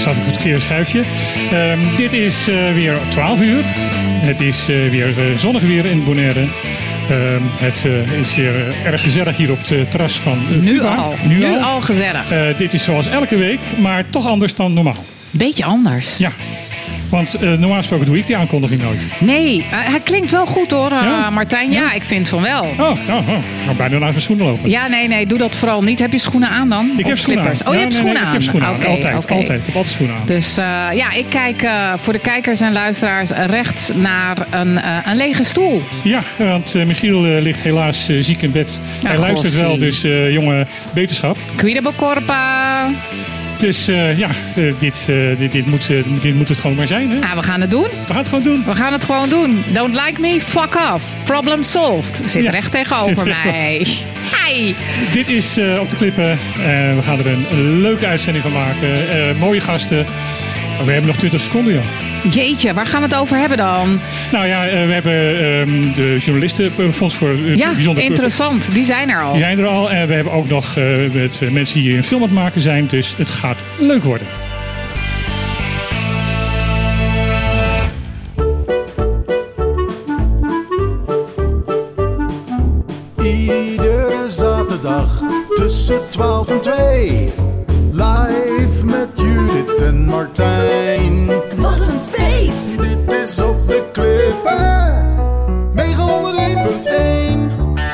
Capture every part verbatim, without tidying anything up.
staat op het verkeerde schuifje. Um, dit is uh, weer twaalf uur. Het is uh, weer uh, zonnig weer in Bonaire. Um, het uh, is weer uh, erg gezellig hier op het terras van uh, Nu Cuba. al. Nu, nu al. al gezellig. Uh, dit is zoals elke week, maar toch anders dan normaal. Beetje anders. Ja. Want uh, normaal gesproken doe ik die aankondiging nooit. Nee, uh, hij klinkt wel goed hoor, uh, Ja? Martijn. Ja, Ja? ik vind van wel. Oh, oh, oh. Ik ga bijna naar mijn schoenen lopen. Ja, nee, nee, doe dat vooral niet. Heb je schoenen aan dan? Ik of heb schoenen slippers? aan. Oh, je Ja, hebt nee, schoenen nee, aan? Ik heb schoenen aan. Okay, Altijd, okay. altijd. Ik heb altijd schoenen aan. Dus uh, ja, ik kijk uh, voor de kijkers en luisteraars recht naar een, uh, een lege stoel. Ja, want uh, Michiel uh, ligt helaas uh, ziek in bed. Ja, Hij luistert gossie. wel, dus uh, jonge beterschap. Cuida corpa. Dus uh, ja, uh, dit, uh, dit, dit, moet, uh, dit moet het gewoon maar zijn. Hè? Nou, we gaan het doen. We gaan het gewoon doen. We gaan het gewoon doen. Don't like me, fuck off. Problem solved. Zit Ja, recht tegenover zit recht mij. Hi. Dit is uh, Op de Klippen. Uh, we gaan er een, een leuke uitzending van maken. Uh, mooie gasten. Maar we hebben nog twintig seconden, joh. Jeetje, waar gaan we het over hebben dan? Nou ja, uh, we hebben um, de journalistenfonds voor uh, Ja, bijzonder interessant. Die zijn er al. Die zijn er al. En we hebben ook nog uh, met uh, mensen die hier een film aan het maken zijn. Dus het gaat leuk worden. Iedere zaterdag tussen twaalf en twee. Live met Judith en Martijn. Wat een feest! Dit is Op de Klippen. negenhonderdéén punt één.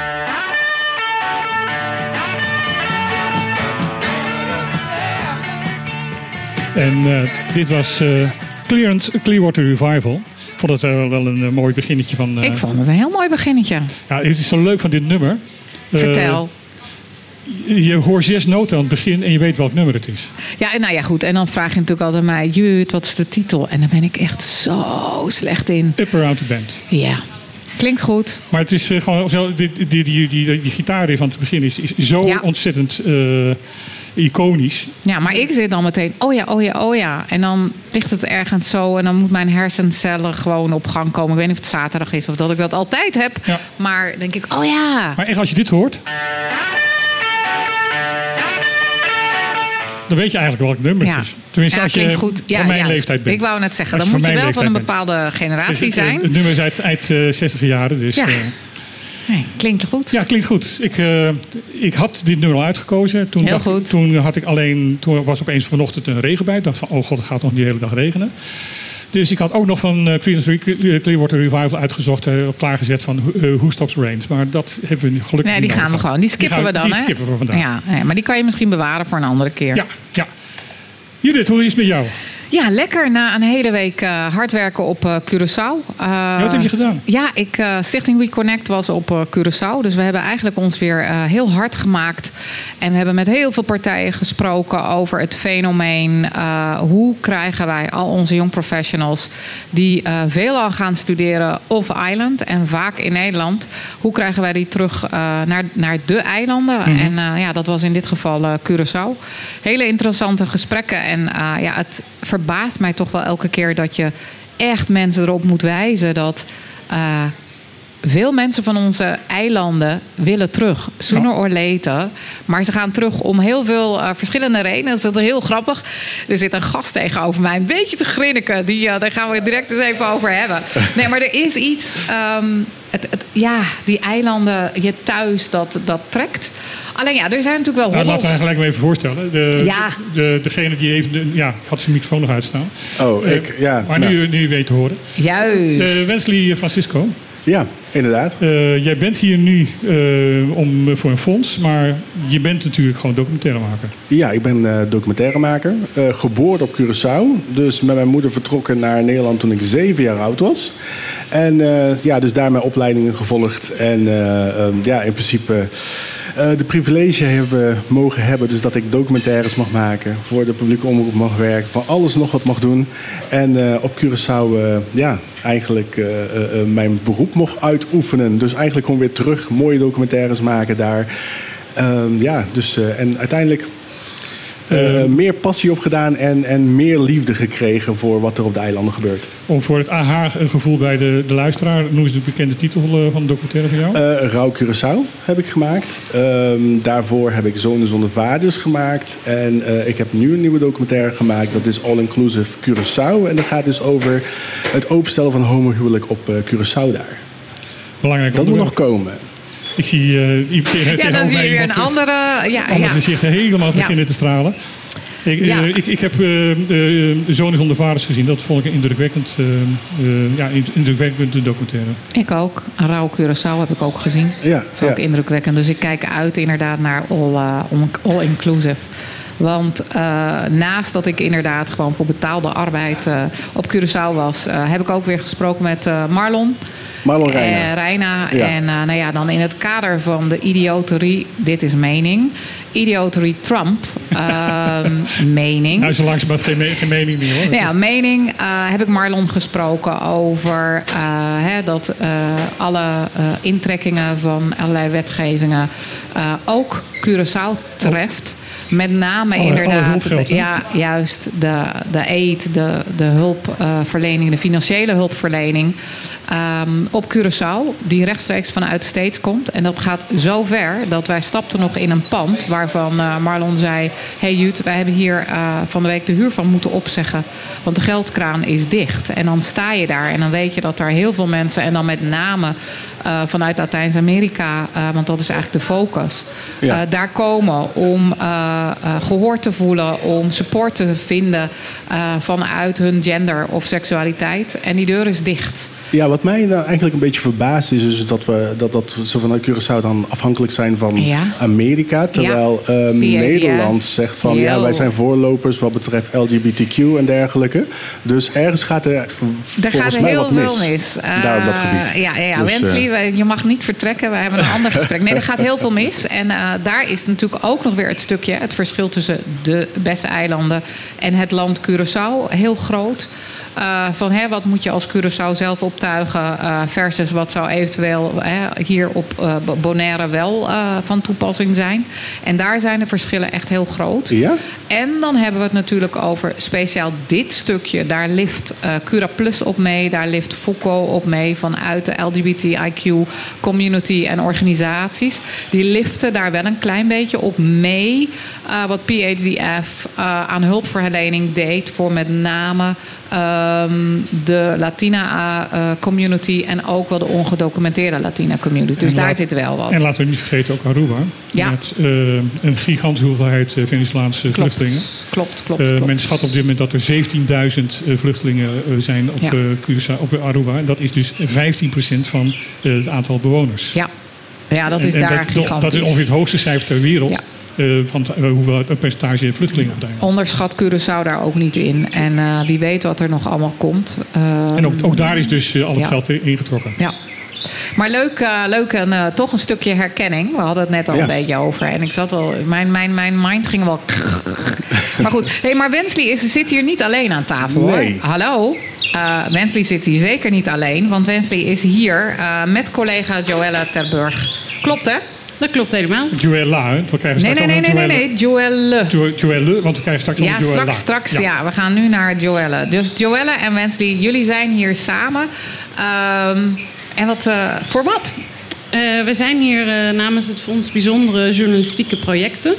En uh, dit was uh, Clearance Clearwater Revival. Ik vond het uh, wel een uh, mooi beginnetje van... Uh, Ik vond het een heel mooi beginnetje. Ja, het is zo leuk van dit nummer. Uh, Vertel. Je, je hoort zes noten aan het begin en je weet welk nummer het is. Ja, nou ja, goed. En dan vraag je natuurlijk altijd mij, Jut, wat is de titel? En daar ben ik echt zo slecht in. Up Around the Bend. Ja, klinkt goed. Maar het is uh, gewoon zo, die, die, die, die, die, die gitaar van het begin is, is zo Ja. ontzettend uh, iconisch. Ja, maar ik zit dan meteen, oh ja, oh ja, oh ja. En dan ligt het ergens zo en dan moet mijn hersencellen gewoon op gang komen. Ik weet niet of het zaterdag is of dat ik dat altijd heb. Ja. Maar denk ik, oh ja. Maar echt, als je dit hoort, dan weet je eigenlijk welk nummer Ja, het is. Tenminste, ja als je klinkt goed. Ja, van mijn juist. leeftijd bent. Ik wou net zeggen, Als dan je moet je van wel mijn van een leeftijd bepaalde Het, generatie is, zijn. het, het nummer is uit, uit uh, zestig jaren. Dus, Ja. uh, Nee, klinkt goed. ja, klinkt goed. Ik, uh, ik had dit nummer al uitgekozen. Toen, Heel dacht, goed. Toen, had ik alleen, toen was opeens vanochtend een regenbui. Ik dacht van, oh god, het gaat nog die hele dag regenen. Dus ik had ook nog van uh, Creedence Clearwater Revival uitgezocht, uh, klaargezet van uh, Who Stops the Rain. Maar dat hebben we gelukkig Nee, die niet gaan we nodig gewoon. Die skippen gehad. we dan, Die hè? skippen we vandaag. Ja, ja, maar die kan je misschien bewaren voor een andere keer. Ja, ja. Judith, hoe is het met jou? Ja, lekker. Na een hele week uh, hard werken op uh, Curaçao. Uh, Ja, wat heb je gedaan? Ja, ik, uh, Stichting We Connect was op uh, Curaçao. Dus we hebben eigenlijk ons weer uh, heel hard gemaakt. En we hebben met heel veel partijen gesproken over het fenomeen. Uh, hoe krijgen wij al onze young professionals die uh, veelal gaan studeren off-island en vaak in Nederland. Hoe krijgen wij die terug uh, naar, naar de eilanden? Mm-hmm. En uh, ja, dat was in dit geval uh, Curaçao. Hele interessante gesprekken. En uh, ja, het verbaast mij toch wel elke keer dat je echt mensen erop moet wijzen dat uh, veel mensen van onze eilanden willen terug. Sooner or later. Maar ze gaan terug om heel veel uh, verschillende redenen. Dat is heel grappig. Er zit een gast tegenover mij een beetje te grinniken. Die, uh, daar gaan we het direct eens even over hebben. Nee, maar er is iets... Um, het, het, ja, die eilanden, je thuis, dat, dat trekt. Alleen ja, er zijn natuurlijk wel Nou, hobbels. laten we gelijk maar even voorstellen. De, Ja. de, de, degene die even... de- ja, ik had zijn microfoon nog uitstaan. Oh, Eh, ik, ja. Maar nou, nu, nu weet te horen. Juist. Uh, Wesley Francisco, Ja, inderdaad. uh, jij bent hier nu uh, om, voor een fonds, maar je bent natuurlijk gewoon documentairemaker. Ja, ik ben uh, documentairemaker. Uh, geboren op Curaçao. Dus met mijn moeder vertrokken naar Nederland toen ik zeven jaar oud was. En uh, ja, dus daar mijn opleidingen gevolgd. En uh, um, ja, in principe... Uh, de privilege hebben, mogen hebben, dus dat ik documentaires mag maken, voor de publieke omroep mag werken, van alles nog wat mag doen. En uh, op Curaçao uh, ja, eigenlijk uh, uh, mijn beroep mocht uitoefenen. Dus eigenlijk gewoon weer terug mooie documentaires maken daar. Uh, ja, dus, uh, en uiteindelijk Uh, meer passie opgedaan en, en meer liefde gekregen voor wat er op de eilanden gebeurt. Om voor het aha een gevoel bij de, de luisteraar, noem eens de bekende titel uh, van de documentaire van jou. Uh, Rauw Curaçao heb ik gemaakt. Um, daarvoor heb ik Zonen zonder vaders gemaakt. En uh, ik heb nu een nieuwe documentaire gemaakt. Dat is All Inclusive Curaçao. En dat gaat dus over het openstellen van homohuwelijk op uh, Curaçao daar. Belangrijk dat moet nog komen. Ik zie uh, iemand ja, dan zie je weer een andere... Ja, andere ja. gezichten helemaal ja. beginnen te stralen. Ik, ja. uh, ik, ik heb uh, uh, Zonen zonder vaders gezien. Dat vond ik een indrukwekkend, uh, uh, ja, indrukwekkende documentaire. Ik ook. Rauw Curaçao heb ik ook gezien. Ja, dat is ook ja. indrukwekkend. Dus ik kijk uit inderdaad naar All, uh, all Inclusive. Want uh, naast dat ik inderdaad gewoon voor betaalde arbeid uh, op Curaçao was... Uh, heb ik ook weer gesproken met uh, Marlon... Marlon Reina. Uh, Reina. Ja. En uh, nou ja, dan in het kader van de idioterie, dit is mening, idioterie Trump, uh, mening. Nou, zo langzamerhand geen, geen mening meer hoor. Ja, mening uh, heb ik Marlon gesproken over uh, hè, dat uh, alle uh, intrekkingen van allerlei wetgevingen uh, ook Curaçao treft. Met name alle, inderdaad, alle de, ja, juist de, de aid, de, de hulpverlening, uh, de financiële hulpverlening um, op Curaçao, die rechtstreeks vanuit de States komt. En dat gaat zo ver dat wij stapten nog in een pand waarvan uh, Marlon zei: hey Jut, wij hebben hier uh, van de week de huur van moeten opzeggen, want de geldkraan is dicht. En dan sta je daar en dan weet je dat er heel veel mensen, en dan met name uh, vanuit Latijns-Amerika, uh, want dat is eigenlijk de focus, ja. uh, daar komen om uh, Uh, gehoord te voelen, om support te vinden uh, vanuit hun gender of seksualiteit. En die deur is dicht. Ja, wat mij nou eigenlijk een beetje verbaast is, is dat we dat, dat ze vanuit Curaçao dan afhankelijk zijn van ja. Amerika. Terwijl ja. um, Nederland zegt van Yo. ja, wij zijn voorlopers wat betreft L G B T Q en dergelijke. Dus ergens gaat er, er volgens gaat mij heel wat mis, veel mis. Uh, daar op dat gebied. Ja, ja, ja. Dus, Wensley, uh, je mag niet vertrekken. We hebben een ander gesprek. Nee, er gaat heel veel mis. En uh, daar is natuurlijk ook nog weer het stukje, het verschil tussen de Besse-eilanden en het land Curaçao heel groot. Uh, van hè, wat moet je als Curaçao zelf optuigen uh, versus wat zou eventueel hè, hier op uh, Bonaire wel uh, van toepassing zijn. En daar zijn de verschillen echt heel groot. Ja? En dan hebben we het natuurlijk over speciaal dit stukje. Daar lift uh, Cura Plus op mee. Daar lift Foucault op mee vanuit de L G B T I Q community en organisaties. Die liften daar wel een klein beetje op mee. Uh, wat P H D F uh, aan hulpverlening deed voor met name Um, de Latina-community uh, en ook wel de ongedocumenteerde Latina-community. Dus en daar laat, zit wel wat. En laten we niet vergeten ook Aruba. Ja. Met uh, een gigantische hoeveelheid uh, Venezolaanse klopt, vluchtelingen. Klopt, klopt, uh, klopt. Men schat op dit moment dat er zeventienduizend uh, vluchtelingen uh, zijn op, ja. uh, Curaçao, op Aruba. En dat is dus vijftien procent van uh, het aantal bewoners. Ja, ja dat is en, en daar dat, gigantisch. Dat is ongeveer het hoogste cijfer ter wereld. Ja. Uh, van uh, hoeveel een percentage vluchtelingen op. Onderschat Curaçao daar ook niet in. En uh, wie weet wat er nog allemaal komt. Uh, en ook, ook daar is dus uh, al het ja. geld ingetrokken. Ja. Maar leuk, uh, leuk en uh, toch een stukje herkenning. We hadden het net al ja. een beetje over. En ik zat al, mijn, mijn, mijn mind ging wel. Maar goed, hey, maar Wensley is, zit hier niet alleen aan tafel. Nee. Hoor. Hallo. Uh, Wensley zit hier zeker niet alleen. Want Wensley is hier uh, met collega Joelle Terburg. Klopt hè? Dat klopt helemaal. Joella, hè? We krijgen nee, straks nee, nee, nee, nee, nee, Joelle. Jo- Joelle, want we krijgen straks ja, nog Joella. Straks, straks, ja. ja. We gaan nu naar Joelle. Dus Joelle en Wensley, jullie zijn hier samen. Um, en wat, uh, voor wat? Uh, we zijn hier uh, namens het Fonds Bijzondere Journalistieke Projecten.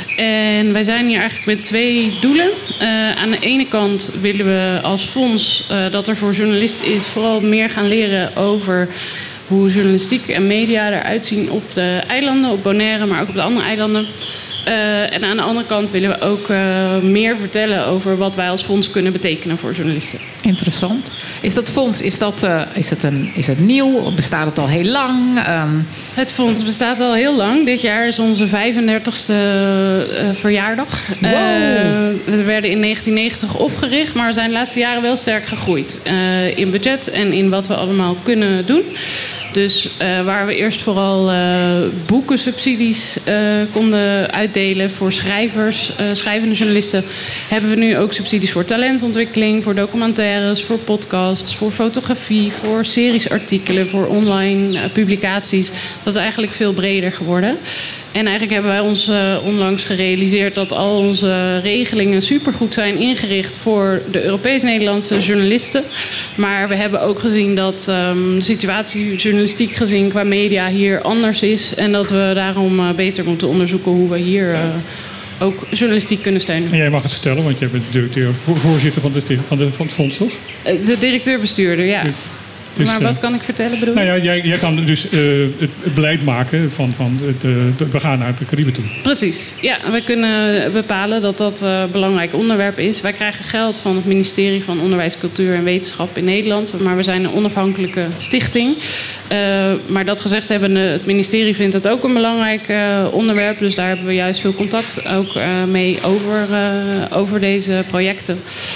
En wij zijn hier eigenlijk met twee doelen. Uh, aan de ene kant willen we als fonds uh, dat er voor journalisten is vooral meer gaan leren over hoe journalistiek en media eruit zien op de eilanden, op Bonaire, maar ook op de andere eilanden. Uh, en aan de andere kant willen we ook uh, meer vertellen over wat wij als fonds kunnen betekenen voor journalisten. Interessant. Is dat fonds, is, dat, uh, is, het, een, is het nieuw? Bestaat het al heel lang? Um... Het fonds bestaat al heel lang. Dit jaar is onze vijfendertigste uh, verjaardag. Wow. Uh, we werden in negentien negentig opgericht, maar we zijn de laatste jaren wel sterk gegroeid. Uh, in budget en in wat we allemaal kunnen doen. Dus uh, waar we eerst vooral uh, boekensubsidies uh, konden uitdelen voor schrijvers, uh, schrijvende journalisten, hebben we nu ook subsidies voor talentontwikkeling, voor documentaires, voor podcasts, voor fotografie, voor seriesartikelen, voor online uh, publicaties. Dat is eigenlijk veel breder geworden. En eigenlijk hebben wij ons uh, onlangs gerealiseerd dat al onze regelingen supergoed zijn ingericht voor de Europees-Nederlandse journalisten. Maar we hebben ook gezien dat um, de situatie journalistiek gezien qua media hier anders is. En dat we daarom uh, beter moeten onderzoeken hoe we hier uh, ook journalistiek kunnen steunen. En jij mag het vertellen, want jij bent de directeur, voorzitter van, de, van, de, van het fonds, toch? De directeur-bestuurder, ja. Dus, dus, maar wat kan ik vertellen, bedoel je? Nou ja, jij, jij kan dus uh, het, het beleid maken van, van de, de, we gaan naar de Cariben toe. Precies, ja. We kunnen bepalen dat dat een belangrijk onderwerp is. Wij krijgen geld van het ministerie van Onderwijs, Cultuur en Wetenschap in Nederland. Maar we zijn een onafhankelijke stichting. Uh, maar dat gezegd hebben, het ministerie vindt het ook een belangrijk uh, onderwerp. Dus daar hebben we juist veel contact ook uh, mee over, uh, over deze projecten.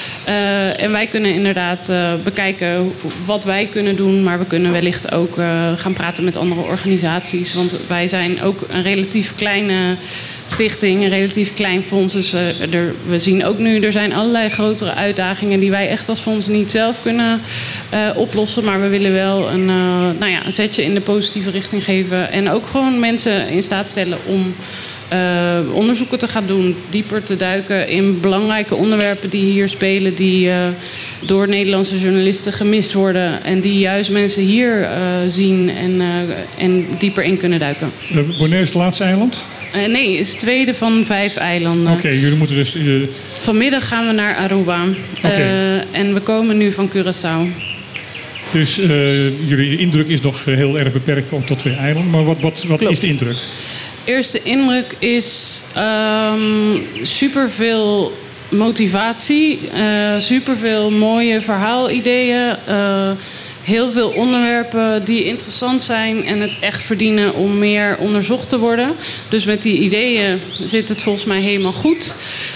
Uh, en wij kunnen inderdaad uh, bekijken wat wij kunnen doen. Maar we kunnen wellicht ook uh, gaan praten met andere organisaties. Want wij zijn ook een relatief kleine stichting, een relatief klein fonds. Dus uh, er, we zien ook nu, er zijn allerlei grotere uitdagingen die wij echt als fonds niet zelf kunnen uh, oplossen. Maar we willen wel een, uh, nou ja, een zetje in de positieve richting geven. En ook gewoon mensen in staat stellen om Uh, onderzoeken te gaan doen, dieper te duiken in belangrijke onderwerpen die hier spelen, die uh, door Nederlandse journalisten gemist worden en die juist mensen hier uh, zien en, uh, en dieper in kunnen duiken. Uh, Bonaire is het laatste eiland? Uh, nee, het is het tweede van vijf eilanden. Oké, okay, jullie moeten dus... Uh... Vanmiddag gaan we naar Aruba. Okay. Uh, en we komen nu van Curaçao. Dus uh, jullie indruk is nog heel erg beperkt tot twee eilanden. Maar wat, wat, wat is de indruk? Eerste indruk is um, superveel motivatie, uh, superveel mooie verhaalideeën, uh, heel veel onderwerpen die interessant zijn en het echt verdienen om meer onderzocht te worden. Dus met die ideeën zit het volgens mij helemaal goed.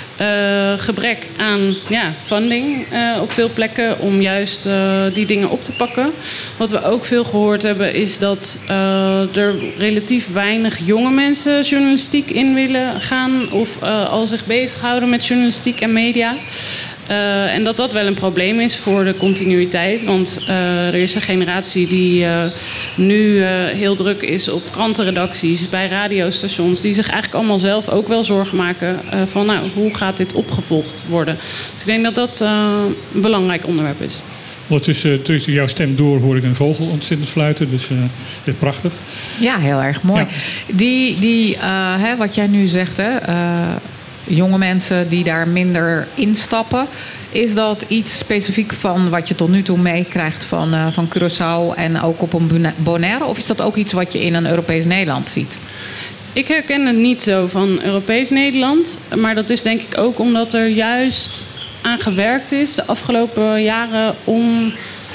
Uh, gebrek aan ja, funding uh, op veel plekken om juist uh, die dingen op te pakken. Wat we ook veel gehoord hebben is dat uh, er relatief weinig jonge mensen journalistiek in willen gaan of uh, al zich bezighouden met journalistiek en media. Uh, en dat dat wel een probleem is voor de continuïteit. Want uh, er is een generatie die uh, nu uh, heel druk is op krantenredacties, bij radiostations, die zich eigenlijk allemaal zelf ook wel zorgen maken uh, van nou, hoe gaat dit opgevolgd worden. Dus ik denk dat dat uh, een belangrijk onderwerp is. Ondertussen tussen jouw stem door hoor ik een vogel ontzettend fluiten. Dus uh, dit is prachtig. Ja, heel erg mooi. Ja. Die, die uh, hè, wat jij nu zegt, hè, uh, jonge mensen die daar minder instappen. Is dat iets specifiek van wat je tot nu toe meekrijgt van, uh, van Curaçao en ook op een Bonaire? Of is dat ook iets wat je in een Europees Nederland ziet? Ik herken het niet zo van Europees Nederland. Maar dat is denk ik ook omdat er juist aan gewerkt is de afgelopen jaren om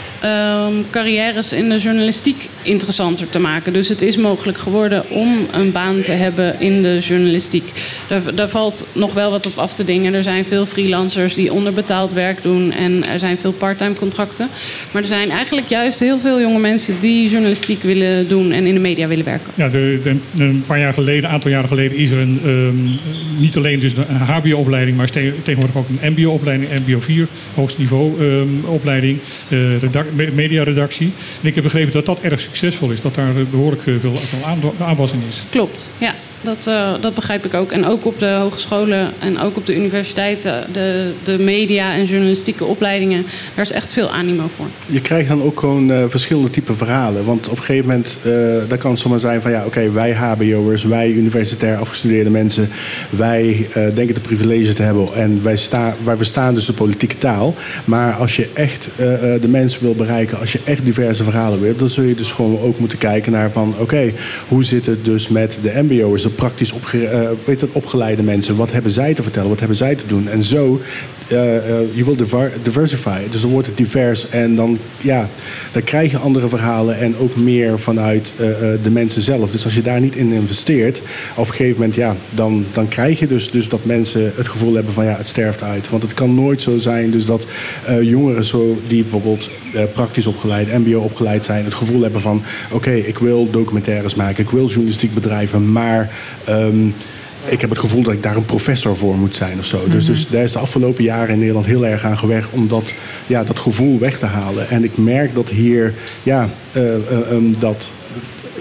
Um, carrières in de journalistiek interessanter te maken. Dus het is mogelijk geworden om een baan te hebben in de journalistiek. Daar, daar valt nog wel wat op af te dingen. Er zijn veel freelancers die onderbetaald werk doen en er zijn veel parttime contracten. Maar er zijn eigenlijk juist heel veel jonge mensen die journalistiek willen doen en in de media willen werken. Ja, de, de, een paar jaar geleden, een aantal jaren geleden is er een, um, niet alleen dus een H B O-opleiding, maar tegenwoordig ook een M B O-opleiding, M B O vier, hoogst niveau um, opleiding, uh, redac- mediaredactie. En ik heb begrepen dat dat erg succesvol is. Dat daar behoorlijk veel aanwas in is. Klopt, ja. Dat, uh, dat begrijp ik ook. En ook op de hogescholen en ook op de universiteiten, de, de media en journalistieke opleidingen, daar is echt veel animo voor. Je krijgt dan ook gewoon uh, verschillende type verhalen. Want op een gegeven moment, uh, dat kan het zomaar zijn van ja, oké, okay, wij H B O'ers, wij universitair afgestudeerde mensen, wij uh, denken de privilege te hebben en wij, sta, wij verstaan dus de politieke taal. Maar als je echt uh, de mensen wil bereiken, als je echt diverse verhalen wilt, dan zul je dus gewoon ook moeten kijken naar van oké, okay, hoe zit het dus met de M B O'ers, de praktisch opge, uh, weet het, opgeleide mensen. Wat hebben zij te vertellen? Wat hebben zij te doen? En zo, uh, uh, je wil diver, diversify. Dus dan wordt het divers en dan, ja, dan krijg je andere verhalen en ook meer vanuit uh, uh, de mensen zelf. Dus als je daar niet in investeert, op een gegeven moment, ja, dan, dan krijg je dus, dus dat mensen het gevoel hebben van ja, het sterft uit. Want het kan nooit zo zijn dus dat uh, jongeren zo, die bijvoorbeeld uh, praktisch opgeleid, M B O opgeleid zijn, het gevoel hebben van oké, okay, ik wil documentaires maken, ik wil journalistiek bedrijven, maar Um, ik heb het gevoel dat ik daar een professor voor moet zijn of zo. Mm-hmm. Dus, dus daar is de afgelopen jaren in Nederland heel erg aan gewerkt om dat, ja, dat gevoel weg te halen. En ik merk dat hier, ja, uh, uh, um, dat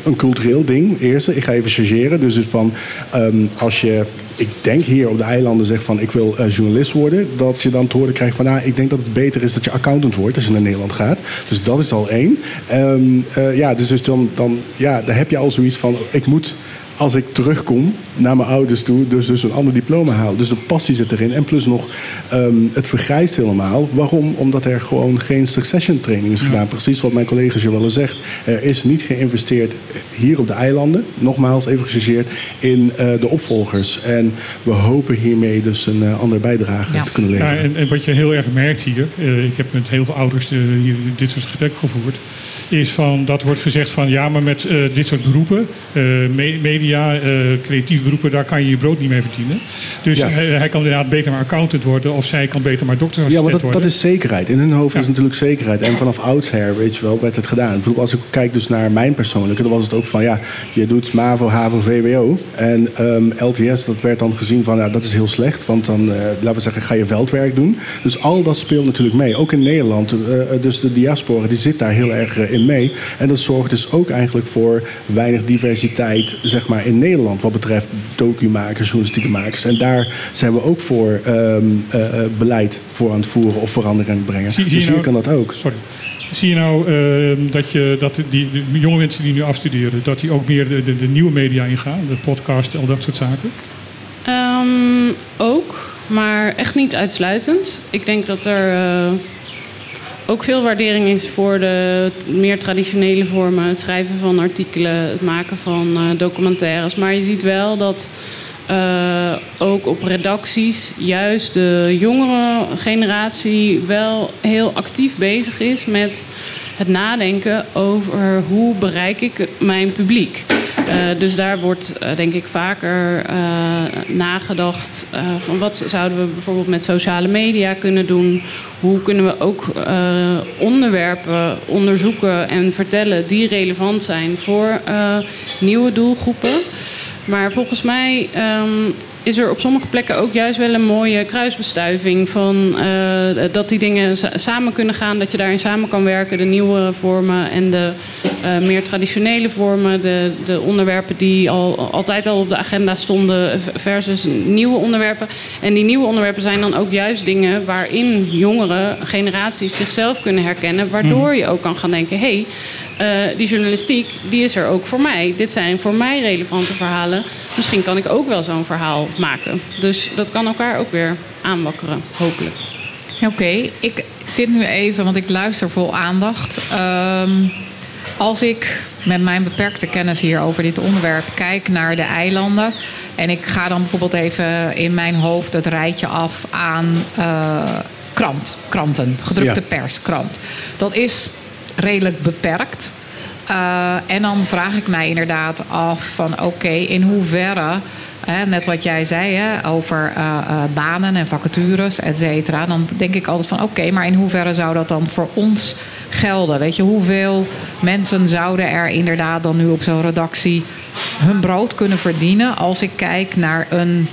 een cultureel ding. Eerst, ik ga even chargeren. Dus het van, um, als je, ik denk hier op de eilanden zegt van ik wil uh, journalist worden. Dat je dan te horen krijgt van, nou, ik denk dat het beter is dat je accountant wordt als je naar Nederland gaat. Dus dat is al één. Um, uh, ja, dus, dus dan, dan, ja, dan heb je al zoiets van, ik moet... als ik terugkom naar mijn ouders toe, dus, dus een ander diploma haal. Dus de passie zit erin. En plus nog, um, het vergrijst helemaal. Waarom? Omdat er gewoon geen succession training is gedaan. Ja. Precies wat mijn collega Joelle zegt. Er is niet geïnvesteerd hier op de eilanden. Nogmaals, even gechargeerd, in uh, de opvolgers. En we hopen hiermee dus een uh, andere bijdrage ja. te kunnen leveren. Ja, en, en wat je heel erg merkt hier, uh, ik heb met heel veel ouders uh, hier dit soort gesprekken gevoerd, is van, dat wordt gezegd van ja, maar met uh, dit soort beroepen, uh, me- media, uh, creatieve beroepen, daar kan je je brood niet mee verdienen. Dus ja. hij, hij kan inderdaad beter maar accountant worden of zij kan beter maar doktersassistent ja, maar dat, worden. dat is zekerheid. In hun hoofd ja. is natuurlijk zekerheid. En vanaf oudsher, weet je wel, werd het gedaan. Bijvoorbeeld als ik kijk dus naar mijn persoonlijke, dan was het ook van ja, je doet MAVO, HAVO, V W O. En um, L T S, dat werd dan gezien van ja, dat is heel slecht. Want dan, uh, laten we zeggen, ga je veldwerk doen. Dus al dat speelt natuurlijk mee. Ook in Nederland. Uh, dus de diaspora, die zit daar heel erg uh, in mee. En dat zorgt dus ook eigenlijk voor weinig diversiteit, zeg maar, in Nederland. Wat betreft documakers, journalistieke makers. En daar zijn we ook voor um, uh, beleid voor aan het voeren of verandering aan het brengen. Zie, zie dus hier nou, kan dat ook. Sorry. Zie je nou uh, dat, je, dat die de jonge mensen die nu afstuderen, dat die ook meer de, de, de nieuwe media ingaan? De podcast, al dat soort zaken? Um, ook, maar echt niet uitsluitend. Ik denk dat er uh, ook veel waardering is voor de meer traditionele vormen. Het schrijven van artikelen, het maken van uh, documentaires. Maar je ziet wel dat uh, ook op redacties juist de jongere generatie wel heel actief bezig is met het nadenken over hoe bereik ik mijn publiek. Uh, dus daar wordt uh, denk ik vaker uh, nagedacht uh, van wat zouden we bijvoorbeeld met sociale media kunnen doen. Hoe kunnen we ook uh, onderwerpen onderzoeken en vertellen die relevant zijn voor uh, nieuwe doelgroepen. Maar volgens mij um, is er op sommige plekken ook juist wel een mooie kruisbestuiving van uh, dat die dingen samen kunnen gaan, dat je daarin samen kan werken, de nieuwe vormen en de uh, meer traditionele vormen, de, de onderwerpen die al, altijd al op de agenda stonden versus nieuwe onderwerpen. En die nieuwe onderwerpen zijn dan ook juist dingen waarin jongere generaties zichzelf kunnen herkennen, waardoor je ook kan gaan denken, hé, hey, Uh, die journalistiek, die is er ook voor mij. Dit zijn voor mij relevante verhalen. Misschien kan ik ook wel zo'n verhaal maken. Dus dat kan elkaar ook weer aanwakkeren, hopelijk. Oké, okay, ik zit nu even, want ik luister vol aandacht. Um, als ik met mijn beperkte kennis hier over dit onderwerp kijk naar de eilanden, en ik ga dan bijvoorbeeld even in mijn hoofd het rijtje af aan uh, krant, kranten, gedrukte ja. pers, krant. Dat is redelijk beperkt. Uh, en dan vraag ik mij inderdaad af van oké, okay, in hoeverre, hè, net wat jij zei hè, over uh, uh, banen en vacatures, et cetera. Dan denk ik altijd van oké, okay, maar in hoeverre zou dat dan voor ons gelden? Weet je, hoeveel mensen zouden er inderdaad dan nu op zo'n redactie hun brood kunnen verdienen als ik kijk naar een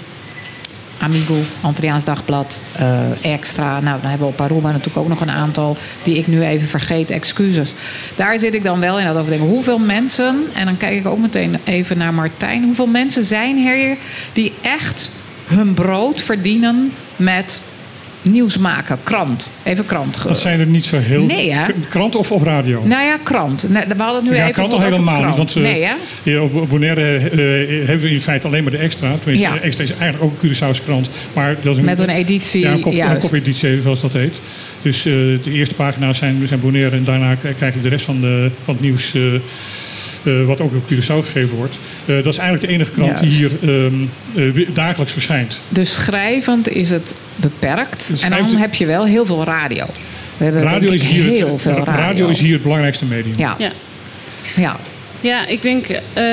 Amigo, Antilliaans Dagblad, uh, Extra. Nou, dan hebben we op Aruba natuurlijk ook nog een aantal die ik nu even vergeet, excuses. Daar zit ik dan wel in dat overdenken. Hoeveel mensen, en dan kijk ik ook meteen even naar Martijn, hoeveel mensen zijn er hier die echt hun brood verdienen met nieuws maken, krant. Even krant. Dat zijn er niet zo heel... Nee, hè? Krant of op radio? Nou ja, krant. Nee, we hadden het nu ja, even krant over al helemaal krant. niet. Want nee, hè? Uh, op Bonaire uh, hebben we in feite alleen maar de Extra. Tenminste, ja. de Extra is eigenlijk ook een Curaçaose krant. Maar dat is een, met een editie, ja, een kop, juist. Een kop-editie, zoals dat heet. Dus uh, de eerste pagina's zijn, zijn Bonaire en daarna krijg je de rest van, de, van het nieuws Uh, Uh, wat ook op Curaçao gegeven wordt. Uh, dat is eigenlijk de enige krant Juist. die hier um, uh, dagelijks verschijnt. Dus schrijvend is het beperkt. Dus en dan heb je wel heel veel radio. We hebben radio is hier heel het, veel radio. Radio is hier het belangrijkste medium. Ja, ja. ja. ja ik denk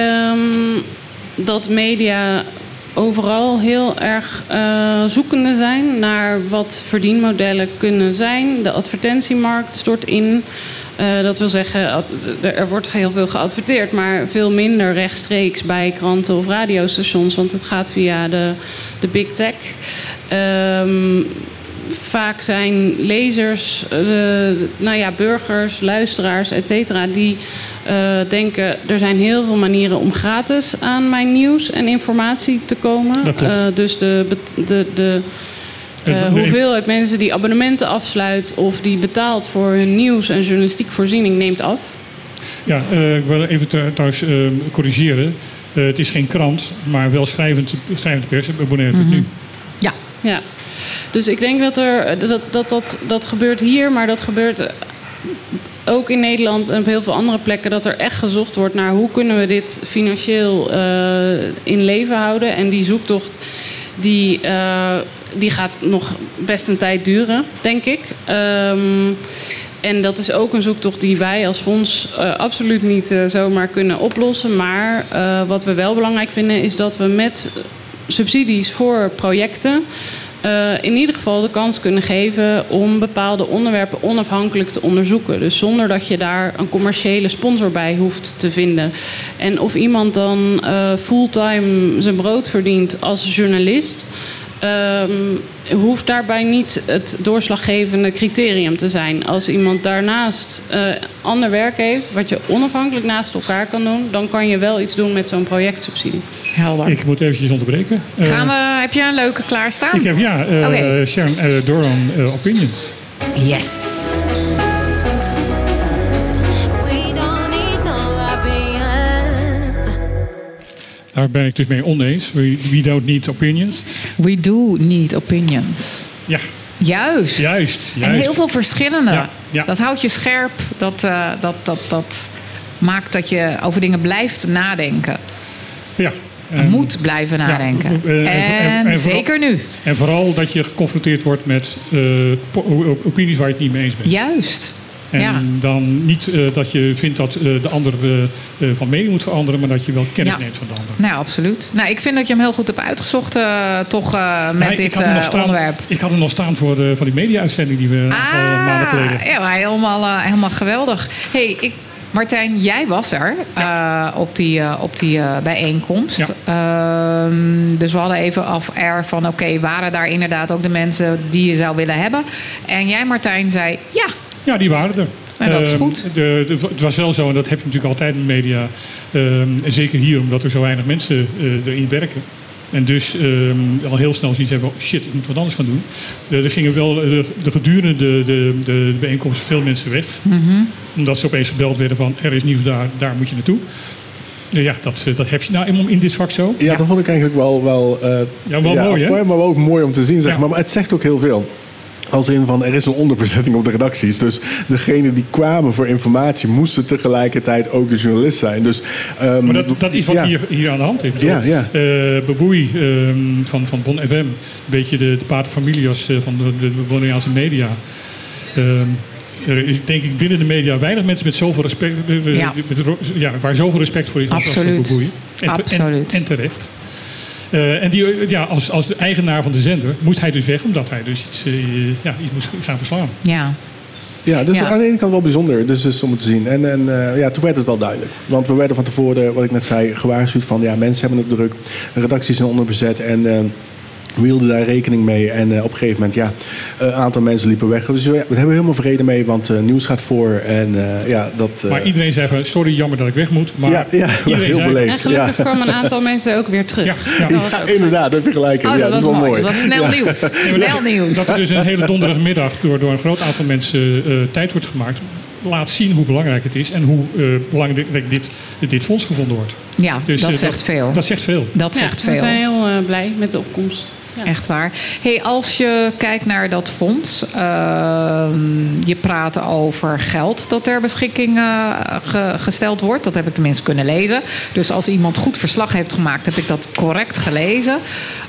um, dat media overal heel erg uh, zoekende zijn naar wat verdienmodellen kunnen zijn. De advertentiemarkt stort in. Uh, dat wil zeggen, er wordt heel veel geadverteerd, maar veel minder rechtstreeks bij kranten of radiostations, want het gaat via de, de big tech. Um, vaak zijn lezers, uh, nou ja, burgers, luisteraars, et cetera, die uh, denken, er zijn heel veel manieren om gratis aan mijn nieuws en informatie te komen. Dat klopt. Uh, dus de, de, de uh, hoeveelheid mensen die abonnementen afsluit of die betaalt voor hun nieuws en journalistieke voorziening neemt af. Ja, uh, ik wil even trouwens uh, corrigeren. Uh, het is geen krant, maar wel schrijvend, schrijvend pers. Abonneer tot nu. Ja. Ja. Dus ik denk dat, er, dat, dat, dat dat gebeurt hier, maar dat gebeurt ook in Nederland en op heel veel andere plekken. Dat er echt gezocht wordt naar hoe kunnen we dit financieel uh, in leven houden. En die zoektocht die, uh, die gaat nog best een tijd duren, denk ik. Um, En dat is ook een zoektocht die wij als fonds uh, absoluut niet uh, zomaar kunnen oplossen. Maar uh, wat we wel belangrijk vinden is dat we met subsidies voor projecten uh, in ieder geval de kans kunnen geven om bepaalde onderwerpen onafhankelijk te onderzoeken. Dus zonder dat je daar een commerciële sponsor bij hoeft te vinden. En of iemand dan uh, fulltime zijn brood verdient als journalist, Um, hoeft daarbij niet het doorslaggevende criterium te zijn. Als iemand daarnaast uh, ander werk heeft, wat je onafhankelijk naast elkaar kan doen, dan kan je wel iets doen met zo'n projectsubsidie. Helder. Ik moet eventjes onderbreken. Gaan we, heb je een leuke klaarstaan? Ik heb ja, uh, okay. Sharon uh, Doran uh, Opinions. Yes. Daar ben ik dus mee oneens. We, we don't need opinions. We do need opinions. Ja. Juist. Juist. En heel veel verschillende. Ja, ja. Dat houdt je scherp. Dat, uh, dat, dat, dat maakt dat je over dingen blijft nadenken. Ja. Je moet blijven nadenken. Ja, en, en, en, en zeker vooral, nu. En vooral dat je geconfronteerd wordt met uh, opinies waar je het niet mee eens bent. Juist. En ja. dan niet uh, dat je vindt dat uh, de ander uh, uh, van mening moet veranderen, maar dat je wel kennis ja. neemt van de ander. Nou, absoluut. Nou, ik vind dat je hem heel goed hebt uitgezocht, uh, toch uh, met ja, dit uh, staan, onderwerp. Ik had hem nog staan voor de, van die media-uitzending die we een ah, aantal maanden geleden. Ja, maar helemaal, uh, helemaal geweldig. Hey, ik, Martijn, jij was er ja. uh, op die, uh, op die uh, bijeenkomst. Ja. Uh, dus we hadden even af-air van oké, okay, waren daar inderdaad ook de mensen die je zou willen hebben? En jij, Martijn, zei ja. Ja, die waren er. En dat is uh, goed. De, de, het was wel zo, en dat heb je natuurlijk altijd in de media. Uh, en zeker hier, omdat er zo weinig mensen uh, erin werken. En dus um, al heel snel zoiets hebben, oh shit, ik moet wat anders gaan doen. Uh, er gingen wel uh, de gedurende de, de, de bijeenkomst veel mensen weg. Mm-hmm. Omdat ze opeens gebeld werden van, er is nieuws daar, daar moet je naartoe. Uh, ja, dat, dat heb je nou eenmaal in dit vak zo. Ja, ja. Dat vond ik eigenlijk wel, wel, uh, ja, wel ja, mooi, hè? Maar ook mooi om te zien, zeg ja. maar. Maar het zegt ook heel veel. Als in van, er is een onderbezetting op de redacties. Dus degenen die kwamen voor informatie moesten tegelijkertijd ook de journalist zijn. Dus, um, maar dat, dat is wat ja. hier, hier aan de hand is. Ja, ja. Uh, Baboei um, van, van Bon F M, een beetje de, de pater familias uh, van de, de Bonaireaanse media. Um, er is denk ik binnen de media weinig mensen met zoveel respect, uh, ja. met, ja, waar zoveel respect voor is als voor Baboei. En, Absoluut. En, en terecht. Uh, en die, ja, als, als de eigenaar van de zender moest hij dus weg, omdat hij dus iets, uh, ja, iets moest gaan verslaan. Ja. Ja, dus ja. aan de ene kant wel bijzonder, dus, dus om het te zien. En, en uh, ja, toen werd het wel duidelijk. Want we werden van tevoren, wat ik net zei, gewaarschuwd van ja, mensen hebben het druk. De redacties zijn onderbezet en uh, we hielden daar rekening mee. En uh, op een gegeven moment, ja, een aantal mensen liepen weg. Dus we, we hebben helemaal vrede mee, want uh, nieuws gaat voor. En uh, ja, dat... Uh... Maar iedereen zei van, sorry, jammer dat ik weg moet. Maar ja, ja iedereen heel zei... beleefd. En gelukkig ja. kwamen een aantal mensen ook weer terug. Ja, ja. ja, ja inderdaad, dat heb je gelijk. Oh, ja, dat, dat is was wel mooi. mooi. Dat was snel ja. nieuws. Snel nieuws. Dat er dus een hele donderdagmiddag door, door een groot aantal mensen uh, tijd wordt gemaakt. Laat zien hoe belangrijk het is en hoe uh, belangrijk dit, dit fonds gevonden wordt. Ja, dus, dat uh, zegt dat, veel. Dat zegt veel. Dat ja, zegt veel. We zijn heel uh, blij met de opkomst. Ja. Echt waar. Hey, als je kijkt naar dat fonds, uh, je praat over geld dat ter beschikking uh, ge, gesteld wordt. Dat heb ik tenminste kunnen lezen. Dus als iemand goed verslag heeft gemaakt, heb ik dat correct gelezen.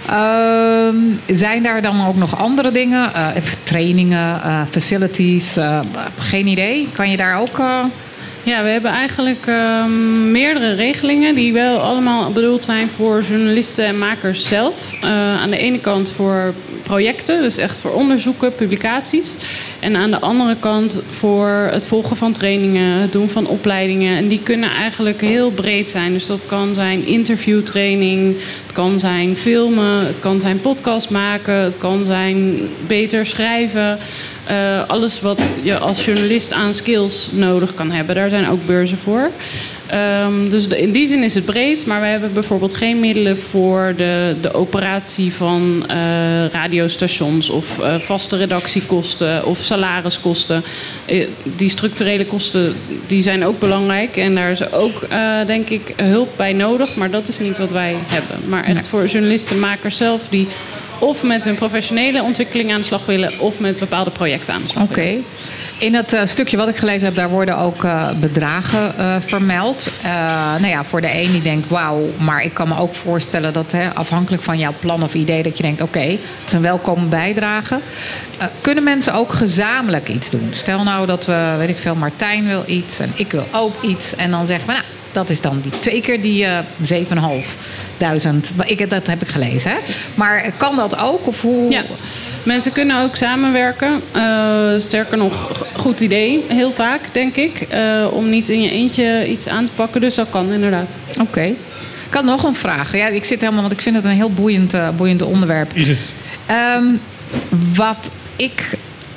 Uh, zijn daar dan ook nog andere dingen? Uh, trainingen, uh, facilities? Uh, geen idee. Kan je daar ook... Uh, Ja, we hebben eigenlijk um, meerdere regelingen die wel allemaal bedoeld zijn voor journalisten en makers zelf. Uh, aan de ene kant voor projecten, dus echt voor onderzoeken, publicaties. En aan de andere kant voor het volgen van trainingen, het doen van opleidingen. En die kunnen eigenlijk heel breed zijn. Dus dat kan zijn interviewtraining, het kan zijn filmen, het kan zijn podcast maken, het kan zijn beter schrijven. Uh, alles wat je als journalist aan skills nodig kan hebben. Daar zijn ook beurzen voor. Um, dus de, in die zin is het breed. Maar we hebben bijvoorbeeld geen middelen voor de, de operatie van uh, radiostations of uh, vaste redactiekosten of salariskosten. Uh, die structurele kosten die zijn ook belangrijk. En daar is ook, uh, denk ik, hulp bij nodig. Maar dat is niet wat wij hebben. Maar echt voor journalisten, makers zelf die of met hun professionele ontwikkeling aan de slag willen of met bepaalde projecten aan de slag willen. Oké. In het uh, stukje wat ik gelezen heb, daar worden ook uh, bedragen uh, vermeld. Uh, nou ja, voor de een die denkt, wauw, maar ik kan me ook voorstellen dat hè, afhankelijk van jouw plan of idee, dat je denkt, oké, okay, het is een welkome bijdrage. Uh, kunnen mensen ook gezamenlijk iets doen? Stel nou dat we, weet ik veel, Martijn wil iets en ik wil ook iets. En dan zeggen we, nou, dat is dan die twee keer die uh, zeven en een half duizend. Ik, dat heb ik gelezen, hè? Maar kan dat ook? Of hoe? Ja, mensen kunnen ook samenwerken. Uh, sterker nog, goed idee, heel vaak, denk ik. Uh, om niet in je eentje iets aan te pakken. Dus dat kan inderdaad. Oké. Okay. Ik had nog een vraag. Ja, ik zit helemaal, want ik vind het een heel boeiend, uh, boeiend onderwerp. Is het? Um, wat ik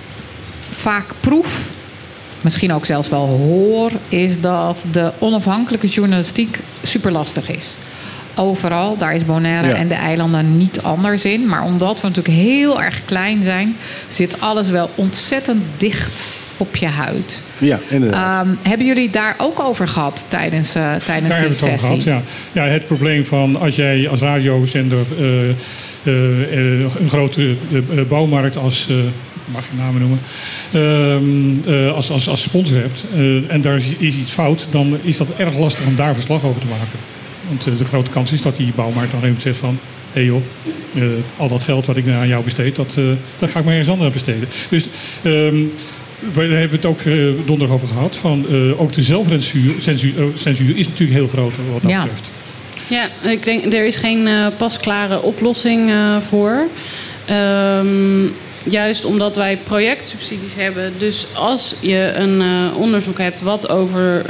vaak proef, misschien ook zelfs wel hoor, is dat de onafhankelijke journalistiek super lastig is. Overal, daar is Bonaire ja. en de eilanden niet anders in. Maar omdat we natuurlijk heel erg klein zijn, zit alles wel ontzettend dicht op je huid. Ja, inderdaad. Um, hebben jullie daar ook over gehad tijdens, uh, tijdens daar deze hebben we sessie? Het over gehad, ja. Ja, het probleem van als jij als radiozender uh, uh, uh, een grote uh, bouwmarkt als Uh, mag je namen noemen, uh, uh, als, als, als sponsor hebt uh, en daar is, is iets fout, dan is dat erg lastig om daar verslag over te maken. Want uh, de grote kans is dat die bouwmarkt dan even zegt van, hé hey joh, uh, al dat geld wat ik aan jou besteed, dat, uh, dat ga ik maar ergens anders besteden. Dus um, we hebben het ook uh, donderdag over gehad, van uh, ook de zelfcensuur censuur, uh, censuur is natuurlijk heel groot wat dat ja. betreft. Ja, ik denk, er is geen uh, pasklare oplossing uh, voor. Um, Juist omdat wij projectsubsidies hebben. Dus als je een uh, onderzoek hebt wat over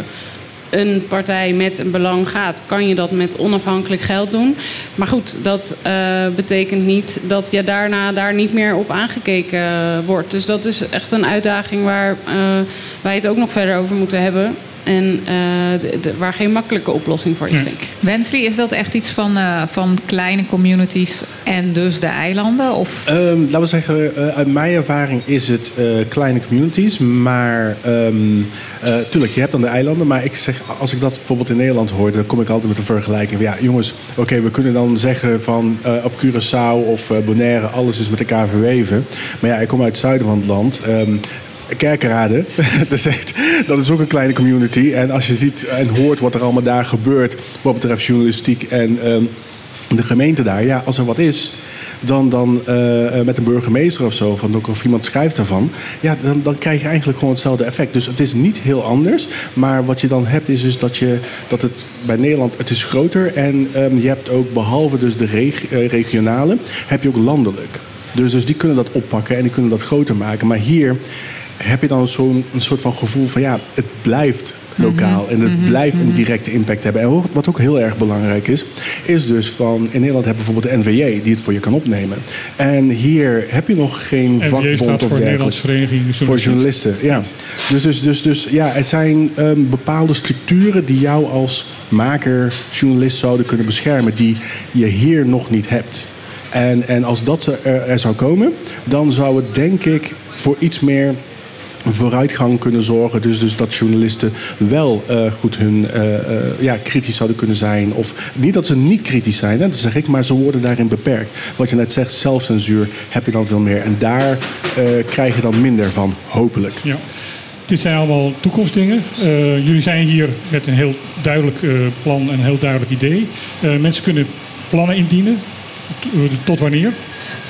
een partij met een belang gaat, kan je dat met onafhankelijk geld doen. Maar goed, dat uh, betekent niet dat je daarna daar niet meer op aangekeken wordt. Dus dat is echt een uitdaging waar uh, wij het ook nog verder over moeten hebben. En uh, de, de, waar geen makkelijke oplossing voor is, denk ik. Wensley, is dat echt iets van, uh, van kleine communities en dus de eilanden? Of? Um, laten we zeggen, uh, uit mijn ervaring is het uh, kleine communities. Maar um, uh, tuurlijk, je hebt dan de eilanden. Maar ik zeg, als ik dat bijvoorbeeld in Nederland hoor, dan kom ik altijd met een vergelijking. Ja, jongens, oké, okay, we kunnen dan zeggen van uh, op Curaçao of uh, Bonaire, alles is met elkaar verweven. Maar ja, ik kom uit het zuiden van het land. Um, Kerkrade, dat is, echt, dat is ook een kleine community. En als je ziet en hoort wat er allemaal daar gebeurt wat betreft journalistiek en um, de gemeente daar. Ja, als er wat is, dan, dan uh, met een burgemeester of zo, van, of iemand schrijft daarvan. Ja, dan, dan krijg je eigenlijk gewoon hetzelfde effect. Dus het is niet heel anders. Maar wat je dan hebt is dus dat, je, dat het bij Nederland, het is groter. En um, je hebt ook, behalve dus de reg, uh, regionale, heb je ook landelijk. Dus, dus die kunnen dat oppakken en die kunnen dat groter maken. Maar hier heb je dan zo'n een soort van gevoel van ja, het blijft lokaal. Mm-hmm. En het mm-hmm. blijft een directe impact hebben. En wat ook heel erg belangrijk is, is dus van in Nederland heb je bijvoorbeeld de N V J die het voor je kan opnemen. En hier heb je nog geen vakbond of dergelijke. Vereniging voor journalisten. Ja. Dus, dus, dus, dus ja, er zijn um, bepaalde structuren die jou als maker, journalist zouden kunnen beschermen, die je hier nog niet hebt. En, en als dat er, er zou komen, dan zou het denk ik voor iets meer vooruitgang kunnen zorgen. Dus, dus dat journalisten wel uh, goed hun uh, uh, ja, kritisch zouden kunnen zijn. Of niet dat ze niet kritisch zijn, hè, dat zeg ik, maar ze worden daarin beperkt. Wat je net zegt, zelfcensuur heb je dan veel meer. En daar uh, krijg je dan minder van, hopelijk. Ja. Dit zijn allemaal toekomstdingen. Uh, jullie zijn hier met een heel duidelijk uh, plan en een heel duidelijk idee. Uh, mensen kunnen plannen indienen. Tot wanneer?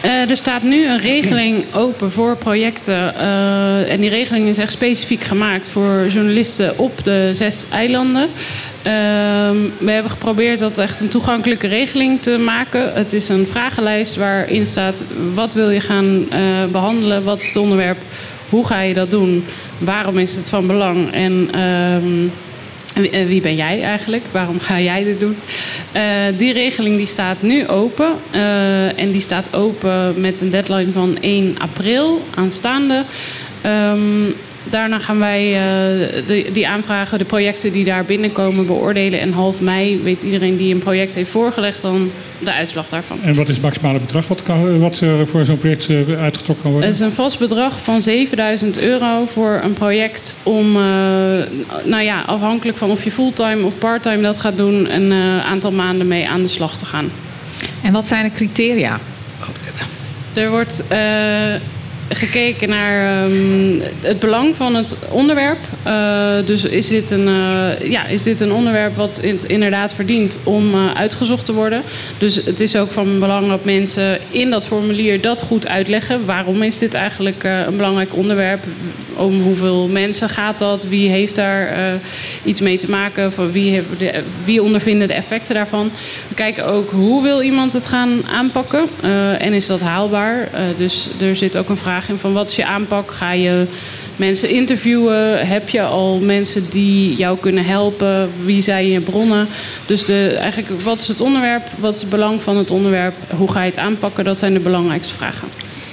Uh, er staat nu een regeling open voor projecten. Uh, en die regeling is echt specifiek gemaakt voor journalisten op de zes eilanden. Uh, we hebben geprobeerd dat echt een toegankelijke regeling te maken. Het is een vragenlijst waarin staat: wat wil je gaan uh, behandelen? Wat is het onderwerp? Hoe ga je dat doen? Waarom is het van belang? En uh, wie ben jij eigenlijk? Waarom ga jij dit doen? Uh, die regeling die staat nu open. Uh, en die staat open met een deadline van één april aanstaande. Um, Daarna gaan wij uh, de, die aanvragen, de projecten die daar binnenkomen, beoordelen. En half mei weet iedereen die een project heeft voorgelegd dan de uitslag daarvan. En wat is het maximale bedrag wat, kan, wat uh, voor zo'n project uh, uitgetrokken kan worden? Het is een vast bedrag van zevenduizend euro voor een project om, uh, nou ja, afhankelijk van of je fulltime of parttime dat gaat doen, een uh, aantal maanden mee aan de slag te gaan. En wat zijn de criteria? Er wordt Uh, gekeken naar um, het belang van het onderwerp. Uh, dus is dit, een, uh, ja, is dit een onderwerp wat in, inderdaad verdient om uh, uitgezocht te worden. Dus het is ook van belang dat mensen in dat formulier dat goed uitleggen. Waarom is dit eigenlijk uh, een belangrijk onderwerp? Om hoeveel mensen gaat dat? Wie heeft daar uh, iets mee te maken? Van wie, heeft de, wie ondervinden de effecten daarvan? We kijken ook hoe wil iemand het gaan aanpakken? Uh, en is dat haalbaar? Uh, dus er zit ook een vraag in van wat is je aanpak? Ga je mensen interviewen? Heb je al mensen die jou kunnen helpen? Wie zijn je bronnen? Dus de, eigenlijk, wat is het onderwerp? Wat is het belang van het onderwerp? Hoe ga je het aanpakken? Dat zijn de belangrijkste vragen.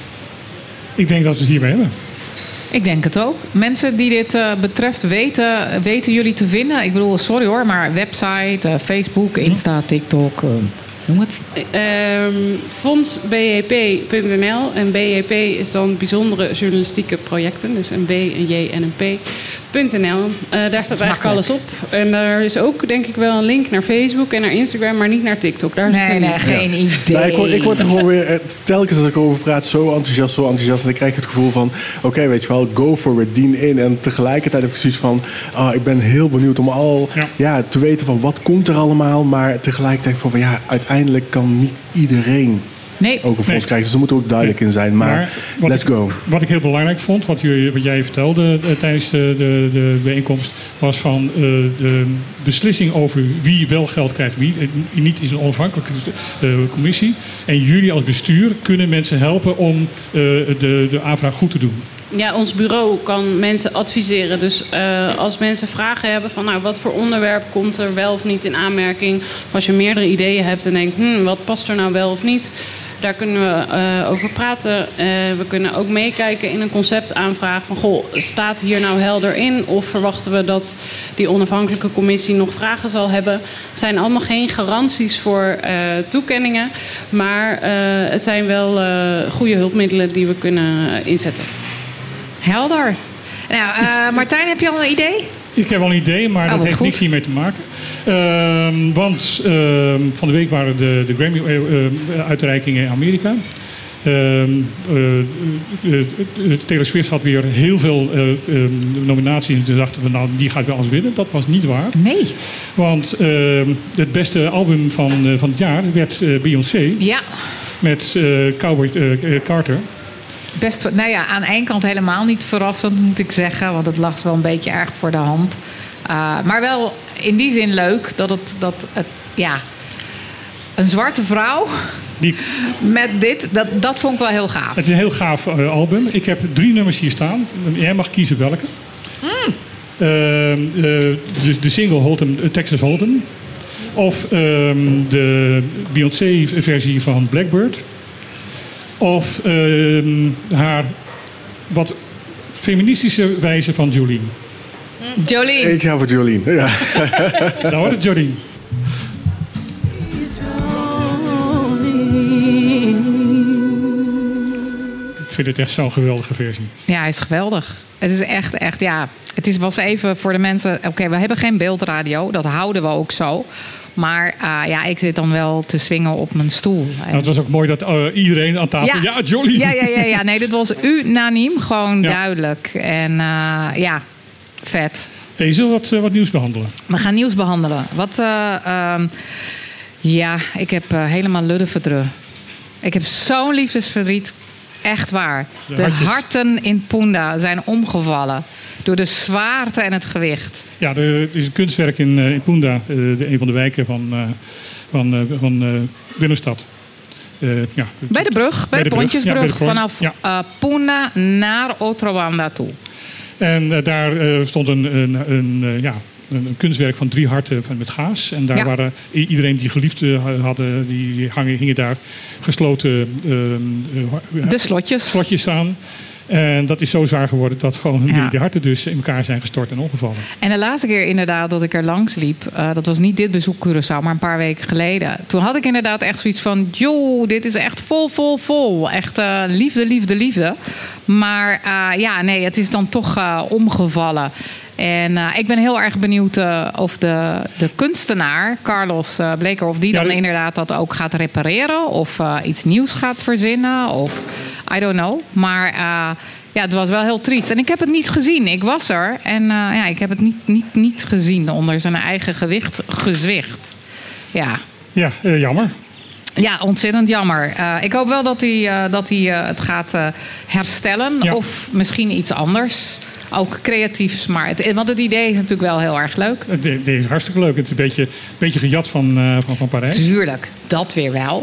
Ik denk dat we het hierbij hebben. Ik denk het ook. Mensen die dit uh, betreft weten, weten jullie te vinden. Ik bedoel, sorry hoor, maar website, uh, Facebook, Insta, TikTok, uh, noem het. Um, fonds B J P punt n l. En B J P is dan bijzondere journalistieke projecten. Dus een B, een J en een P. .nl. Uh, daar staat eigenlijk alles op. En er is ook denk ik wel een link naar Facebook en naar Instagram, maar niet naar TikTok. Daar nee, nee, nee, geen ja. idee. Nou, ik, word, ik word er gewoon weer, telkens als ik erover praat, zo enthousiast, zo enthousiast. En dan krijg ik het gevoel van, oké, okay, weet je wel, go for it, dien in. En tegelijkertijd heb ik zoiets van, oh, ik ben heel benieuwd om al ja. Ja, te weten van wat komt er allemaal. Maar tegelijkertijd van, van ja, uiteindelijk kan niet iedereen Nee. ook een fonds nee. krijgen. Dus er moet ook duidelijk in zijn. Maar, maar let's ik, go. Wat ik heel belangrijk vond, wat, jullie, wat jij vertelde uh, tijdens de, de, de bijeenkomst, was van uh, de beslissing over wie wel geld krijgt. Wie, uh, niet is een onafhankelijke uh, commissie. En jullie als bestuur kunnen mensen helpen om uh, de, de aanvraag goed te doen. Ja, ons bureau kan mensen adviseren. Dus uh, als mensen vragen hebben van nou, wat voor onderwerp komt er wel of niet in aanmerking. Of als je meerdere ideeën hebt en denkt, hmm, wat past er nou wel of niet. Daar kunnen we uh, over praten. Uh, we kunnen ook meekijken in een conceptaanvraag van goh, staat hier nou helder in? Of verwachten we dat die onafhankelijke commissie nog vragen zal hebben? Het zijn allemaal geen garanties voor uh, toekenningen. Maar uh, het zijn wel uh, goede hulpmiddelen die we kunnen inzetten. Helder. Nou, uh, Martijn, heb je al een idee? Ik heb al een idee, maar oh, dat heeft goed. niks hiermee te maken. Uh, want uh, van de week waren de, de Grammy-uitreikingen in Amerika. Uh, uh, uh, uh, Taylor Swift had weer heel veel uh, uh, nominaties. En toen dachten we, nou, die gaat wel alles winnen. Dat was niet waar. Nee. Want uh, het beste album van, uh, van het jaar werd uh, Beyoncé. Ja. Met uh, Cowboy uh, Carter. Best, nou ja, aan één kant helemaal niet verrassend, moet ik zeggen. Want het lag wel een beetje erg voor de hand. Uh, maar wel in die zin leuk dat het, dat het ja, een zwarte vrouw die, met dit, dat, dat vond ik wel heel gaaf. Het is een heel gaaf uh, album. Ik heb drie nummers hier staan. Jij mag kiezen welke. Mm. Uh, uh, de, de single Hold'em, Texas Hold'em. Of uh, de Beyoncé-versie van Blackbird. Of uh, haar wat feministische wijze van Jolene. Jolene. Ik ga voor Jolene. Ja. Dan wordt het Jolene. Ik vind het echt zo'n geweldige versie. Ja, hij is geweldig. Het is echt, echt, ja. Het is, was even voor de mensen. Oké, okay, we hebben geen beeldradio. Dat houden we ook zo. Maar uh, ja, ik zit dan wel te swingen op mijn stoel. Nou, het was ook mooi dat uh, iedereen aan tafel... Ja, ja Jolene! Ja, ja, ja, ja. Nee, dit was unaniem. Gewoon ja. duidelijk. En uh, ja, vet. Hey, zullen we wat, uh, wat nieuws behandelen? We gaan nieuws behandelen. Wat, uh, uh, ja, ik heb uh, helemaal luddeverdreu. Ik heb zo'n liefdesverdriet. Echt waar. De De hartjes. harten in Punda zijn omgevallen. Door de zwaarte en het gewicht. Ja, er is een kunstwerk in, uh, in Punda, uh, de, een van de wijken van, uh, van, uh, van uh, Binnenstad. Uh, ja, Bij de brug, bij, bij de de brug. Pontjesbrug. Ja, bij de brug. Vanaf Ja. uh, Punda naar Otrowanda toe. En uh, daar uh, stond een, een, een, uh, ja, een, een kunstwerk van drie harten van, met gaas. En daar Ja. waren i- iedereen die geliefden hadden, die, die hangen, hingen daar gesloten uh, uh, De slotjes. slotjes aan. En dat is zo zwaar geworden dat gewoon Ja. die, die harten dus in elkaar zijn gestort en omgevallen. En de laatste keer inderdaad dat ik er langs liep, uh, dat was niet dit bezoek Curaçao, maar een paar weken geleden. Toen had ik inderdaad echt zoiets van, joh, dit is echt vol, vol, vol. Echt uh, liefde, liefde, liefde. Maar uh, ja, nee, het is dan toch uh, omgevallen. En uh, ik ben heel erg benieuwd uh, of de, de kunstenaar, Carlos uh, Bleker, of die Ja, dan de- inderdaad dat ook gaat repareren. Of uh, iets nieuws gaat verzinnen. Of I don't know. Maar uh, ja, het was wel heel triest. En ik heb het niet gezien. Ik was er. En uh, ja, ik heb het niet, niet, niet gezien onder zijn eigen gewicht gezwicht. Ja. Ja, uh, jammer. Ja, ontzettend jammer. Uh, ik hoop wel dat hij, uh, dat hij uh, het gaat uh, herstellen. Ja. Of misschien iets anders. Ook creatiefs. Maar het, want het idee is natuurlijk wel heel erg leuk. Het de- de is hartstikke leuk. Het is een beetje, beetje gejat van, uh, van, van Parijs. Tuurlijk, dat weer wel.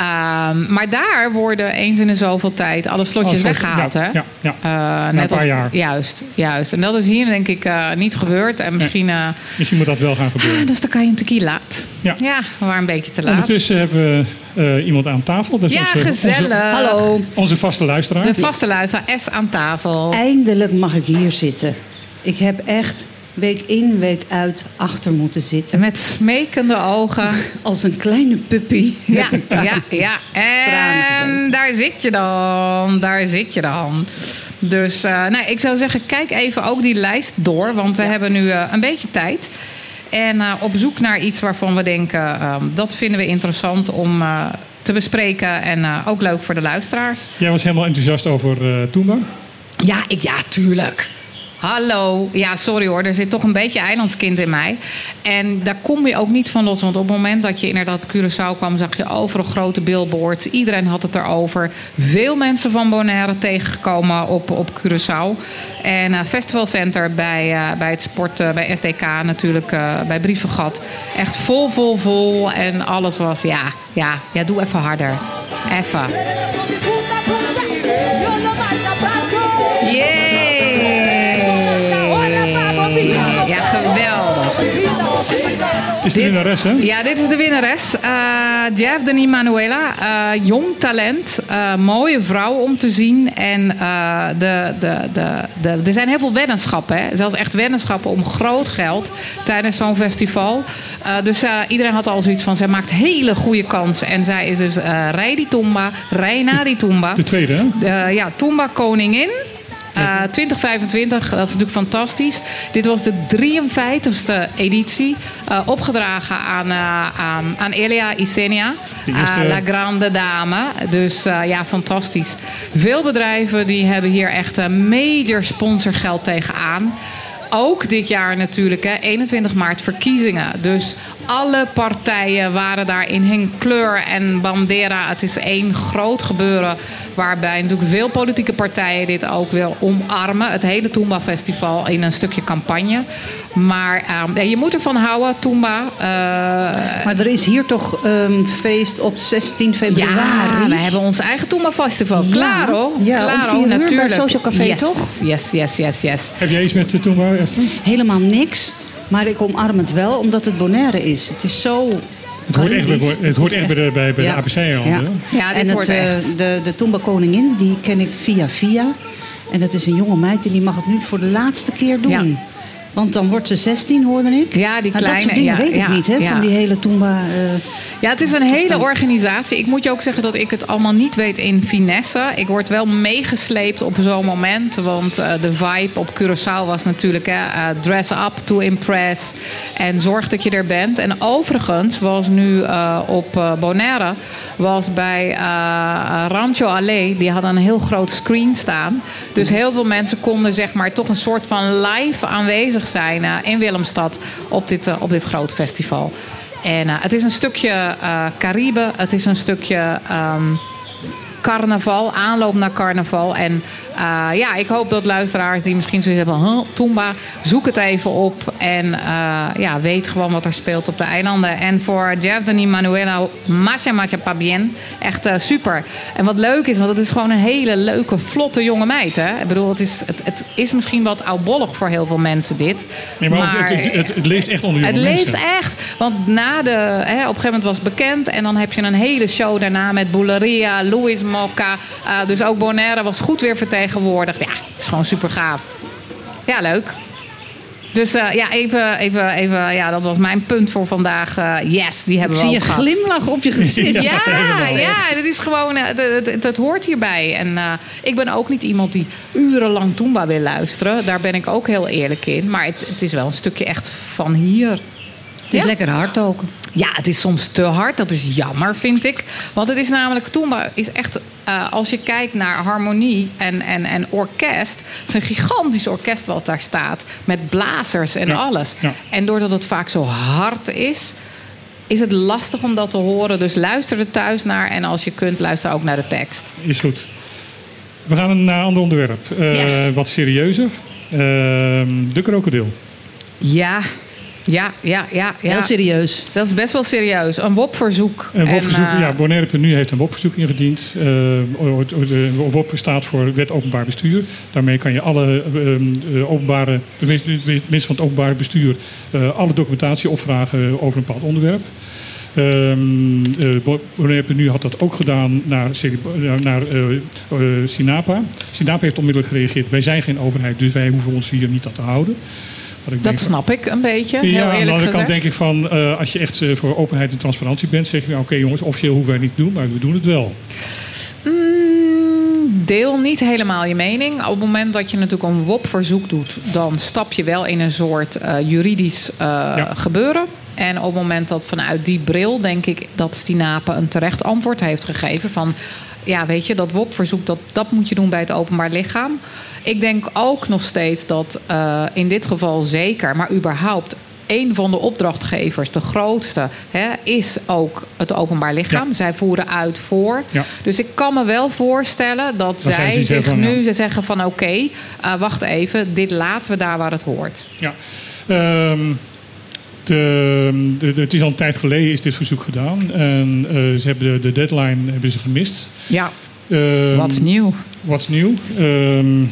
Um, maar daar worden eens in de zoveel tijd alle slotjes Alle slotjes, weggehaald. ja, hè? ja, ja. Uh, Na een paar jaar. Juist, juist. En dat is hier denk ik uh, niet gebeurd. En misschien... Uh, Misschien moet dat wel gaan gebeuren. dus dan kan je een tequila. Ja. Ja, we waren een beetje te laat. Ondertussen hebben we uh, iemand aan tafel. Dat is Ja, onze, gezellig. Onze, Hallo. onze vaste luisteraar. De vaste luisteraar, S aan tafel. Eindelijk mag ik hier zitten. Ik heb echt week in, week uit achter moeten zitten. Met smekende ogen. Als een kleine puppy. Ja, ja, ja. Tranen En gezeten. daar zit je dan. Daar zit je dan. Dus uh, nou, ik zou zeggen, kijk even ook die lijst door. Want we hebben nu uh, een beetje tijd. En uh, op zoek naar iets waarvan we denken... Uh, dat vinden we interessant om uh, te bespreken. En uh, ook leuk voor de luisteraars. Jij was helemaal enthousiast over uh, Toomba. Ja, ik, ja, tuurlijk. Hallo. Ja, sorry hoor. Er zit toch een beetje eilandskind in mij. En daar kom je ook niet van los. Want op het moment dat je inderdaad Curaçao kwam... zag je overal grote billboards. Iedereen had het erover. Veel mensen van Bonaire tegengekomen op, op Curaçao. En uh, festivalcenter bij, uh, bij het sport, uh, bij S D K natuurlijk, uh, bij Brievengat. Echt vol, vol, vol. En alles was, ja, ja, ja, doe even harder. Even. Yay! Ja, geweldig. Is de Dit- winnares, hè? Ja, dit is de winnares. Uh, Jeff Denis Manuela. Uh, jong talent. Uh, mooie vrouw om te zien. En uh, de, de, de, de, er zijn heel veel weddenschappen. Hè? Zelfs echt weddenschappen om groot geld tijdens zo'n festival. Uh, dus uh, iedereen had al zoiets van... zij maakt hele goede kansen. En zij is dus uh, Reidi Toomba. Reina Toomba. De tweede, hè? Uh, ja, Toomba Koningin. Uh, twintig vijfentwintig, dat is natuurlijk fantastisch. Dit was de drieënvijftigste editie. Uh, opgedragen aan, uh, aan, aan Elia Isenia. De eerste- Uh, La Grande Dame. Dus uh, ja, fantastisch. Veel bedrijven die hebben hier echt uh, major sponsorgeld tegenaan. Ook dit jaar natuurlijk, hè, eenentwintig maart verkiezingen. Dus alle partijen waren daar in hun kleur en bandera. Het is één groot gebeuren waarbij natuurlijk veel politieke partijen dit ook wil omarmen. Het hele Toomba Festival in een stukje campagne. Maar uh, je moet ervan houden, Toomba. Uh, Maar er is hier toch een feest op zestien februari. ja, we hebben ons eigen Toomba Festival. Ja. Claro, Ja, om claro, vier uur bij natuurlijk. Social Café, yes, toch? Yes, yes, yes, yes. Heb jij iets met de Toomba, Esther? Helemaal niks. Maar ik omarm het wel, omdat het Bonaire is. Het is zo... Het hoort echt bij, Caribisch. het hoort is echt bij de, bij, bij Ja. de A B C-eilanden. Ja. Ja, dit en het, hoort eh, echt. de, de Toomba Koningin, die ken ik via via. En dat is een jonge meid en die mag het nu voor de laatste keer doen. Ja. Want dan wordt ze zestien, hoorde ik. Ja, die Nou, kleine, dat soort dingen ja, weet ik ja, niet, hè, ja. van die hele Toomba... eh, Ja, het is een hele Verstand. organisatie. Ik moet je ook zeggen dat ik het allemaal niet weet in finesse. Ik word wel meegesleept op zo'n moment. Want uh, de vibe op Curaçao was natuurlijk hè, uh, dress up to impress. En zorg dat je er bent. En overigens was nu uh, op uh, Bonaire... was bij uh, Rancho Alé... die hadden een heel groot screen staan. Dus heel veel mensen konden zeg maar toch een soort van live aanwezig zijn... Uh, in Willemstad op dit, uh, op dit grote festival. En uh, het is een stukje uh, Caribe. Het is een stukje um, carnaval, aanloop naar carnaval. En uh, ja, ik hoop dat luisteraars die misschien zoiets hebben... Huh, Tumba, zoek het even op en uh, ja, weet gewoon wat er speelt op de eilanden. En voor Jeff, Denis, Manuela, macha, macha, pa bien. Echt uh, super. En wat leuk is, want het is gewoon een hele leuke, vlotte jonge meid. Hè? Ik bedoel, het is, het, het is misschien wat oudbollig voor heel veel mensen dit. Nee, maar, maar het, het, het, het leeft echt onder jonge het mensen. Het leeft echt. Want na de, hè, op een gegeven moment was het bekend. En dan heb je een hele show daarna met Bouleria, Louis Mocca. Uh, dus ook Bonaire was goed weer vertegenwoordigd. Ja, het is gewoon super gaaf. Ja, leuk. Dus uh, ja, even, even, even, ja, dat was mijn punt voor vandaag. Uh, yes, die hebben Ik we zie ook je gehad. glimlach op je gezicht. Ja, ja, ja, ja, het is gewoon, uh, het, het, het hoort hierbij. En uh, ik ben ook niet iemand die urenlang Tumba wil luisteren. Daar ben ik ook heel eerlijk in. Maar het, het is wel een stukje echt van hier. Het is Ja? lekker hard ook. Ja, het is soms te hard. Dat is jammer, vind ik. Want het is namelijk, Tumba is echt... Uh, als je kijkt naar harmonie en, en, en orkest... het is een gigantisch orkest wat daar staat. Met blazers en Ja, alles. ja. En doordat het vaak zo hard is... is het lastig om dat te horen. Dus luister er thuis naar. En als je kunt, luister ook naar de tekst. Is goed. We gaan naar een ander onderwerp. Uh, Yes. Wat serieuzer. Uh, de krokodil. Ja, ja, ja, ja. ja. Heel serieus. Dat is best wel serieus. Een W O P-verzoek. Een W O P-verzoek, En, uh, ja, Bonaire Nu heeft een W O P-verzoek ingediend. Uh, de W O P staat voor Wet Openbaar Bestuur. Daarmee kan je alle uh, openbare, de mensen van het openbaar bestuur... Uh, alle documentatie opvragen over een bepaald onderwerp. Um, uh, Bonaire Nu had dat ook gedaan naar, naar uh, uh, Sinapa. Sinapa heeft onmiddellijk gereageerd. Wij zijn geen overheid, dus wij hoeven ons hier niet aan te houden. Wat ik dat denk, snap ik een beetje, heel ja, aan de eerlijk andere gezegd. kant denk ik van... Uh, als je echt uh, voor openheid en transparantie bent... zeg je, oké okay, jongens, officieel hoeven wij het niet te doen... maar we doen het wel. Mm, deel niet helemaal je mening. Op het moment dat je natuurlijk een W O P-verzoek doet... dan stap je wel in een soort uh, juridisch uh, ja. gebeuren. En op het moment dat vanuit die bril... denk ik dat Stinape een terecht antwoord heeft gegeven... van ja, weet je, dat W O P-verzoek... Dat, dat moet je doen bij het openbaar lichaam. Ik denk ook nog steeds dat uh, in dit geval zeker... maar überhaupt... een van de opdrachtgevers, de grootste, hè, is ook het openbaar lichaam. Ja. Zij voeren uit voor. Ja. Dus ik kan me wel voorstellen dat, dat zij zich van, nu ja. zeggen van... oké, okay, uh, wacht even, dit laten we daar waar het hoort. Ja, um, de, de, de, het is al een tijd geleden is dit verzoek gedaan. En uh, ze hebben de, de deadline hebben ze gemist. Ja, um, wat is nieuw? Wat is nieuw? Um,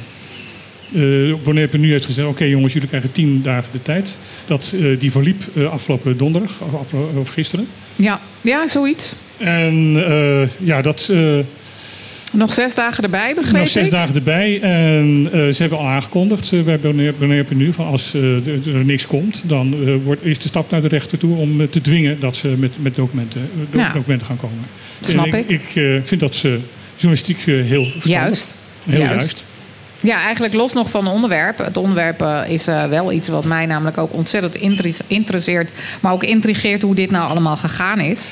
Uh, Bonaire Nu heeft gezegd, oké okay, jongens, jullie krijgen tien dagen de tijd. Dat, uh, die verliep uh, afgelopen donderdag, of, of gisteren. Ja, ja, zoiets. En uh, ja, dat... Uh, nog zes dagen erbij, begreep ik? Nog zes ik? dagen erbij. En uh, ze hebben al aangekondigd uh, bij Bonaire, Bonaire Nu... van als uh, er niks komt, dan uh, wordt, is de stap naar de rechter toe... om uh, te dwingen dat ze met, met documenten, uh, ja. documenten gaan komen. Snap en ik. Ik, ik uh, vind dat ze journalistiek uh, heel verstandig. Juist. Heel juist. juist. Ja, eigenlijk los nog van het onderwerp. Het onderwerp uh, is uh, wel iets wat mij namelijk ook ontzettend interesseert. Maar ook intrigeert hoe dit nou allemaal gegaan is.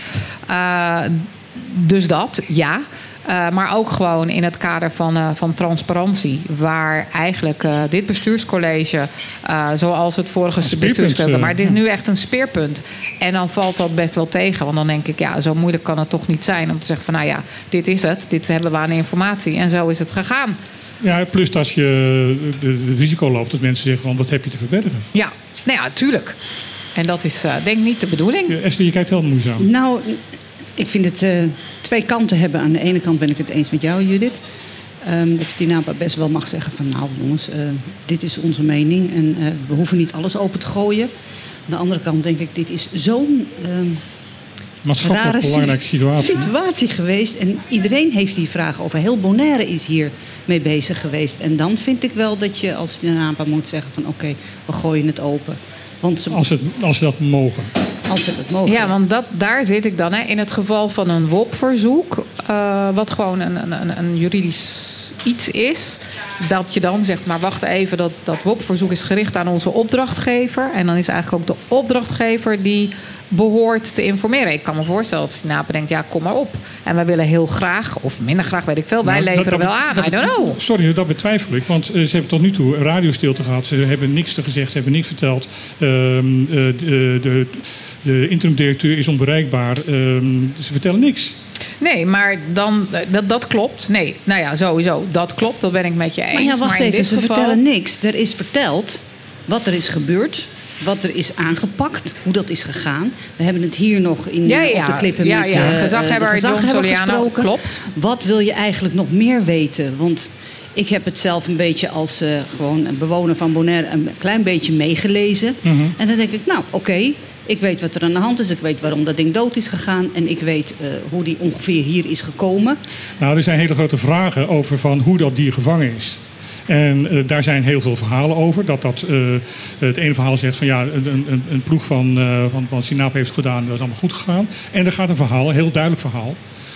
Uh, dus dat, ja. Uh, maar ook gewoon in het kader van, uh, van transparantie. Waar eigenlijk uh, dit bestuurscollege, uh, zoals het vorige bestuurscollege... maar het is nu echt een speerpunt. En dan valt dat best wel tegen. Want dan denk ik, ja, zo moeilijk kan het toch niet zijn... om te zeggen van, nou ja, dit is het. Dit hebben we aan informatie. En zo is het gegaan. Ja, plus dat je het risico loopt dat mensen zeggen van wat heb je te verbergen. Ja, nou ja, tuurlijk. En dat is uh, denk ik niet de bedoeling. Ja, Esther, je kijkt heel moeizaam. Nou, ik vind het uh, twee kanten hebben. Aan de ene kant ben ik het eens met jou, Judith. Um, dat Stinapa best wel mag zeggen van nou jongens, uh, dit is onze mening. En uh, we hoeven niet alles open te gooien. Aan de andere kant denk ik, dit is zo'n... Um, maatschappelijk rare belangrijke situatie. situatie geweest. En iedereen heeft die vraag over. Heel Bonaire is hier mee bezig geweest. En dan vind ik wel dat je als Stinapa moet zeggen van oké, okay, we gooien het open. Want ze, als, het, als ze dat mogen. Als ze dat mogen. Ja, want dat, daar zit ik dan. Hè. In het geval van een W O P-verzoek, uh, wat gewoon een, een, een juridisch iets is, dat je dan zegt, maar wacht even, dat, dat W O P-verzoek is gericht aan onze opdrachtgever. En dan is eigenlijk ook de opdrachtgever die behoort te informeren. Ik kan me voorstellen dat Stinapa denkt, ja, kom maar op. En wij willen heel graag, of minder graag, weet ik veel, wij nou, leveren dat, dat, wel aan. Dat, I don't know. Sorry, dat betwijfel ik. Want uh, ze hebben tot nu toe radiostilte gehad. Ze hebben niks te gezegd, ze hebben niks verteld. Uh, uh, de, de, de interim-directeur is onbereikbaar. Um, ze vertellen niks. Nee, maar dan, dat, dat klopt. Nee, nou ja, sowieso, dat klopt. Dat ben ik met je eens. Maar ja, wacht maar in even, dit ze geval... vertellen niks. Er is verteld wat er is gebeurd, wat er is aangepakt, hoe dat is gegaan. We hebben het hier nog in, Ja, ja, op de klippen ja, met ja. uh, Gezaghebber de John gezaghebber Soliano, gesproken. klopt. Wat wil je eigenlijk nog meer weten? Want ik heb het zelf een beetje als uh, gewoon een bewoner van Bonaire een klein beetje meegelezen. Mm-hmm. En dan denk ik, nou oké, okay, ik weet wat er aan de hand is. Ik weet waarom dat ding dood is gegaan. En ik weet uh, hoe die ongeveer hier is gekomen. Nou, er zijn hele grote vragen over van hoe dat dier gevangen is. En uh, daar zijn heel veel verhalen over. Dat dat, uh, het ene verhaal zegt van ja, een, een, een ploeg van, uh, van, van Sinap heeft gedaan. Dat is allemaal goed gegaan. En er gaat een verhaal, een heel duidelijk verhaal.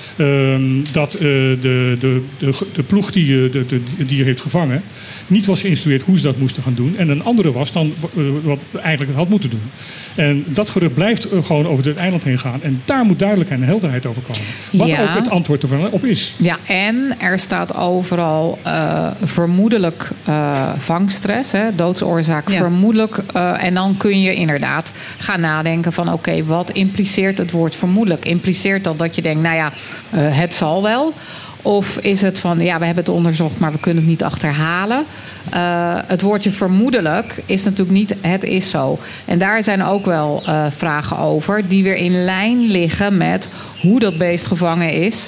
Um, dat uh, de, de, de, de ploeg die uh, de, de, het dier heeft gevangen niet was geïnstrueerd hoe ze dat moesten gaan doen. En een andere was dan uh, wat eigenlijk het had moeten doen. En dat gerucht blijft uh, gewoon over het eiland heen gaan. En daar moet duidelijkheid en helderheid over komen. Wat Ja. ook het antwoord ervan op is. Ja, en er staat overal uh, vermoedelijk uh, vangstress, hè, doodsoorzaak Ja. vermoedelijk. Uh, en dan kun je inderdaad gaan nadenken van oké, okay, wat impliceert het woord vermoedelijk? Impliceert dat dat je denkt, nou ja, uh, het zal wel? Of is het van, ja, we hebben het onderzocht, maar we kunnen het niet achterhalen. Uh, het woordje vermoedelijk is natuurlijk niet het is zo. En daar zijn ook wel uh, vragen over die weer in lijn liggen met hoe dat beest gevangen is.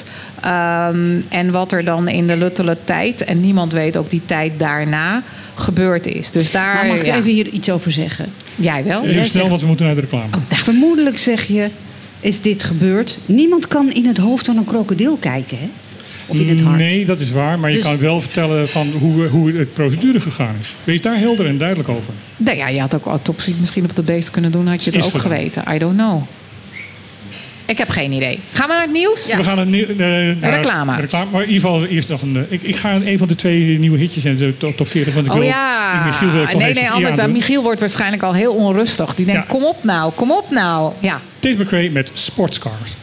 Um, en wat er dan in de luttele tijd, en niemand weet ook die tijd daarna, gebeurd is. Dus daar, Maar mag ik ja. even hier iets over zeggen? Jij wel? Even Jij snel, zegt- want we moeten naar de reclame. Oh, vermoedelijk zeg je, is dit gebeurd? Niemand kan in het hoofd van een krokodil kijken, hè? Of in het hart. Nee, dat is waar. Maar je Dus- kan wel vertellen van hoe, hoe het procedure gegaan is. Wees daar helder en duidelijk over. Nou ja, je had ook autopsie misschien op het beest kunnen doen. Had je het Is ook gedaan. geweten. I don't know. Ik heb geen idee. Gaan we naar het nieuws? Ja. We gaan het nieuw, uh, naar Reclame. de reclame. Maar in ieder geval eerst nog een... uh, ik, ik ga een van de twee nieuwe hitjes en de top, top veertig. Want ik Oh wil, ja. ik, Michiel wil ik toch nee, even nee, eer anders. Dan aandoen. Michiel wordt waarschijnlijk al heel onrustig. Die denkt, Ja. kom op nou, kom op nou. Ja. Tate McRae met Sportscars.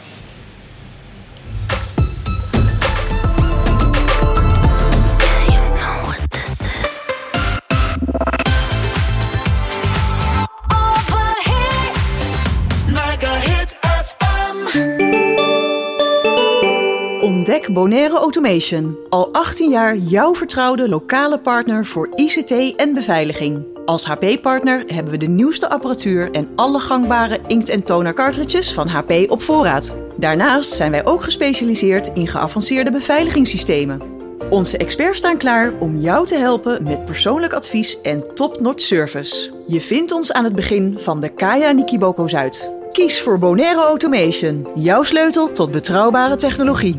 Ontdek Bonaire Automation. Al achttien jaar jouw vertrouwde lokale partner voor I C T en beveiliging. Als H P-partner hebben we de nieuwste apparatuur en alle gangbare inkt- en toner cartridges van H P op voorraad. Daarnaast zijn wij ook gespecialiseerd in geavanceerde beveiligingssystemen. Onze experts staan klaar om jou te helpen met persoonlijk advies en top-notch service. Je vindt ons aan het begin van de Kaya Nikiboko Zuid. Kies voor Bonaire Automation, jouw sleutel tot betrouwbare technologie.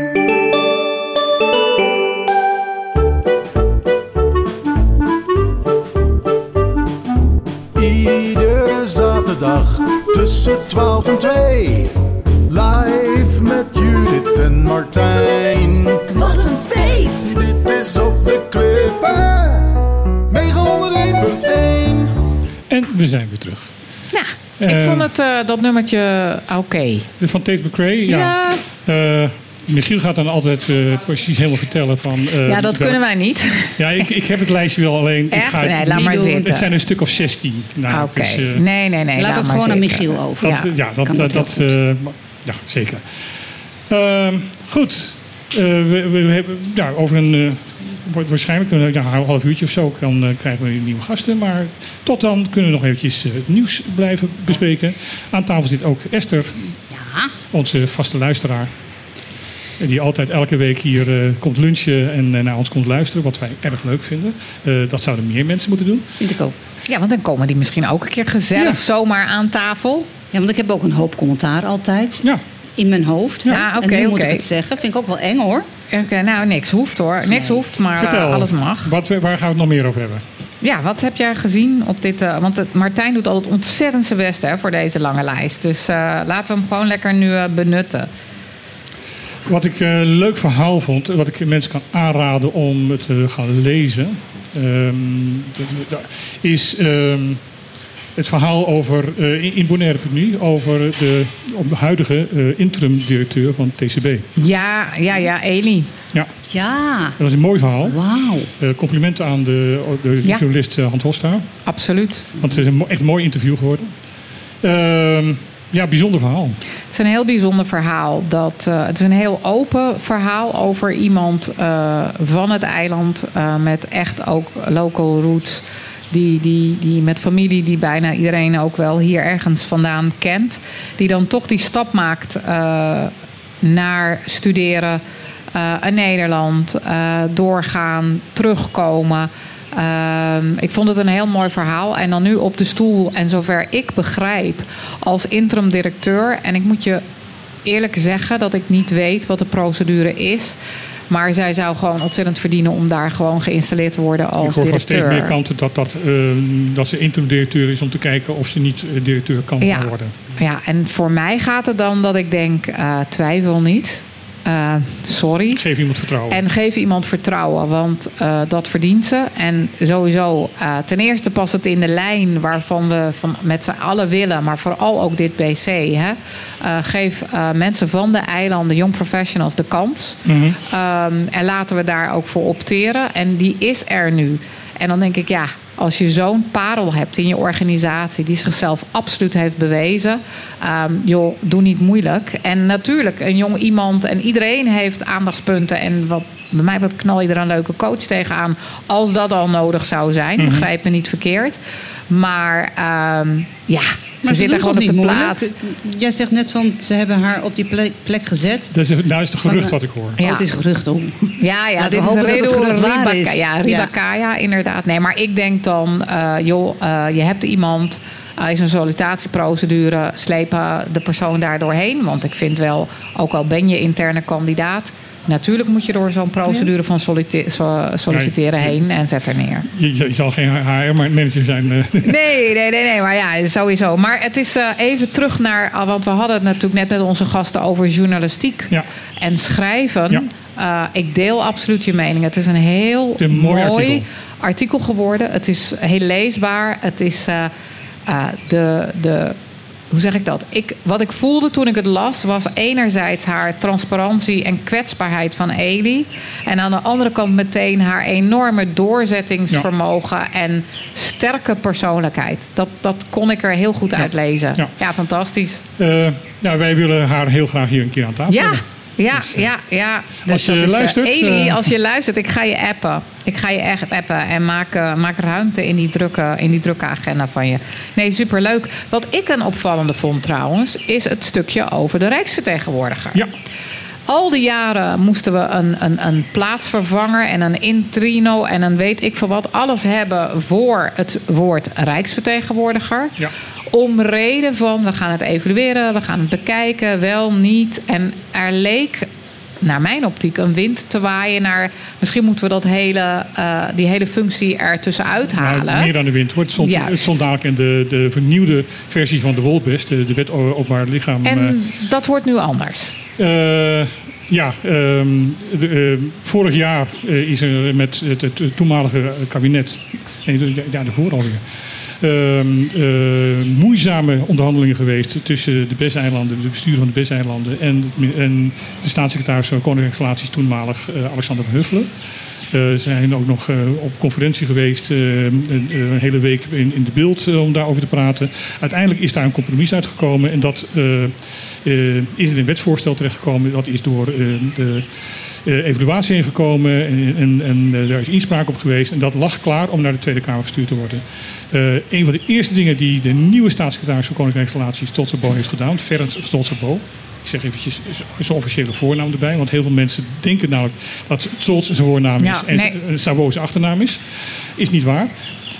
Iedere zaterdag tussen twaalf en twee. Live met Judith en Martijn. Wat een feest! Dit is op de klippen. negenhonderdéén punt één. En we zijn weer terug. Ja, ik Eh, vond het, uh, dat nummertje oké. De van Tate McRae, ja. Ja. Uh, Michiel gaat dan altijd uh, precies helemaal vertellen van... Uh, Ja, dat kunnen wij niet. Ja, ik, ik heb het lijstje wel alleen... Echt? Ik ga het Nee, laat niet maar doen. zitten. Het zijn een stuk of zestien. Nou, Oké. dus, uh, nee, nee, nee. Laat het maar gewoon aan zitten. Michiel over. Dat, Ja. ja, dat, kan dat, dat dat, heel uh, ja, zeker. Uh, goed. Uh, we, we hebben, ja, over een... Uh, waarschijnlijk een ja, een half uurtje of zo dan, uh, krijgen we nieuwe gasten. Maar tot dan kunnen we nog eventjes uh, het nieuws blijven bespreken. Aan tafel zit ook Esther, Ja. onze vaste luisteraar. Die altijd elke week hier uh, komt lunchen en uh, naar ons komt luisteren. Wat wij erg leuk vinden. Uh, dat zouden meer mensen moeten doen. Vind ik ook. Ja, want dan komen die misschien ook een keer gezellig Ja. zomaar aan tafel. Ja, want ik heb ook een hoop commentaar altijd. Ja. In mijn hoofd. Ja, oké, en nu moet oké. ik het zeggen. Vind ik ook wel eng hoor. Oké, nou, niks hoeft hoor. Niks hoeft, maar Vertel, uh, alles mag. Wat, waar gaan we het nog meer over hebben? Ja, wat heb jij gezien op dit... Uh, want het, Martijn doet altijd ontzettend zijn best hè, voor deze lange lijst. Dus uh, laten we hem gewoon lekker nu uh, benutten. Wat ik een uh, leuk verhaal vond, wat ik mensen kan aanraden om het te gaan lezen, um, is um, het verhaal over, uh, in Bonaire punt nu over de huidige uh, interim-directeur van T C B. Ja, ja, ja, Eli. Ja, Ja. dat was een mooi verhaal. Wauw. Uh, complimenten aan de, de Ja. journalist uh, Hans Hosta. Absoluut. Want het is een mo- echt mooi interview geworden. Uh, ja, bijzonder verhaal. Het is een heel bijzonder verhaal. Dat, uh, het is een heel open verhaal over iemand uh, van het eiland... Uh, met echt ook local roots... Die, die, die met familie die bijna iedereen ook wel hier ergens vandaan kent. Die dan toch die stap maakt uh, naar studeren uh, in Nederland. Uh, doorgaan, terugkomen. Uh, ik vond het een heel mooi verhaal. En dan nu op de stoel. En zover ik begrijp als interim directeur. En ik moet je eerlijk zeggen dat ik niet weet wat de procedure is... Maar zij zou gewoon ontzettend verdienen om daar gewoon geïnstalleerd te worden als directeur. Ik hoor van steeds meer kanten dat, dat, uh, dat ze interim directeur is om te kijken of ze niet uh, directeur kan ja. worden. Ja, en voor mij gaat het dan dat ik denk, uh, twijfel niet. Uh, sorry. Geef iemand vertrouwen. En geef iemand vertrouwen, want uh, dat verdient ze. En sowieso, uh, ten eerste past het in de lijn waarvan we van met z'n allen willen, maar vooral ook dit B C. Hè? Uh, geef uh, mensen van de eilanden, young professionals, de kans. Mm-hmm. Um, en laten we daar ook voor opteren. En die is er nu. En dan denk ik, ja, als je zo'n parel hebt in je organisatie... die zichzelf absoluut heeft bewezen... Um, joh, doe niet moeilijk. En natuurlijk, een jong iemand... en iedereen heeft aandachtspunten... en wat, bij mij wat knal je er een leuke coach tegenaan... als dat al nodig zou zijn. Mm-hmm. Begrijp me niet verkeerd. Maar um, ja... Maar ze, ze zit er gewoon op de plaats. Jij zegt net van, ze hebben haar op die plek, plek gezet. Dat is, nou is het gerucht van, wat ik hoor. Ja. Oh, het is gerucht om. Ja, ja, dit is een Ribaka, ja, Ribakaya, ja. Inderdaad. Nee, maar ik denk dan, uh, joh, uh, je hebt iemand... Uh, is een sollicitatieprocedure, slepen de persoon daar doorheen. Want ik vind wel, ook al ben je interne kandidaat... Natuurlijk moet je door zo'n procedure van sollicite- solliciteren heen en zet er neer. Je, je zal geen H R-manager zijn. Uh. Nee, nee, nee, nee, maar ja, sowieso. Maar het is uh, even terug naar... Want we hadden het natuurlijk net met onze gasten over journalistiek ja. en schrijven. Ja. Uh, ik deel absoluut je mening. Het is een heel een mooi, mooi artikel. artikel geworden. Het is heel leesbaar. Het is uh, uh, de... de Hoe zeg ik dat? Ik, wat ik voelde toen ik het las... was enerzijds haar transparantie en kwetsbaarheid van Elie. En aan de andere kant meteen haar enorme doorzettingsvermogen... Ja. en sterke persoonlijkheid. Dat, dat kon ik er heel goed ja. uit lezen. Ja, ja fantastisch. Uh, ja, wij willen haar heel graag hier een keer aan tafel ja. hebben. Ja, dus, uh, ja, ja. Dus als je is, luistert... Uh, Elie, uh, als je luistert, ik ga je appen. Ik ga je echt appen en maak, uh, maak ruimte in die, drukke, in die drukke agenda van je. Nee, superleuk. Wat ik een opvallende vond trouwens... is het stukje over de Rijksvertegenwoordiger. Ja. Al die jaren moesten we een, een, een plaatsvervanger en een intrino... en een weet ik veel wat, alles hebben voor het woord Rijksvertegenwoordiger... Ja. Om reden van, we gaan het evalueren, we gaan het bekijken, wel, niet. En er leek, naar mijn optiek, een wind te waaien naar... misschien moeten we dat hele, uh, die hele functie er tussenuit halen. Nou, meer dan de wind. Het stond, het stond dadelijk in de, de vernieuwde versie van de Wolbest, de, de wet openbaar lichaam. En uh, dat wordt nu anders. Uh, ja, um, de, uh, vorig jaar uh, is er met het, het toenmalige kabinet... Nee, ja, daarvoor alweer... Uh, uh, moeizame onderhandelingen geweest tussen de B E S-eilanden, de bestuur van de B E S-eilanden en, en de staatssecretaris van Koninkrijksrelaties toenmalig uh, Alexander van Huffelen. Ze uh, zijn ook nog uh, op conferentie geweest, uh, een, een hele week in, in de beeld uh, om daarover te praten. Uiteindelijk is daar een compromis uitgekomen en dat uh, uh, is in een wetsvoorstel terechtgekomen. Dat is door uh, de uh, evaluatie heen gekomen en, en, en uh, daar is inspraak op geweest. En dat lag klaar om naar de Tweede Kamer gestuurd te worden. Uh, een van de eerste dingen die de nieuwe staatssecretaris van Koninkrijksrelaties, Stolzenbo, heeft gedaan, Ferenc Stolzenbo. Ik zeg eventjes zijn officiële voornaam erbij, want heel veel mensen denken namelijk dat Stolz zijn voornaam is ja, nee. en Sabo zijn achternaam is. Is niet waar.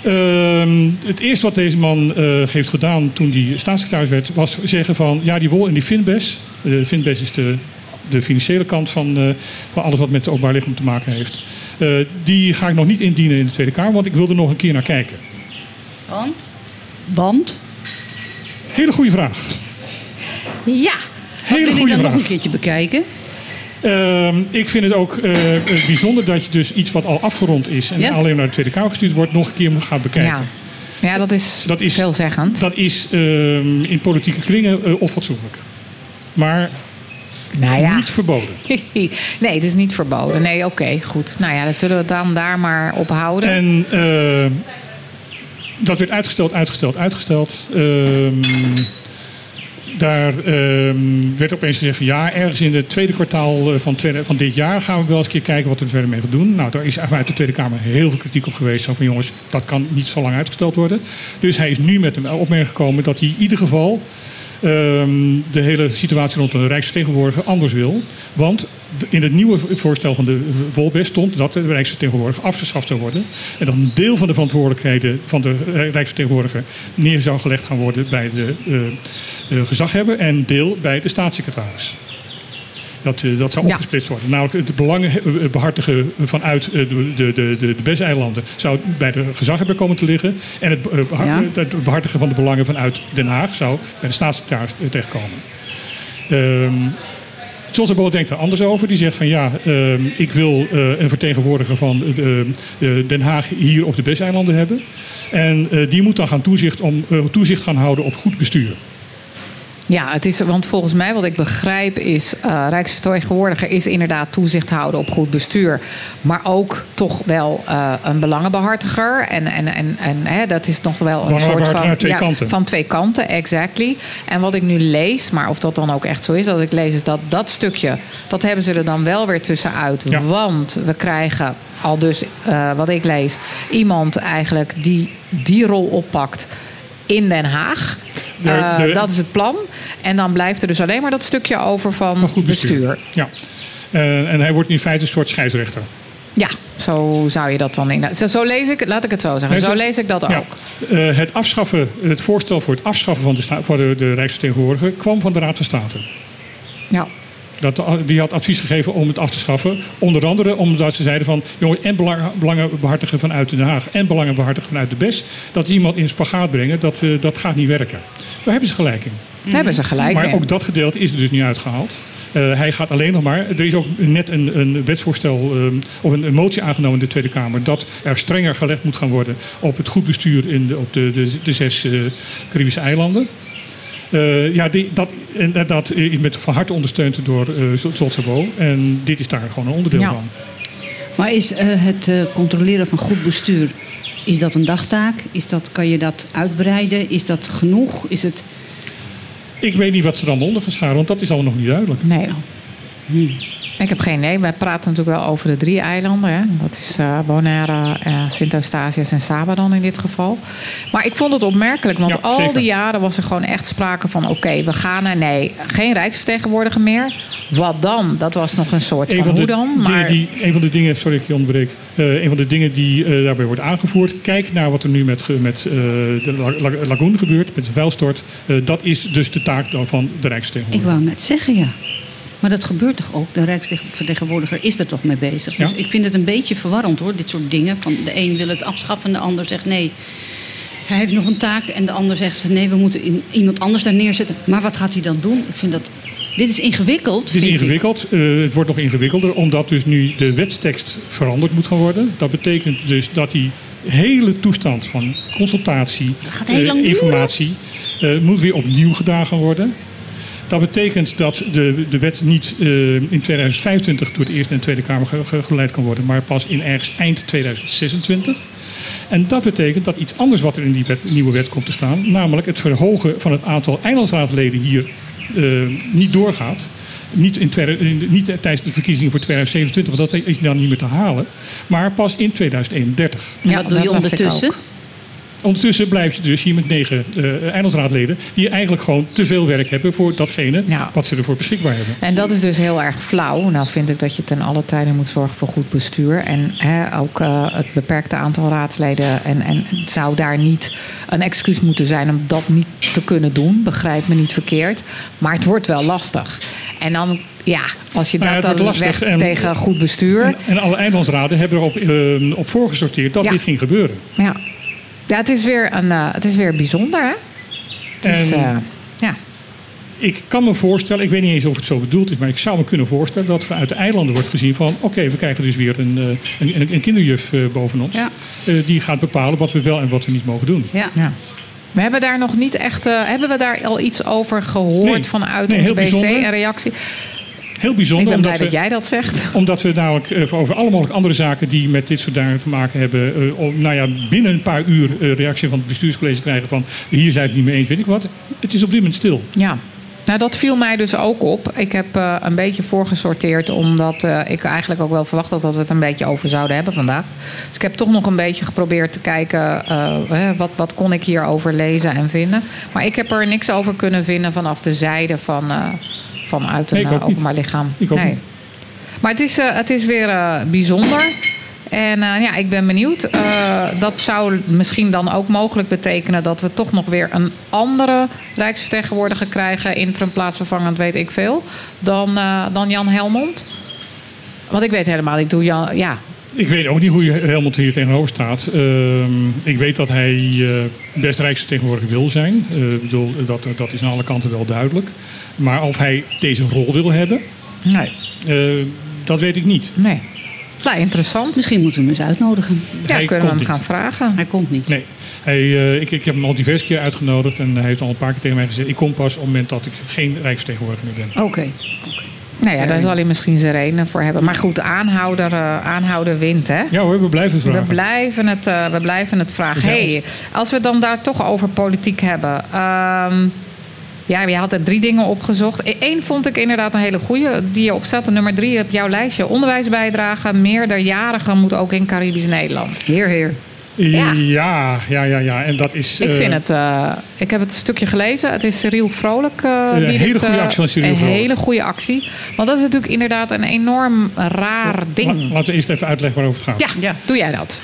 Uh, het eerste wat deze man uh, heeft gedaan toen hij staatssecretaris werd, was zeggen van ja, die wol en die Finbes. De uh, Finbes is de, de financiële kant van, uh, van alles wat met het openbaar lichaam te maken heeft. Uh, die ga ik nog niet indienen in de Tweede Kamer, want ik wil er nog een keer naar kijken. Want? Want? Hele goede vraag. Ja. Hele wil goede ik dan vraag. Nog een keertje bekijken? Uh, ik vind het ook uh, bijzonder dat je dus iets wat al afgerond is... en ja? alleen naar de Tweede Kamer gestuurd wordt, nog een keer moet gaan bekijken. Ja, ja dat is, dat is veelzeggend. Dat is uh, in politieke kringen uh, onfatsoenlijk. Maar nou ja. niet verboden. Nee, het is niet verboden. Nee, oké, okay, goed. Nou ja, dan zullen we het dan daar maar op houden. En... Uh, dat werd uitgesteld, uitgesteld, uitgesteld. Um, Daar uh, werd opeens gezegd van ja, ergens in het tweede kwartaal van, tweede, van dit jaar gaan we wel eens een keer kijken wat we er verder mee gaan doen. Nou, daar is uit de Tweede Kamer heel veel kritiek op geweest. Zo van jongens, dat kan niet zo lang uitgesteld worden. Dus hij is nu met een opmerking gekomen dat hij in ieder geval uh, de hele situatie rond de Rijksvertegenwoordiger anders wil. Want in het nieuwe voorstel van de Wolbes stond dat de Rijksvertegenwoordiger afgeschaft zou worden. En dat een deel van de verantwoordelijkheden van de Rijksvertegenwoordiger neer zou gelegd gaan worden bij de uh, uh, gezaghebber en een deel bij de staatssecretaris. Dat, uh, dat zou Ja. opgesplitst worden. Namelijk de belangen uh, behartigen vanuit uh, de, de, de, de BES-eilanden zou bij de gezaghebber komen te liggen. En het, uh, behar- Ja. het behartigen van de belangen vanuit Den Haag zou bij de staatssecretaris uh, terechtkomen. Um, Zoltebol denkt er anders over. Die zegt van ja, uh, ik wil uh, een vertegenwoordiger van uh, uh, Den Haag hier op de B E S-eilanden hebben. En uh, die moet dan gaan toezicht, om, uh, toezicht gaan houden op goed bestuur. Ja, het is, want volgens mij wat ik begrijp is... Uh, Rijksvertegenwoordiger is inderdaad toezicht houden op goed bestuur. Maar ook toch wel uh, een belangenbehartiger. En, en, en, en hè, dat is nog wel een soort van... Aan twee ja, kanten. Van twee kanten, exactly. En wat ik nu lees, maar of dat dan ook echt zo is... dat ik lees is dat dat stukje, dat hebben ze er dan wel weer tussenuit. Ja. Want we krijgen al dus, uh, wat ik lees... iemand eigenlijk die die rol oppakt in Den Haag... De- Uh, de- dat is het plan. En dan blijft er dus alleen maar dat stukje over van, Van goed bestuur. bestuur. Ja. Uh, en hij wordt in feite een soort scheidsrechter. Ja, zo zou je dat dan in. Zo, zo lees ik, laat ik het zo zeggen. Nee, Zo zo- lees ik dat Ja. ook. Uh, het, afschaffen, het voorstel voor het afschaffen van de, sta- voor de, de Rijksvertegenwoordiger kwam van de Raad van State. Ja. Dat, die had advies gegeven om het af te schaffen. Onder andere omdat ze zeiden van... jongens, en belang, belangenbehartigen vanuit Den Haag... en belangenbehartigen vanuit de B E S... dat iemand in spagaat brengen, dat, uh, dat gaat niet werken. Daar hebben ze gelijk in. Daar hebben ze gelijk Maar in. ook dat gedeelte is er dus niet uitgehaald. Uh, hij gaat alleen nog maar... Er is ook net een, een wetsvoorstel... Um, of een, een motie aangenomen in de Tweede Kamer... dat er strenger gelegd moet gaan worden... op het goed bestuur in de, op de, de, de zes uh, Caribische eilanden. Uh, ja, die, dat, en dat is met van harte ondersteund door uh, Zoltebol. En dit is daar gewoon een onderdeel Ja. van. Maar is uh, het uh, controleren van goed bestuur, is dat een dagtaak? Is dat, kan je dat uitbreiden? Is dat genoeg? Is het... Ik weet niet wat ze dan onder gaan scharen, want dat is allemaal nog niet duidelijk. Nee. Ik heb geen idee. Wij praten natuurlijk wel over de drie eilanden. Hè. Dat is uh, Bonaire, uh, Sint-Eustatius en Saba dan in dit geval. Maar ik vond het opmerkelijk. Want Ja, al zeker. die jaren was er gewoon echt sprake van... oké, okay, we gaan er... Nee, geen rijksvertegenwoordiger meer. Wat dan? Dat was nog een soort Een van, van, hoe de dan? dingen Maar die, een van de dingen, sorry ik je onderbreek. Uh, een van de dingen die uh, daarbij wordt aangevoerd. Kijk naar wat er nu met, met uh, de la, la, lagoon gebeurt, met de vuilstort. Uh, dat is dus de taak dan van de Ik Rijksvertegenwoordiger. wou net zeggen, ja. Maar dat gebeurt toch ook? De Rijksvertegenwoordiger is er toch mee bezig? Dus Ja. ik vind het een beetje verwarrend hoor, dit soort dingen. Van de een wil het afschaffen en de ander zegt nee. Hij heeft nog een taak en de ander zegt nee, we moeten in, iemand anders daar neerzetten. Maar wat gaat hij dan doen? Ik vind dat... Dit is ingewikkeld, Het is vind ingewikkeld. Uh, het wordt nog ingewikkelder, omdat dus nu de wetstekst veranderd moet gaan worden. Dat betekent dus dat die hele toestand van consultatie, gaat heel uh, lang informatie, uh, moet weer opnieuw gedaan gaan worden. Dat betekent dat de, de wet niet uh, in tweeduizend vijfentwintig door de Eerste en Tweede Kamer ge, ge, geleid kan worden, maar pas in ergens eind tweeduizend zesentwintig. En dat betekent dat iets anders wat er in die wet, nieuwe wet komt te staan, namelijk het verhogen van het aantal eilandsraadleden hier uh, niet doorgaat. Niet, in tweede, in, niet tijdens de verkiezingen voor tweeduizend zevenentwintig, want dat is dan niet meer te halen. Maar pas in tweeduizend eenendertig. En Ja, wat doe je dat las ik ondertussen? ook. Ondertussen blijf je dus hier met negen uh, eilandsraadleden die eigenlijk gewoon te veel werk hebben voor datgene Ja. wat ze ervoor beschikbaar hebben. En dat is dus heel erg flauw. Nou vind ik dat je ten alle tijden moet zorgen voor goed bestuur. En hè, ook uh, het beperkte aantal raadsleden. En, en het zou daar niet een excuus moeten zijn om dat niet te kunnen doen. Begrijp me niet verkeerd. Maar het wordt wel lastig. En dan, ja, als je Nou ja, dat het dan wordt lastig weg en- tegen goed bestuur. En, en alle eilandsraden hebben erop uh, op voorgesorteerd dat Ja. dit ging gebeuren. Ja, ja het, is weer een, uh, het is weer bijzonder, hè? Het is, En- uh, ja. Ik kan me voorstellen, ik weet niet eens of het zo bedoeld is, maar ik zou me kunnen voorstellen dat vanuit de eilanden wordt gezien van oké, okay, we krijgen dus weer een, uh, een, een kinderjuf uh, boven ons. Ja. Uh, die gaat bepalen wat we wel en wat we niet mogen doen. Ja. Ja. We hebben daar nog niet echt. Uh, hebben we daar al iets over gehoord Nee. vanuit Nee, ons heel B C bijzonder. en reactie? Heel bijzonder. Ik ben blij omdat dat we, jij dat zegt. Omdat we namelijk uh, over alle mogelijke andere zaken die met dit soort dingen te maken hebben, uh, om, nou ja, binnen een paar uur uh, reactie van het bestuurscollege krijgen van hier zijn het niet mee eens, weet ik wat. Het is op dit moment stil. Ja. Nou, dat viel mij dus ook op. Ik heb uh, een beetje voorgesorteerd, omdat uh, ik eigenlijk ook wel verwacht had dat we het een beetje over zouden hebben vandaag. Dus ik heb toch nog een beetje geprobeerd te kijken, uh, hè, wat, wat kon ik hierover lezen en vinden. Maar ik heb er niks over kunnen vinden vanaf de zijde van, uh, vanuit een nee, uh, openbaar lichaam. Ik ook nee. niet. Maar het is, uh, het is weer uh, bijzonder. En uh, ja, ik ben benieuwd. Uh, dat zou misschien dan ook mogelijk betekenen dat we toch nog weer een andere rijksvertegenwoordiger krijgen, interim plaatsvervangend, weet ik veel, dan, uh, dan Jan Helmond. Want ik weet helemaal niet hoe Jan. Ja. Ik weet ook niet hoe Helmond hier tegenover staat. Uh, ik weet dat hij uh, best rijksvertegenwoordiger wil zijn. Uh, ik bedoel, dat, dat is aan alle kanten wel duidelijk. Maar of hij deze rol wil hebben, Nee. Uh, dat weet ik niet. Nee. Nou, interessant. Misschien moeten we hem eens uitnodigen. Ja, Hij kunnen we hem komt gaan niet. vragen. Hij komt niet. Nee. Hij, uh, ik, ik heb hem al diverse keer uitgenodigd en hij heeft al een paar keer tegen mij gezegd, ik kom pas op het moment dat ik geen rijksvertegenwoordiger meer ben. Oké. Okay. Nou ja, daar zal hij misschien zijn redenen voor hebben. Maar goed, aanhouder, uh, aanhouder wint, hè? Ja hoor, we blijven het vragen. We blijven het, uh, we blijven het vragen. Hey, als we het dan daar toch over politiek hebben. Um, ja, je had er drie dingen opgezocht. Eén vond ik inderdaad een hele goede die je opzet. Nummer drie op jouw lijstje. Onderwijsbijdrage. Meerderjarigen moet ook in Caribisch Nederland. Heer, heer. Ja. ja, ja, ja, ja. En dat is. Ik uh, vind het. Uh, ik heb het stukje gelezen. Het is Cyril Vrolijk. Uh, een die hele dit, goede uh, actie van Cyril Een Vrolijk. hele goede actie. Want dat is natuurlijk inderdaad een enorm raar ding. Laten we eerst even uitleggen waarover het gaat. Ja, ja. Doe jij dat?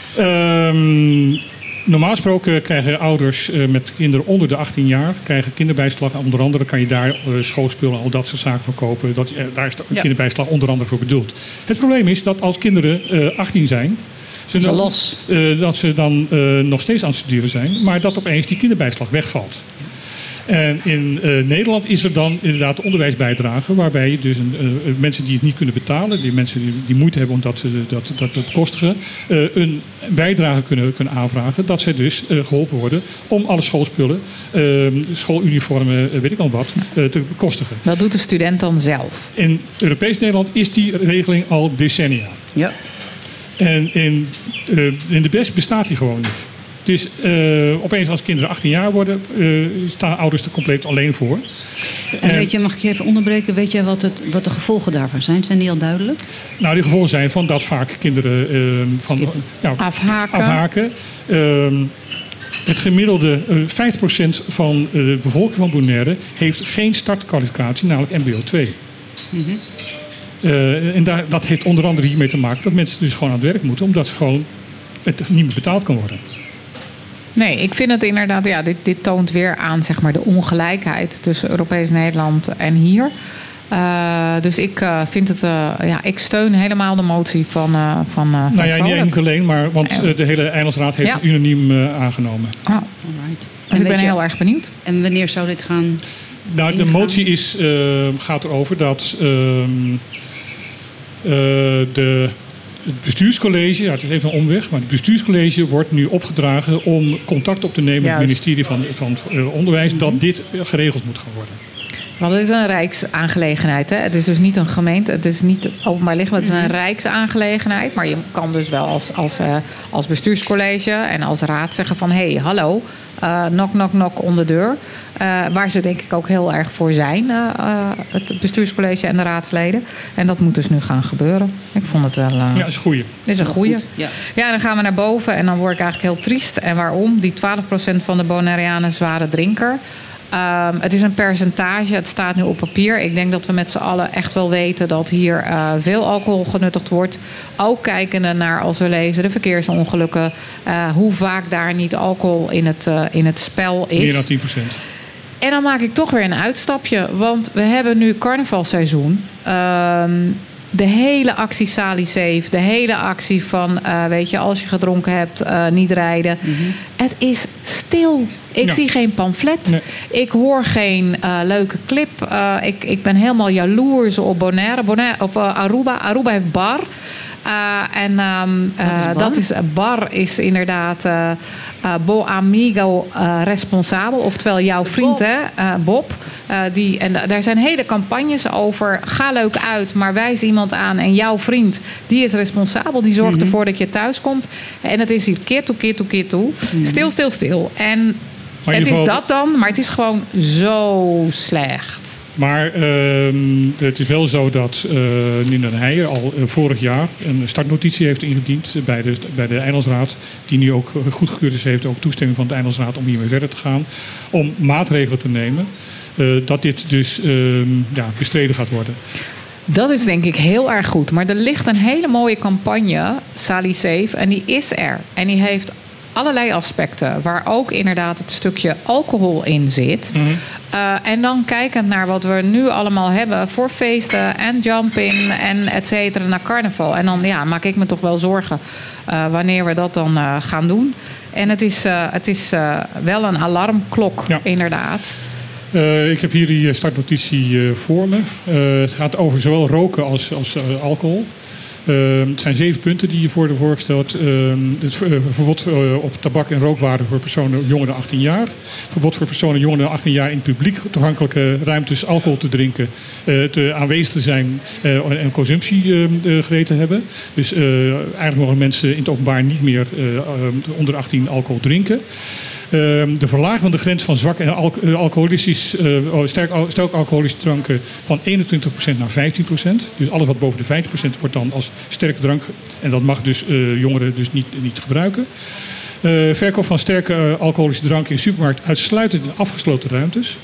Um, normaal gesproken krijgen ouders uh, met kinderen onder de achttien jaar krijgen kinderbijslag. Onder andere kan je daar uh, schoolspullen en al dat soort zaken verkopen. Dat, uh, daar is de ja. kinderbijslag onder andere voor bedoeld. Het probleem is dat als kinderen uh, achttien zijn, ze dan, los. Uh, dat ze dan uh, nog steeds aan het studeren zijn, maar dat opeens die kinderbijslag wegvalt. En in uh, Nederland is er dan inderdaad de onderwijsbijdrage, waarbij je dus een, uh, mensen die het niet kunnen betalen, die mensen die, die moeite hebben om dat, uh, dat, dat te bekostigen, uh, een bijdrage kunnen, kunnen aanvragen, dat ze dus uh, geholpen worden om alle schoolspullen, uh, schooluniformen, uh, weet ik al wat, uh, te bekostigen. Dat doet de student dan zelf. In Europees Nederland is die regeling al decennia. Ja. En in, uh, in de best bestaat die gewoon niet. Dus uh, opeens als kinderen achttien jaar worden, uh, staan ouders er compleet alleen voor. En weet je, mag ik je even onderbreken? Weet jij wat, het, wat de gevolgen daarvan zijn? Zijn die al duidelijk? Nou, die gevolgen zijn van dat vaak kinderen uh, van, ja, afhaken. afhaken. Uh, het gemiddelde uh, vijftig procent van de bevolking van Bonaire heeft geen startkwalificatie, namelijk M B O twee. Mm-hmm. Uh, en daar, dat heeft onder andere hiermee te maken dat mensen dus gewoon aan het werk moeten, omdat gewoon het niet meer betaald kan worden. Nee, ik vind het inderdaad, ja, dit, dit toont weer aan zeg maar, de ongelijkheid tussen Europees Nederland en hier. Uh, dus ik uh, vind het, uh, ja, ik steun helemaal de motie van, uh, van, uh, van Nou ja, Vrolijk. niet alleen, maar want uh, de hele Eilandsraad heeft ja. het unaniem uh, aangenomen. Oh. Alright. Dus ik ben je, heel erg benieuwd. En wanneer zou dit gaan? Nou, de ingaan? motie is, uh, gaat erover dat uh, uh, de, het bestuurscollege, ja, het is even een omweg, maar het bestuurscollege wordt nu opgedragen om contact op te nemen met het ministerie van, van uh, Onderwijs, mm-hmm. dat dit geregeld moet gaan worden. Want het is een rijksaangelegenheid. Hè? Het is dus niet een gemeente, het is niet openbaar lichaam, het is een rijksaangelegenheid. Maar je kan dus wel als, als, uh, als bestuurscollege en als raad zeggen van hé, hey, hallo, uh, knock, knock, knock on de deur. Uh, waar ze denk ik ook heel erg voor zijn, uh, uh, het bestuurscollege en de raadsleden. En dat moet dus nu gaan gebeuren. Ik vond het wel... Uh, ja, dat is een goeie. is een goeie. Ja. ja, dan gaan we naar boven en dan word ik eigenlijk heel triest. En waarom? Die twaalf procent van de Bonaireanen zware drinker. Um, het is een percentage, het staat nu op papier. Ik denk dat we met z'n allen echt wel weten dat hier uh, veel alcohol genuttigd wordt. Ook kijkende naar, als we lezen, de verkeersongelukken. Uh, hoe vaak daar niet alcohol in het, uh, in het spel is. Meer dan tien procent. En dan maak ik toch weer een uitstapje. Want we hebben nu carnavalseizoen. Um, de hele actie Sally Safe. De hele actie van, uh, weet je, als je gedronken hebt, uh, niet rijden. Mm-hmm. Het is stil. Ik ja. zie geen pamflet. Nee. Ik hoor geen uh, leuke clip. Uh, ik, ik ben helemaal jaloers op Bonaire. Bonaire of uh, Aruba. Aruba heeft bar. Uh, en um, Wat is uh, bar? dat is bar is inderdaad uh, uh, Bo Amigo uh, Responsabel, oftewel jouw vriend, hè, uh, Bob. Uh, die, en daar zijn hele campagnes over. Ga leuk uit, maar wijs iemand aan. En jouw vriend, die is responsabel. Die zorgt mm-hmm. ervoor dat je thuis komt. En het is hier keer toe, keer toe, keer toe. Mm-hmm. Stil, stil, stil. En het is geval... dat dan, maar het is gewoon zo slecht. Maar uh, het is wel zo dat uh, Nina de Heijer al uh, vorig jaar een startnotitie heeft ingediend bij de, bij de Eilandsraad. Die nu ook goedgekeurd is, heeft ook toestemming van de Eilandsraad om hiermee verder te gaan. Om maatregelen te nemen. Uh, dat dit dus uh, ja, bestreden gaat worden. Dat is denk ik heel erg goed. Maar er ligt een hele mooie campagne, Sally Safe, en die is er. En die heeft allerlei aspecten, waar ook inderdaad het stukje alcohol in zit. Mm-hmm. Uh, en dan kijkend naar wat we nu allemaal hebben voor feesten en jump-in en et cetera naar carnaval. En dan ja, maak ik me toch wel zorgen uh, wanneer we dat dan uh, gaan doen. En het is, uh, het is uh, wel een alarmklok, ja. inderdaad. Uh, ik heb hier die startnotitie uh, voor me. Uh, het gaat over zowel roken als, als uh, alcohol. Uh, het zijn zeven punten die je voor worden voorgesteld. Uh, het uh, verbod uh, op tabak en rookwaren voor personen jonger dan achttien jaar. Verbod voor personen jonger dan achttien jaar in publiek toegankelijke ruimtes alcohol te drinken. Uh, te aanwezig te zijn uh, en consumptiegereed uh, hebben. Dus uh, eigenlijk mogen mensen in het openbaar niet meer uh, uh, onder achttien alcohol drinken. Uh, de verlaging van de grens van zwak en al- uh, alcoholistisch, uh, sterk, al- sterk alcoholische dranken van eenentwintig procent naar vijftien procent. Dus alles wat boven de vijftien procent wordt dan als sterke drank. En dat mag dus uh, jongeren dus niet, niet gebruiken. Uh, verkoop van sterke uh, alcoholische drank in supermarkt uitsluitend in afgesloten ruimtes.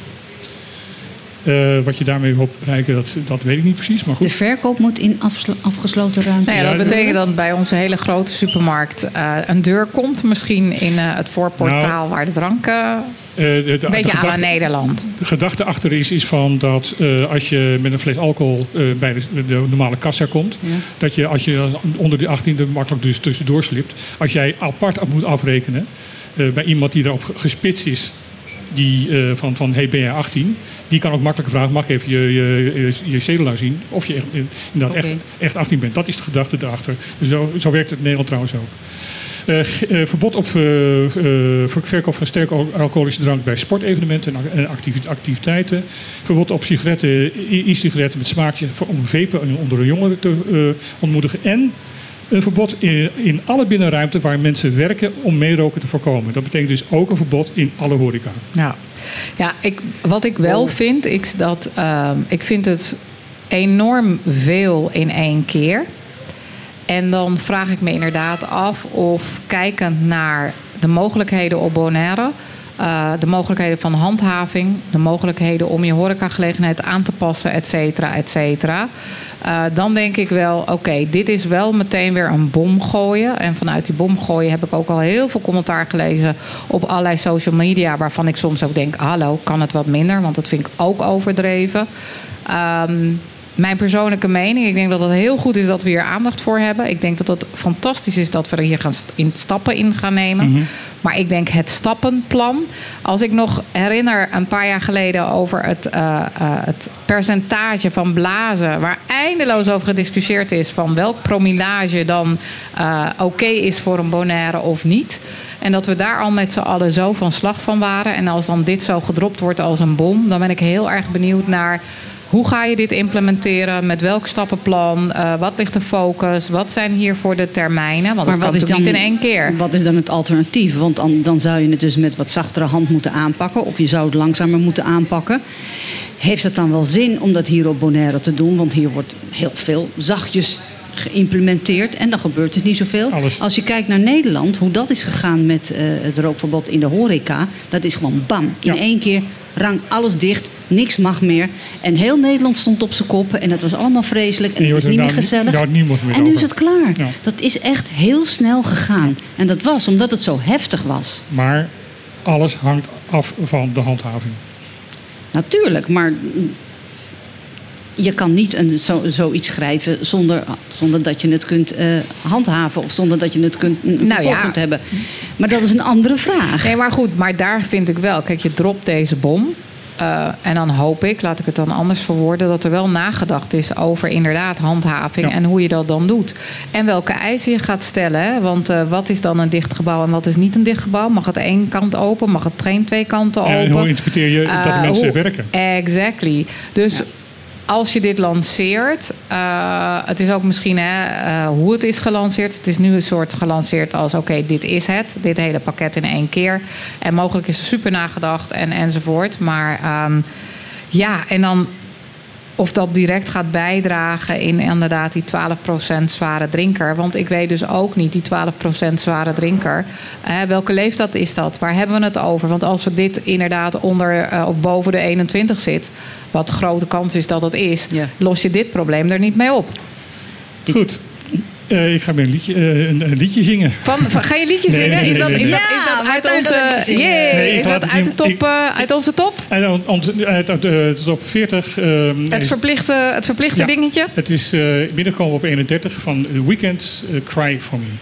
Uh, wat je daarmee hoopt te bereiken, dat, dat weet ik niet precies. Maar goed. De verkoop moet in afslo- afgesloten ruimtes. Nou ja, dat betekent dat bij onze hele grote supermarkt uh, een deur komt. Misschien in uh, het voorportaal nou, waar de drank... Uh, uh, de, de, een beetje de gedachte, aan Nederland. De gedachte achter is, is van dat uh, als je met een fles alcohol uh, bij de, de normale kassa komt. Ja. Dat je als je onder de achttien makkelijk dus tussendoor slipt. Als jij apart moet afrekenen uh, bij iemand die erop gespitst is. Die uh, van, van hey, ben jij achttien? Die kan ook makkelijk vragen, mag ik even je, je, je, je cedula zien? Of je echt, inderdaad okay. echt, echt achttien bent. Dat is de gedachte daarachter. Zo, zo werkt het in Nederland trouwens ook. Uh, uh, verbod op uh, uh, verkoop van sterke alcoholische drank bij sportevenementen en activi- activiteiten. Verbod op sigaretten, e-sigaretten met smaakje om vapen onder de jongeren te uh, ontmoedigen. En een verbod in, in alle binnenruimten waar mensen werken om meeroken te voorkomen. Dat betekent dus ook een verbod in alle horeca. Ja, ja ik, wat ik wel vind, is dat uh, ik vind het enorm veel in één keer. En dan vraag ik me inderdaad af of kijkend naar de mogelijkheden op Bonaire, Uh, de mogelijkheden van handhaving, de mogelijkheden om je horecagelegenheid aan te passen, et cetera, et cetera. Uh, dan denk ik wel, oké, okay, dit is wel meteen weer een bom gooien. En vanuit die bom gooien heb ik ook al heel veel commentaar gelezen op allerlei social media, waarvan ik soms ook denk, hallo, kan het wat minder? Want dat vind ik ook overdreven. Um, Mijn persoonlijke mening, ik denk dat het heel goed is dat we hier aandacht voor hebben. Ik denk dat het fantastisch is dat we er hier gaan st- in stappen in gaan nemen. Mm-hmm. Maar ik denk het stappenplan. Als ik nog herinner een paar jaar geleden over het, uh, uh, het percentage van blazen, waar eindeloos over gediscussieerd is van welk promillage dan uh, oké okay is voor een Bonaire of niet. En dat we daar al met z'n allen zo van slag van waren. En als dan dit zo gedropt wordt als een bom, dan ben ik heel erg benieuwd naar hoe ga je dit implementeren? Met welk stappenplan? Uh, wat ligt de focus? Wat zijn hier voor de termijnen? Want maar dat kan natuurlijk niet in één keer. Wat is dan het alternatief? Want dan, dan zou je het dus met wat zachtere hand moeten aanpakken. Of je zou het langzamer moeten aanpakken. Heeft het dan wel zin om dat hier op Bonaire te doen? Want hier wordt heel veel zachtjes geïmplementeerd. En dan gebeurt het niet zoveel. Alles. Als je kijkt naar Nederland, hoe dat is gegaan met uh, het rookverbod in de horeca. Dat is gewoon bam. In ja. één keer rang alles dicht. Niks mag meer. En heel Nederland stond op zijn kop. En het was allemaal vreselijk. En, en het is niet meer gezellig. En nu over. is het klaar. Ja. Dat is echt heel snel gegaan. En dat was omdat het zo heftig was. Maar alles hangt af van de handhaving. Natuurlijk, maar je kan niet een, zo, zoiets schrijven zonder, zonder dat je het kunt uh, handhaven. Of zonder dat je het kunt, een nou vervolg ja. kunt hebben. Maar dat is een andere vraag. Nee, maar goed, maar daar vind ik wel. Kijk, je dropt deze bom. Uh, en dan hoop ik, laat ik het dan anders verwoorden, dat er wel nagedacht is over inderdaad handhaving Ja. en hoe je dat dan doet. En welke eisen je gaat stellen. Hè? Want uh, wat is dan een dicht gebouw en wat is niet een dicht gebouw? Mag het één kant open? Mag het geen twee kanten open? En hoe interpreteer je dat de Uh, mensen hoe- werken? Exactly. Dus ja. Als je dit lanceert, uh, het is ook misschien hè, uh, hoe het is gelanceerd. Het is nu een soort gelanceerd als oké, okay, dit is het. Dit hele pakket in één keer. En mogelijk is er super nagedacht en, enzovoort. Maar um, ja, en dan of dat direct gaat bijdragen in inderdaad die twaalf procent zware drinker. Want ik weet dus ook niet, die twaalf procent zware drinker. Uh, welke leeftijd is dat? Waar hebben we het over? Want als we dit inderdaad onder uh, of boven de eenentwintig zit, wat de grote kans is dat het is, Ja. los je dit probleem er niet mee op. Goed. Uh, ik ga weer een liedje, uh, een, een liedje zingen. Van, van, ga je liedje Nee, zingen? nee, nee, is, dat, nee, is, nee. dat, is dat Ja, uit Martijn onze... wil een liedje zingen. Yeah, Nee, ik is laat dat het uit, niet- de top, ik- uh, uit onze top? En dan ont- uit uit de top veertig. Uh, Het verplichte, het verplichte Ja. dingetje? Het is uh, binnengekomen op eenendertig van The Weeknd, uh, Cry For Me.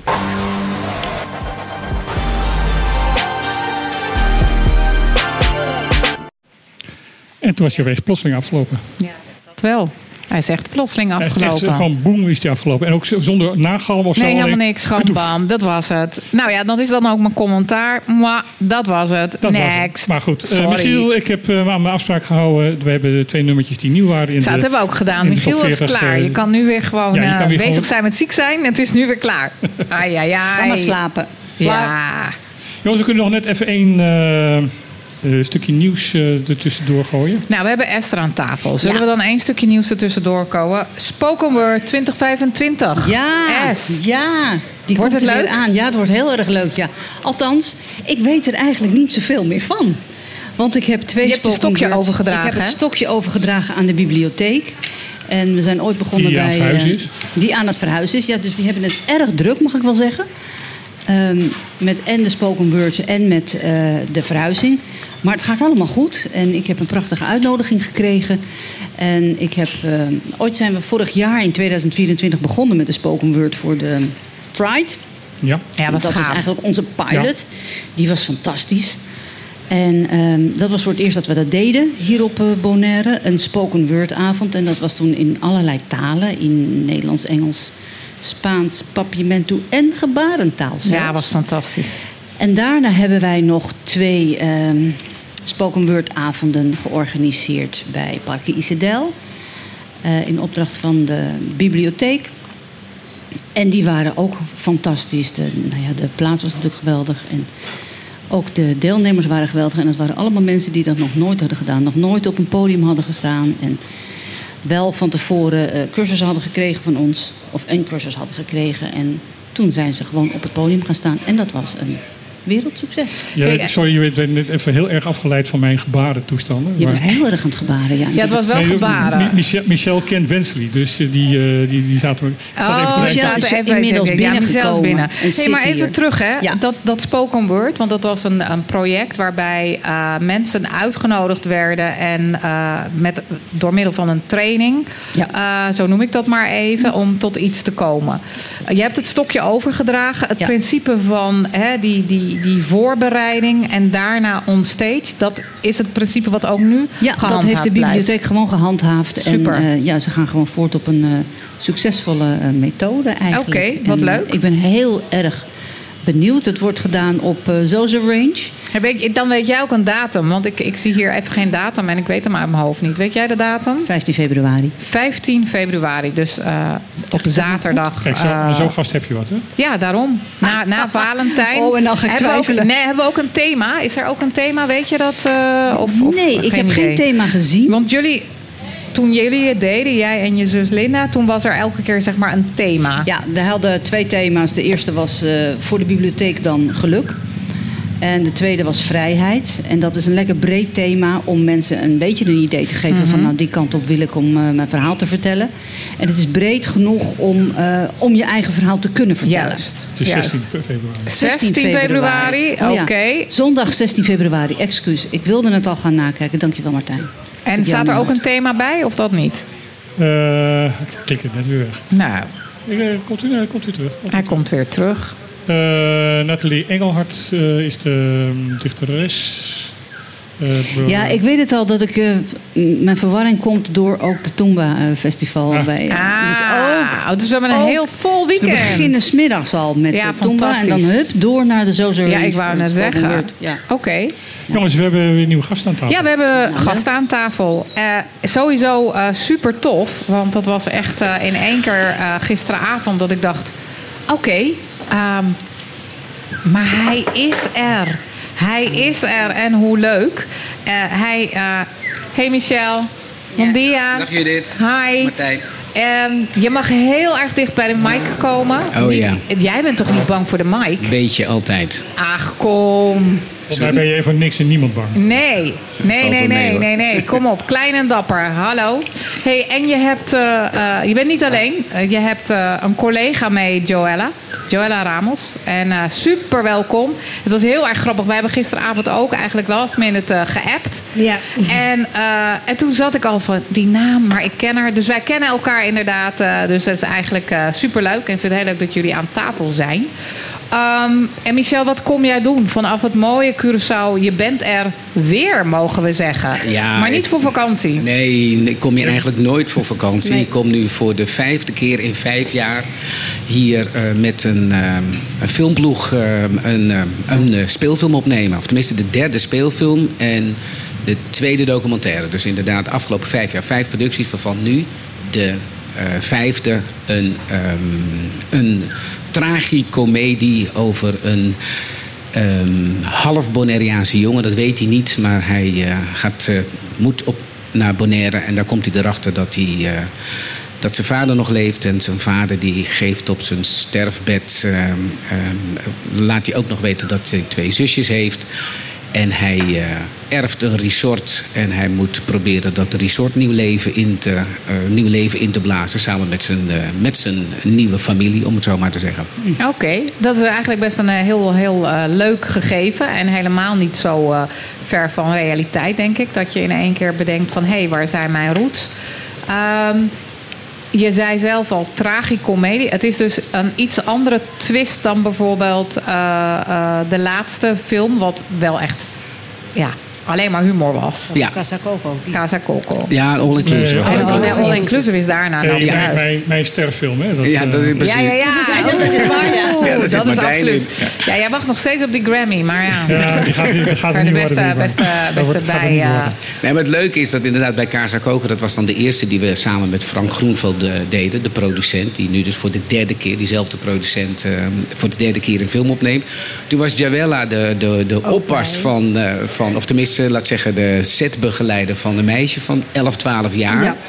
En toen was je race plotseling afgelopen. Ja, dat wel. Hij is echt plotseling Hij is afgelopen. echt gewoon boem is die afgelopen. En ook zonder nagalm of zo. Nee, helemaal alleen niks. Gewoon bam. Dat was het. Nou ja, dat is dan ook mijn commentaar. Mwah, dat was het. Dat was het. Next. Maar goed, uh, Sorry. Michiel, ik heb uh, aan mijn afspraak gehouden. We hebben twee nummertjes die nieuw waren. In Zo, de, dat hebben we ook gedaan. in de top Michiel is veertig, klaar. uh, Je kan nu weer gewoon ja, je kan uh, weer bezig gewoon- zijn met ziek zijn. Het is nu weer klaar. Ai, ai, ai. Ga maar slapen. Ja. Jongens, we kunnen nog net even één uh, uh, stukje nieuws uh, ertussendoor gooien. Nou, we hebben Esther aan tafel. Zullen Ja. we dan één stukje nieuws ertussendoor komen? Spoken Word twintig vijfentwintig. Ja, Es. ja. Die Wordt komt het er leuk? weer aan. Ja, het wordt heel erg leuk, ja. Althans, ik weet er eigenlijk niet zoveel meer van. Want ik heb twee Je hebt het spoken stokje word- overgedragen, Ik heb het hè? stokje overgedragen aan de bibliotheek. En we zijn ooit begonnen Die aan bij... het verhuizen eh, is? Die aan het verhuizen is, ja. Dus die hebben het erg druk, mag ik wel zeggen. Um, met en de spoken word en met uh, de verhuizing. Maar het gaat allemaal goed. En ik heb een prachtige uitnodiging gekregen. En ik heb... Uh, ooit zijn we vorig jaar in tweeduizend vierentwintig begonnen met de spoken word voor de Pride. Ja. Ja, was dat gaaf. was eigenlijk onze pilot. Die was fantastisch. En um, dat was voor het eerst dat we dat deden hier op uh, Bonaire. Een spoken word avond. En dat was toen in allerlei talen. In Nederlands, Engels, Spaans, Papiamento en gebarentaal zelfs. Ja, was fantastisch. En daarna hebben wij nog twee um, spoken word avonden georganiseerd bij Parque Isidel. Uh, in opdracht van de bibliotheek. En die waren ook fantastisch. De, nou ja, de plaats was natuurlijk geweldig. En ook de deelnemers waren geweldig. En dat waren allemaal mensen die dat nog nooit hadden gedaan. Nog nooit op een podium hadden gestaan. En wel van tevoren uh, cursussen hadden gekregen van ons. Of een cursus hadden gekregen. En toen zijn ze gewoon op het podium gaan staan. En dat was een wereldsucces. Ja, sorry, je bent net even heel erg afgeleid van mijn gebarentoestanden. Je maar- was heel erg aan het gebaren, ja. Ja, het was wel Nee, gebaren. Mi- Michel, Michel kent Wensley, dus uh, die, uh, die, die zaten... staat even te Oh, wijzen. Michel ja, is even, er inmiddels ja, binnengekomen Michel is binnen. en Hey, zit maar even hier. terug, hè? Ja. Dat, dat Spoken Word, want dat was een, een project waarbij uh, mensen uitgenodigd werden en uh, met, door middel van een training, uh, zo noem ik dat maar even, om tot iets te komen. Uh, je hebt het stokje overgedragen. Het Ja. principe van hè, die, die, die voorbereiding en daarna onstage, dat is het principe wat ook nu Ja, dat gehandhaafd heeft de blijft. bibliotheek gewoon gehandhaafd. Super. En uh, ja, ze gaan gewoon voort op een uh, succesvolle uh, methode eigenlijk. Oké, wat En, leuk. Ik ben heel erg benieuwd. Het wordt gedaan op uh, Zozo Range. Ja, weet je, dan weet jij ook een datum. Want ik, ik zie hier even geen datum en ik weet hem uit mijn hoofd niet. Weet jij de datum? vijftien februari. vijftien februari, dus uh, op zaterdag. Kijk, zo, uh, zo'n gast heb je wat, hè? ja, daarom. Na, na Valentijn. Oh, en dan ga ik hebben we ook, twijfelen. nee, hebben we ook een thema? Is er ook een thema? Weet je dat? Uh, of, of nee, ik heb idee? geen thema gezien. Want jullie, toen jullie het deden, jij en je zus Linda, toen was er elke keer zeg maar een thema. Ja, we hadden twee thema's. De eerste was uh, voor de bibliotheek dan geluk. En de tweede was vrijheid. En dat is een lekker breed thema om mensen een beetje een idee te geven Mm-hmm. van nou die kant op wil ik om uh, mijn verhaal te vertellen. En het is breed genoeg om, uh, om je eigen verhaal te kunnen vertellen. Juist. Het is juist. zestien februari. zestien februari, Oh ja, oké. Zondag zestien februari, excuus. Ik wilde het al gaan nakijken. Dankjewel Martijn. Dat En het staat er jou ook een niet thema bij of dat niet? Uh, ik klik het net weer weg. Nou, Uh, komt, u, uh, komt u terug? Komt u hij komt weer terug. Uh, Nathalie Engelhard uh, is de um, dichteres. Uh, Ja, ik weet het al dat ik... Uh, mijn verwarring komt door ook de Tumba uh, Festival. Ah. Bij, uh, Ah, dus ook, dus we hebben een ook, heel vol weekend. We beginnen 's middags al met Ja, de Tumba. En dan fantastisch. hup, door naar de Zozo Ja, Range ik wou voor net het spoken zeggen. word. Ja. Oké. Okay. Jongens, we hebben weer een nieuwe gast aan tafel. Ja, we hebben Nou, gasten aan tafel. Uh, sowieso uh, super tof. Want dat was echt uh, in één keer uh, gisteravond dat ik dacht... Oké, okay, um, maar hij is er. Hij is er en hoe leuk. Uh, hij... Uh, hey Michel. Bon dia. Dag Judith. Hi. Martijn. En je mag heel erg dicht bij de mic komen. Oh ja. Jij bent toch niet bang voor de mic? Beetje altijd. Ach, kom. Volgens mij ben je voor niks en niemand bang. Nee, nee, valt nee, wel mee, nee, hoor. nee, nee. Kom op, klein en dapper. Hallo. Hey, en je hebt, uh, uh, je bent niet alleen. Uh, je hebt uh, een collega mee, Joella. Joella Ramos. En uh, super welkom. Het was heel erg grappig. Wij hebben gisteravond ook eigenlijk last minute uh, geappt. Ja. En, uh, en toen zat ik al van die naam, maar ik ken haar. Dus wij kennen elkaar inderdaad. Uh, dus dat is eigenlijk uh, super leuk. En ik vind het heel leuk dat jullie aan tafel zijn. Um, en Michel, wat kom jij doen vanaf het mooie Curaçao? Je bent er weer, mogen we zeggen. Ja, maar niet ik- voor vakantie. Nee, ik kom hier eigenlijk nooit voor vakantie. Nee. Ik kom nu voor de vijfde keer in vijf jaar hier uh, met een, uh, een filmploeg uh, een, uh, een uh, speelfilm opnemen. Of tenminste de derde speelfilm en de tweede documentaire. Dus inderdaad de afgelopen vijf jaar vijf producties, waarvan nu de uh, vijfde een, um, een tragicomedie over een um, half Bonaireaanse jongen. Dat weet hij niet, maar hij uh, gaat, uh, moet op naar Bonaire en daar komt hij erachter dat hij... Uh, dat zijn vader nog leeft en zijn vader die geeft op zijn sterfbed... Uh, uh, laat hij ook nog weten dat hij twee zusjes heeft. En hij uh, erft een resort en hij moet proberen dat resort nieuw leven in te, uh, nieuw leven in te blazen... samen met zijn, uh, met zijn nieuwe familie, om het zo maar te zeggen. Oké, okay. Dat is eigenlijk best een uh, heel, heel uh, leuk gegeven. En helemaal niet zo uh, ver van realiteit, denk ik. Dat je in één keer bedenkt van, hé, hey, waar zijn mijn roots? Um, Je zei zelf al, tragicomedie. Het is dus een iets andere twist dan bijvoorbeeld uh, uh, de laatste film. Wat wel echt ja, alleen maar humor was. Ja. Casa Coco. Die- Casa Coco. Ja, all inclusive. Nee, was En dat ook. all, all inclusive is daarna Hey, nou mijn, juist. mijn, mijn sterfilm, hè? Dat, Ja, dat is eh, precies. Ja, ja, ja. dat is waar, ja. Oeh, Ja, daar zit dat is Martijn absoluut. in. Ja, jij wacht nog steeds op die Grammy, maar ja. Ja, die gaat, die gaat Maar er de niet beste, worden. die beste, van. Dat beste wordt- gaat er bij. niet ja. worden. Nee, maar het leuke is dat inderdaad bij Casa Coco... dat was dan de eerste die we samen met Frank Groenveld uh, deden. De producent, die nu dus voor de derde keer... diezelfde producent uh, voor de derde keer een film opneemt. Toen was Joella de, de, de oppas van, uh, van... of tenminste, laat zeggen, de setbegeleider van een meisje van elf, twaalf jaar. Ja.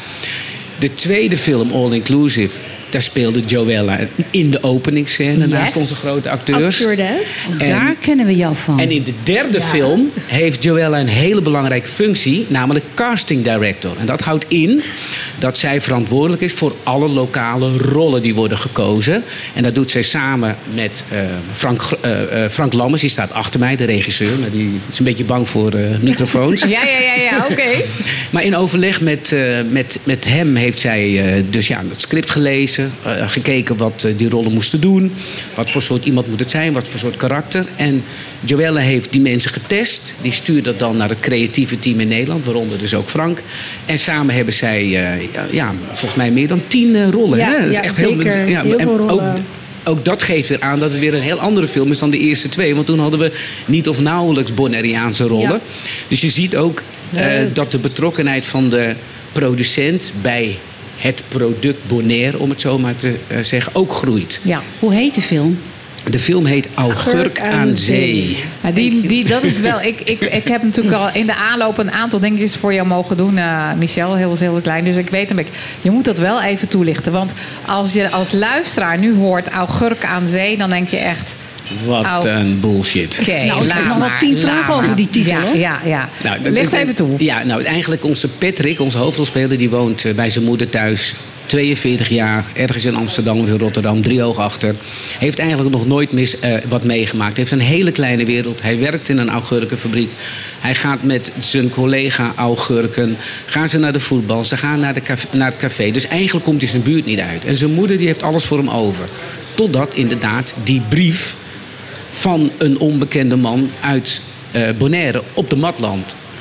De tweede film, All Inclusive... daar speelde Joella in de openingsscène... Yes. naast onze grote Als acteurs. stewardess. En- Daar kennen we jou van. En in de derde film heeft Joella een hele belangrijke functie, namelijk casting director. En dat houdt in dat zij verantwoordelijk is voor alle lokale rollen die worden gekozen. En dat doet zij samen met uh, Frank, uh, uh, Frank Lammers, die staat achter mij, de regisseur. Maar die is een beetje bang voor uh, microfoons. Ja, ja, ja, ja, oké. Okay. Maar in overleg met, uh, met, met hem heeft zij uh, dus ja, het script gelezen, uh, gekeken wat uh, die rollen moesten doen. Wat voor soort iemand moet het zijn, wat voor soort karakter. En Joella heeft die mensen getest. Die stuurde dat dan naar het creatieve team in Nederland, waaronder dus ook Frank. En samen hebben zij uh, ja, ja, volgens mij meer dan tien uh, rollen. Ja, hè? Dat is ja, echt zeker. ja, Heel en veel rollen. Ook, ook dat geeft weer aan dat het weer een heel andere film is dan de eerste twee. Want toen hadden we niet of nauwelijks Bonaireaanse rollen. Ja. Dus je ziet ook uh, dat de betrokkenheid van de producent bij het product Bonaire, om het zo maar te uh, zeggen, ook groeit. Ja. Hoe heet de film? De film heet Augurk aan Zee. Ja, die, die, dat is wel. Ik, ik, ik heb natuurlijk al in de aanloop een aantal dingetjes voor jou mogen doen, uh, Michel. Heel, heel klein. Dus ik weet een beetje. Je moet dat wel even toelichten. Want als je als luisteraar nu hoort Augurk aan Zee, dan denk je echt. Wat Au. een bullshit. Oké, okay, Nou, ik heb nog wel tien vragen over die titel, Ja, hoor. ja, ja. Nou, dat- Licht dat- even toe. Ja, nou eigenlijk onze Patrick, onze hoofdrolspeler, die woont uh, bij zijn moeder thuis. tweeënveertig jaar, ergens in Amsterdam of in Rotterdam, drie ogen achter. Heeft eigenlijk nog nooit mis, uh, wat meegemaakt. Heeft een hele kleine wereld. Hij werkt in een augurkenfabriek. Hij gaat met zijn collega augurken. Gaan ze naar de voetbal, ze gaan naar, de café, naar het café. Dus eigenlijk komt hij zijn buurt niet uit. En zijn moeder die heeft alles voor hem over. Totdat inderdaad die brief van een onbekende man uit uh, Bonaire op de matland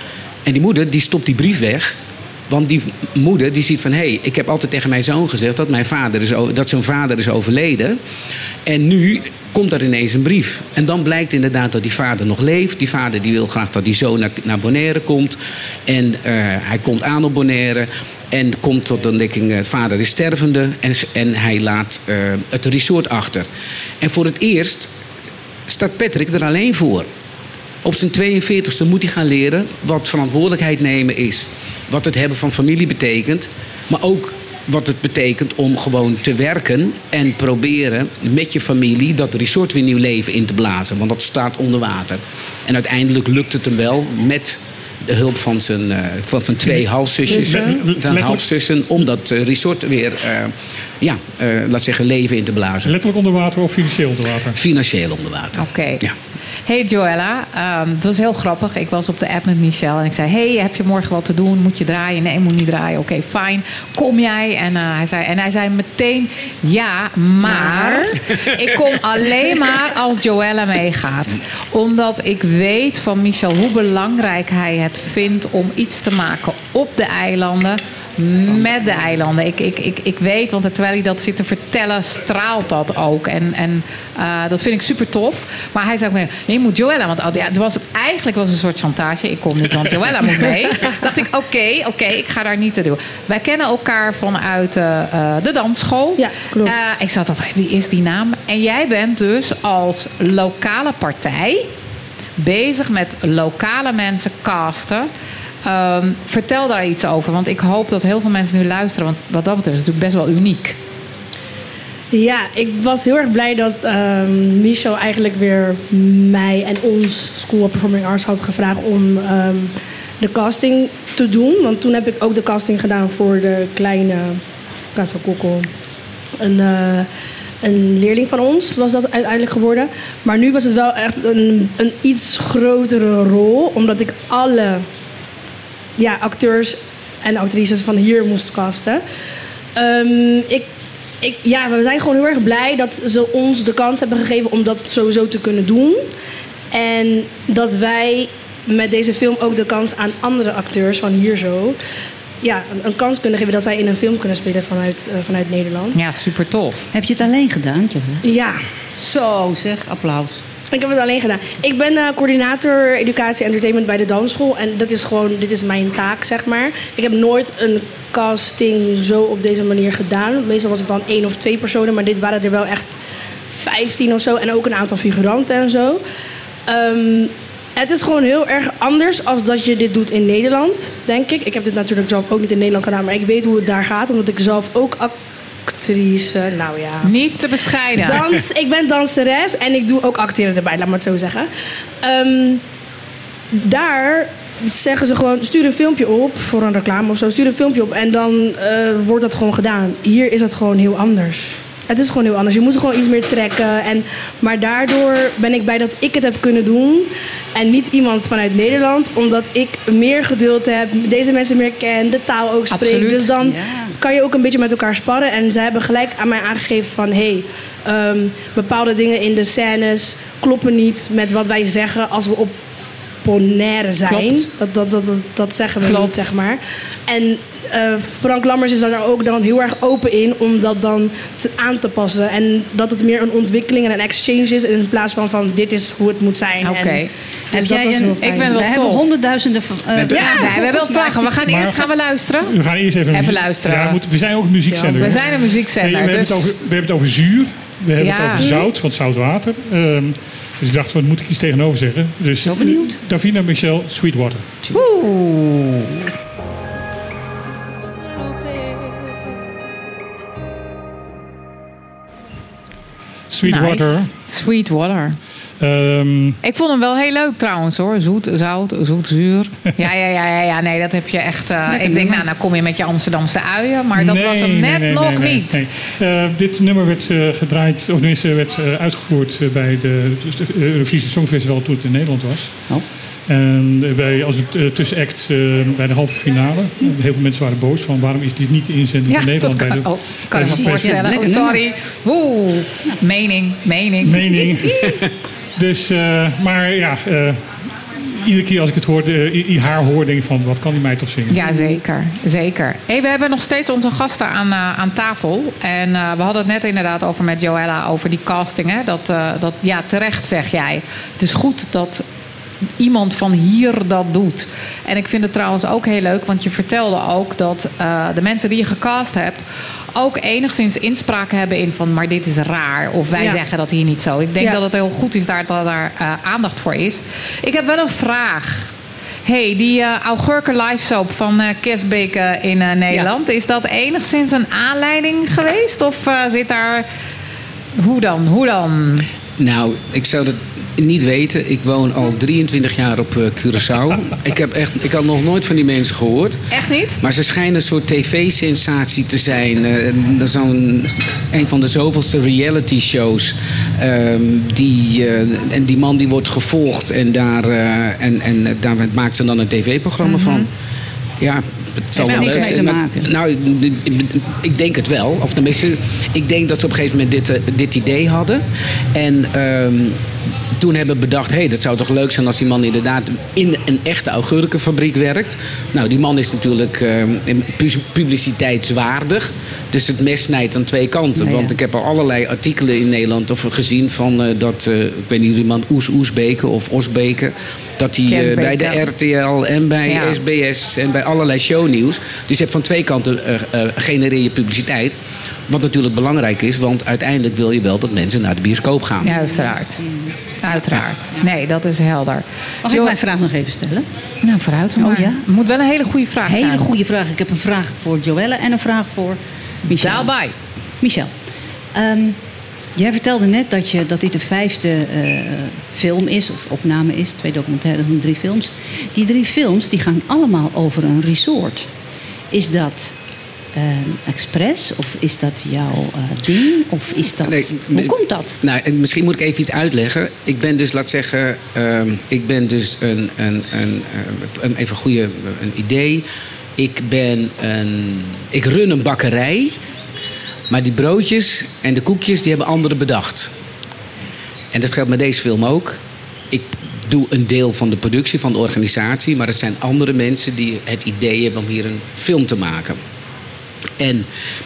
En die moeder die stopt die brief weg. Want die moeder die ziet van... hé, hey, ik heb altijd tegen mijn zoon gezegd dat, mijn vader is, dat zijn vader is overleden. En nu komt er ineens een brief. En dan blijkt inderdaad dat die vader nog leeft. Die vader die wil graag dat die zoon naar, naar Bonaire komt. En uh, hij komt aan op Bonaire. En komt tot de ontdekking, uh, vader is stervende. En, en hij laat uh, het resort achter. En voor het eerst staat Patrick er alleen voor. Op zijn tweeënveertigste moet hij gaan leren wat verantwoordelijkheid nemen is. Wat het hebben van familie betekent. Maar ook wat het betekent om gewoon te werken en proberen met je familie dat resort weer nieuw leven in te blazen. Want dat staat onder water. En uiteindelijk lukt het hem wel met de hulp van zijn, uh, van zijn twee halfzusjes, zijn halfzussen, om dat uh, resort weer uh, ja, uh, laat zeggen, leven in te blazen. Letterlijk onder water of financieel onder water? Financieel onder water. Oké. Okay. Ja. Hey Joella, um, het was heel grappig. Ik was op de app met Michel en ik zei... hey, heb je morgen wat te doen? Moet je draaien? Nee, moet niet draaien. Oké, okay, fijn. Kom jij? En, uh, hij zei, en hij zei meteen... ja, maar... ik kom alleen maar als Joella meegaat. Omdat ik weet van Michel hoe belangrijk hij het vindt... om iets te maken op de eilanden... met de eilanden. Ik, ik, ik, ik weet, want terwijl hij dat zit te vertellen, straalt dat ook. En, en uh, dat vind ik super tof. Maar hij zei ook, nee, je moet Joella. Want ja, het was, eigenlijk was het een soort chantage. Ik kom niet, want Joella moet mee. Dacht ik, oké, okay, oké, okay, ik ga daar niet te doen. Wij kennen elkaar vanuit uh, de dansschool. Ja, klopt. Uh, ik zat al van, wie is die naam? En jij bent dus als lokale partij bezig met lokale mensen casten. Um, vertel daar iets over, want ik hoop dat heel veel mensen nu luisteren. Want wat dat betreft is het natuurlijk best wel uniek. Ja, ik was heel erg blij dat um, Michel eigenlijk weer mij en ons School of Performing Arts had gevraagd om um, de casting te doen. Want toen heb ik ook de casting gedaan voor de kleine Casa Coco. Een, uh, een leerling van ons was dat uiteindelijk geworden. Maar nu was het wel echt een, een iets grotere rol, omdat ik alle... ja, acteurs en actrices van hier moest casten. Um, ik, ik, ja, we zijn gewoon heel erg blij dat ze ons de kans hebben gegeven om dat sowieso te kunnen doen. En dat wij met deze film ook de kans aan andere acteurs van hier zo... ja, een, een kans kunnen geven dat zij in een film kunnen spelen vanuit, uh, vanuit Nederland. Ja, super tof. Heb je het alleen gedaan, Joella? Ja. Zo, zeg, applaus. Ik heb het alleen gedaan. Ik ben uh, coördinator educatie en entertainment bij de dansschool. En dat is gewoon, dit is mijn taak, zeg maar. Ik heb nooit een casting zo op deze manier gedaan. Meestal was het dan één of twee personen. Maar dit waren er wel echt vijftien of zo. En ook een aantal figuranten en zo. Um, het is gewoon heel erg anders als dat je dit doet in Nederland, denk ik. Ik heb dit natuurlijk zelf ook niet in Nederland gedaan. Maar ik weet hoe het daar gaat. Omdat ik zelf ook... actrice, nou ja. Niet te bescheiden. Dans, ik ben danseres en ik doe ook acteren erbij, laat maar het zo zeggen. Um, daar zeggen ze gewoon, stuur een filmpje op voor een reclame of zo. Stuur een filmpje op en dan uh, wordt dat gewoon gedaan. Hier is het gewoon heel anders. Het is gewoon heel anders. Je moet gewoon iets meer trekken. En, maar daardoor ben ik blij dat ik het heb kunnen doen. En niet iemand vanuit Nederland. Omdat ik meer geduld heb. Deze mensen meer ken. De taal ook spreek. Absoluut. Dus dan Ja. kan je ook een beetje met elkaar sparren. En ze hebben gelijk aan mij aangegeven van... Hey, um, bepaalde dingen in de scènes kloppen niet met wat wij zeggen als we op Bonaire zijn. Dat, dat, dat, dat, dat zeggen we Klopt. niet, zeg maar. En uh, Frank Lammers is daar ook dan heel erg open in om dat dan te, aan te passen. En dat het meer een ontwikkeling en een exchange is in plaats van van dit is hoe het moet zijn. Oké. En, Heb dus jij dat was een- heel ik fijn. ben wel We hebben tof. honderdduizenden uh, Ja, we hebben wel vragen. We gaan Maar- eerst gaan we luisteren. We gaan eerst even, Even muziek- luisteren. Ja, we, moeten- we zijn ook een muziekzender. We jongens. zijn een muziekzender, Nee, we, hebben dus- het over, we hebben het over zuur. We hebben Ja. het over zout, want zout water. Um, dus ik dacht, wat moet ik iets tegenover zeggen? Dus, Zo benieuwd. Davina Michel, Sweetwater. Oeh. Sweetwater. Nice. Sweetwater. Um, Ik vond hem wel heel leuk trouwens hoor. Zoet, zout, zoet, zuur. Ja, ja, ja, ja, ja. Nee, dat heb je echt... Uh, ik denk, nummer. nou, nou kom je met je Amsterdamse uien. Maar dat nee, was hem nee, net nee, nog nee, niet. nee, nee. Uh, dit nummer werd uh, gedraaid, of tenminste werd uh, uitgevoerd uh, bij de, de Eurovisie Songfestival toen het in Nederland was. Oh. En uh, bij, als het uh, tussenact uh, bij de halve finale. Heel veel mensen waren boos van waarom is dit niet de inzending Ja, van dat Nederland kan, bij de, oh, kan ik bij me de voorstellen. lekker Oh, nummer. sorry. Oeh. Mening, mening. mening. Dus, uh, maar ja, uh, iedere keer als ik het hoor, de, i- haar hoor, denk ik van, wat kan die meid toch zingen? Ja, zeker. zeker. Hey, we hebben nog steeds onze gasten aan, uh, aan tafel. En uh, we hadden het net inderdaad over met Joella, over die casting. Hè? Dat, uh, dat, ja, terecht zeg jij. Het is goed dat iemand van hier dat doet. En ik vind het trouwens ook heel leuk, want je vertelde ook dat uh, de mensen die je gecast hebt ook enigszins inspraak hebben in van, maar dit is raar. Of wij Ja. zeggen dat hier niet zo. Ik denk Ja. dat het heel goed is daar, dat daar uh, aandacht voor is. Ik heb wel een vraag. Hey, die uh, augurken live soap van uh, Kesbeek uh, in uh, Nederland. Is dat enigszins een aanleiding geweest? Of uh, zit daar... Hoe dan? Hoe dan? Nou, ik zou dat niet weten. Ik woon al drieëntwintig jaar op uh, Curaçao. Ik, heb echt, ik had nog nooit van die mensen gehoord. Echt niet? Maar ze schijnen een soort tv-sensatie te zijn. Uh, zo'n, een van de zoveelste reality shows. Uh, die, uh, en die man die wordt gevolgd. En daar, uh, en, en daar maakt ze dan een tv-programma mm-hmm. van. Ja, het zal Heeft wel er leuk niks mee zijn. te Maar, nou, ik, ik denk het wel. Of tenminste, ik denk dat ze op een gegeven moment dit, uh, dit idee hadden. En um, toen hebben bedacht, hé, hey, dat zou toch leuk zijn als die man inderdaad in een echte augurkenfabriek werkt. Nou, die man is natuurlijk uh, publiciteitswaardig. Dus het mes snijdt aan twee kanten. Nou ja. Want ik heb al allerlei artikelen in Nederland of gezien van uh, dat, uh, ik weet niet, die man Oes Oesbeke of Osbeke. Dat hij uh, bij de R T L en bij Ja. S B S en bij allerlei shownieuws. Dus je hebt van twee kanten uh, uh, genereer je publiciteit. Wat natuurlijk belangrijk is, want uiteindelijk wil je wel dat mensen naar de bioscoop gaan. Ja, uiteraard. Uiteraard. Nee, dat is helder. Mag Jo- ik mijn vraag nog even stellen? Nou, vooruit maar. Oh, ja? Het moet wel een hele goede vraag zijn. Hele goede vraag. Ik heb een vraag voor Joelle en een vraag voor Michel. Daarbij. Michel, um, jij vertelde net dat, je, dat dit de vijfde uh, film is, of opname is. Twee documentaires en drie films. Die drie films die gaan allemaal over een resort. Is dat uh, expres? Of is dat jouw uh, ding? Of is dat... Nee, hoe nee, komt dat? Nou, en misschien moet ik even iets uitleggen. Ik ben dus, laat zeggen, uh, ik ben dus een, een, een, een even een goede een idee. Ik ben een, ik run een bakkerij. Maar die broodjes en de koekjes, die hebben anderen bedacht. En dat geldt met deze film ook. Ik doe een deel van de productie, van de organisatie. Maar het zijn andere mensen die het idee hebben om hier een film te maken. En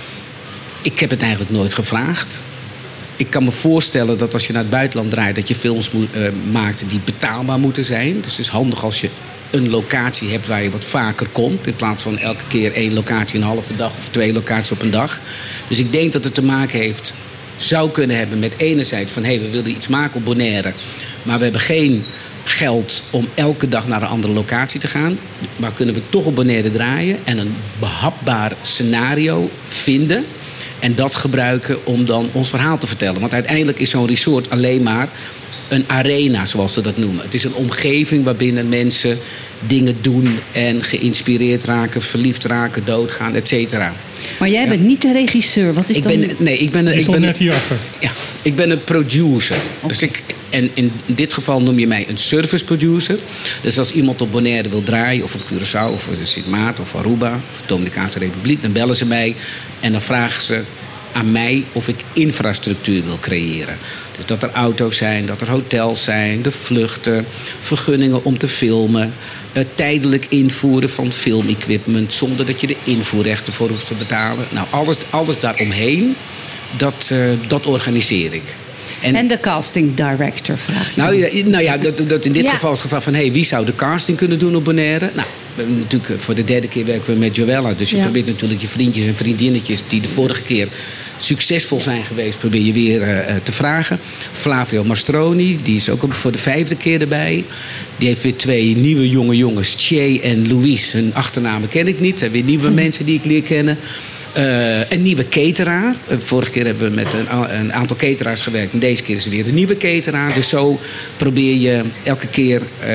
ik heb het eigenlijk nooit gevraagd. Ik kan me voorstellen dat als je naar het buitenland draait, dat je films moet, uh, maakt die betaalbaar moeten zijn. Dus het is handig als je een locatie hebt waar je wat vaker komt. In plaats van elke keer één locatie een halve dag of twee locaties op een dag. Dus ik denk dat het te maken heeft, zou kunnen hebben met enerzijds van hé, hey, we willen iets maken op Bonaire. Maar we hebben geen geld om elke dag naar een andere locatie te gaan. Maar kunnen we toch op Bonaire draaien en een behapbaar scenario vinden. En dat gebruiken om dan ons verhaal te vertellen. Want uiteindelijk is zo'n resort alleen maar een arena, zoals ze dat noemen. Het is een omgeving waarbinnen mensen dingen doen en geïnspireerd raken, verliefd raken, doodgaan, et cetera. Maar jij Ja. bent niet de regisseur. Wat is Ik dan... ben, nee, ik ben, Die ik stond ben net hierachter. ja, ik ben een producer. Dus ik, en in dit geval noem je mij een service producer. Dus als iemand op Bonaire wil draaien, of op Curaçao, of Sint Maarten, of Aruba, of de Dominicaanse Republiek, dan bellen ze mij en dan vragen ze aan mij of ik infrastructuur wil creëren. Dus dat er auto's zijn, dat er hotels zijn, de vluchten, vergunningen om te filmen, uh, tijdelijk invoeren van filmequipment zonder dat je de invoerrechten voor hoeft te betalen. Nou, alles, alles daaromheen, dat, uh, dat organiseer ik. En, en de casting director vraag je. Nou ja, nou ja dat, dat in dit Ja. geval is het geval van hey, wie zou de casting kunnen doen op Bonaire? Nou, we hebben natuurlijk voor de derde keer werken we met Joella. Dus je Ja. probeert natuurlijk je vriendjes en vriendinnetjes die de vorige keer succesvol zijn geweest, probeer je weer uh, te vragen. Flavio Mastroni, die is ook voor de vijfde keer erbij. Die heeft weer twee nieuwe jonge jongens, Che en Louis. Hun achternamen ken ik niet. Er zijn weer nieuwe Hm. mensen die ik leer kennen. Uh, een nieuwe cateraar. Uh, vorige keer hebben we met een, een aantal cateraars gewerkt. En deze keer is er weer een nieuwe cateraar. Dus zo probeer je elke keer, uh,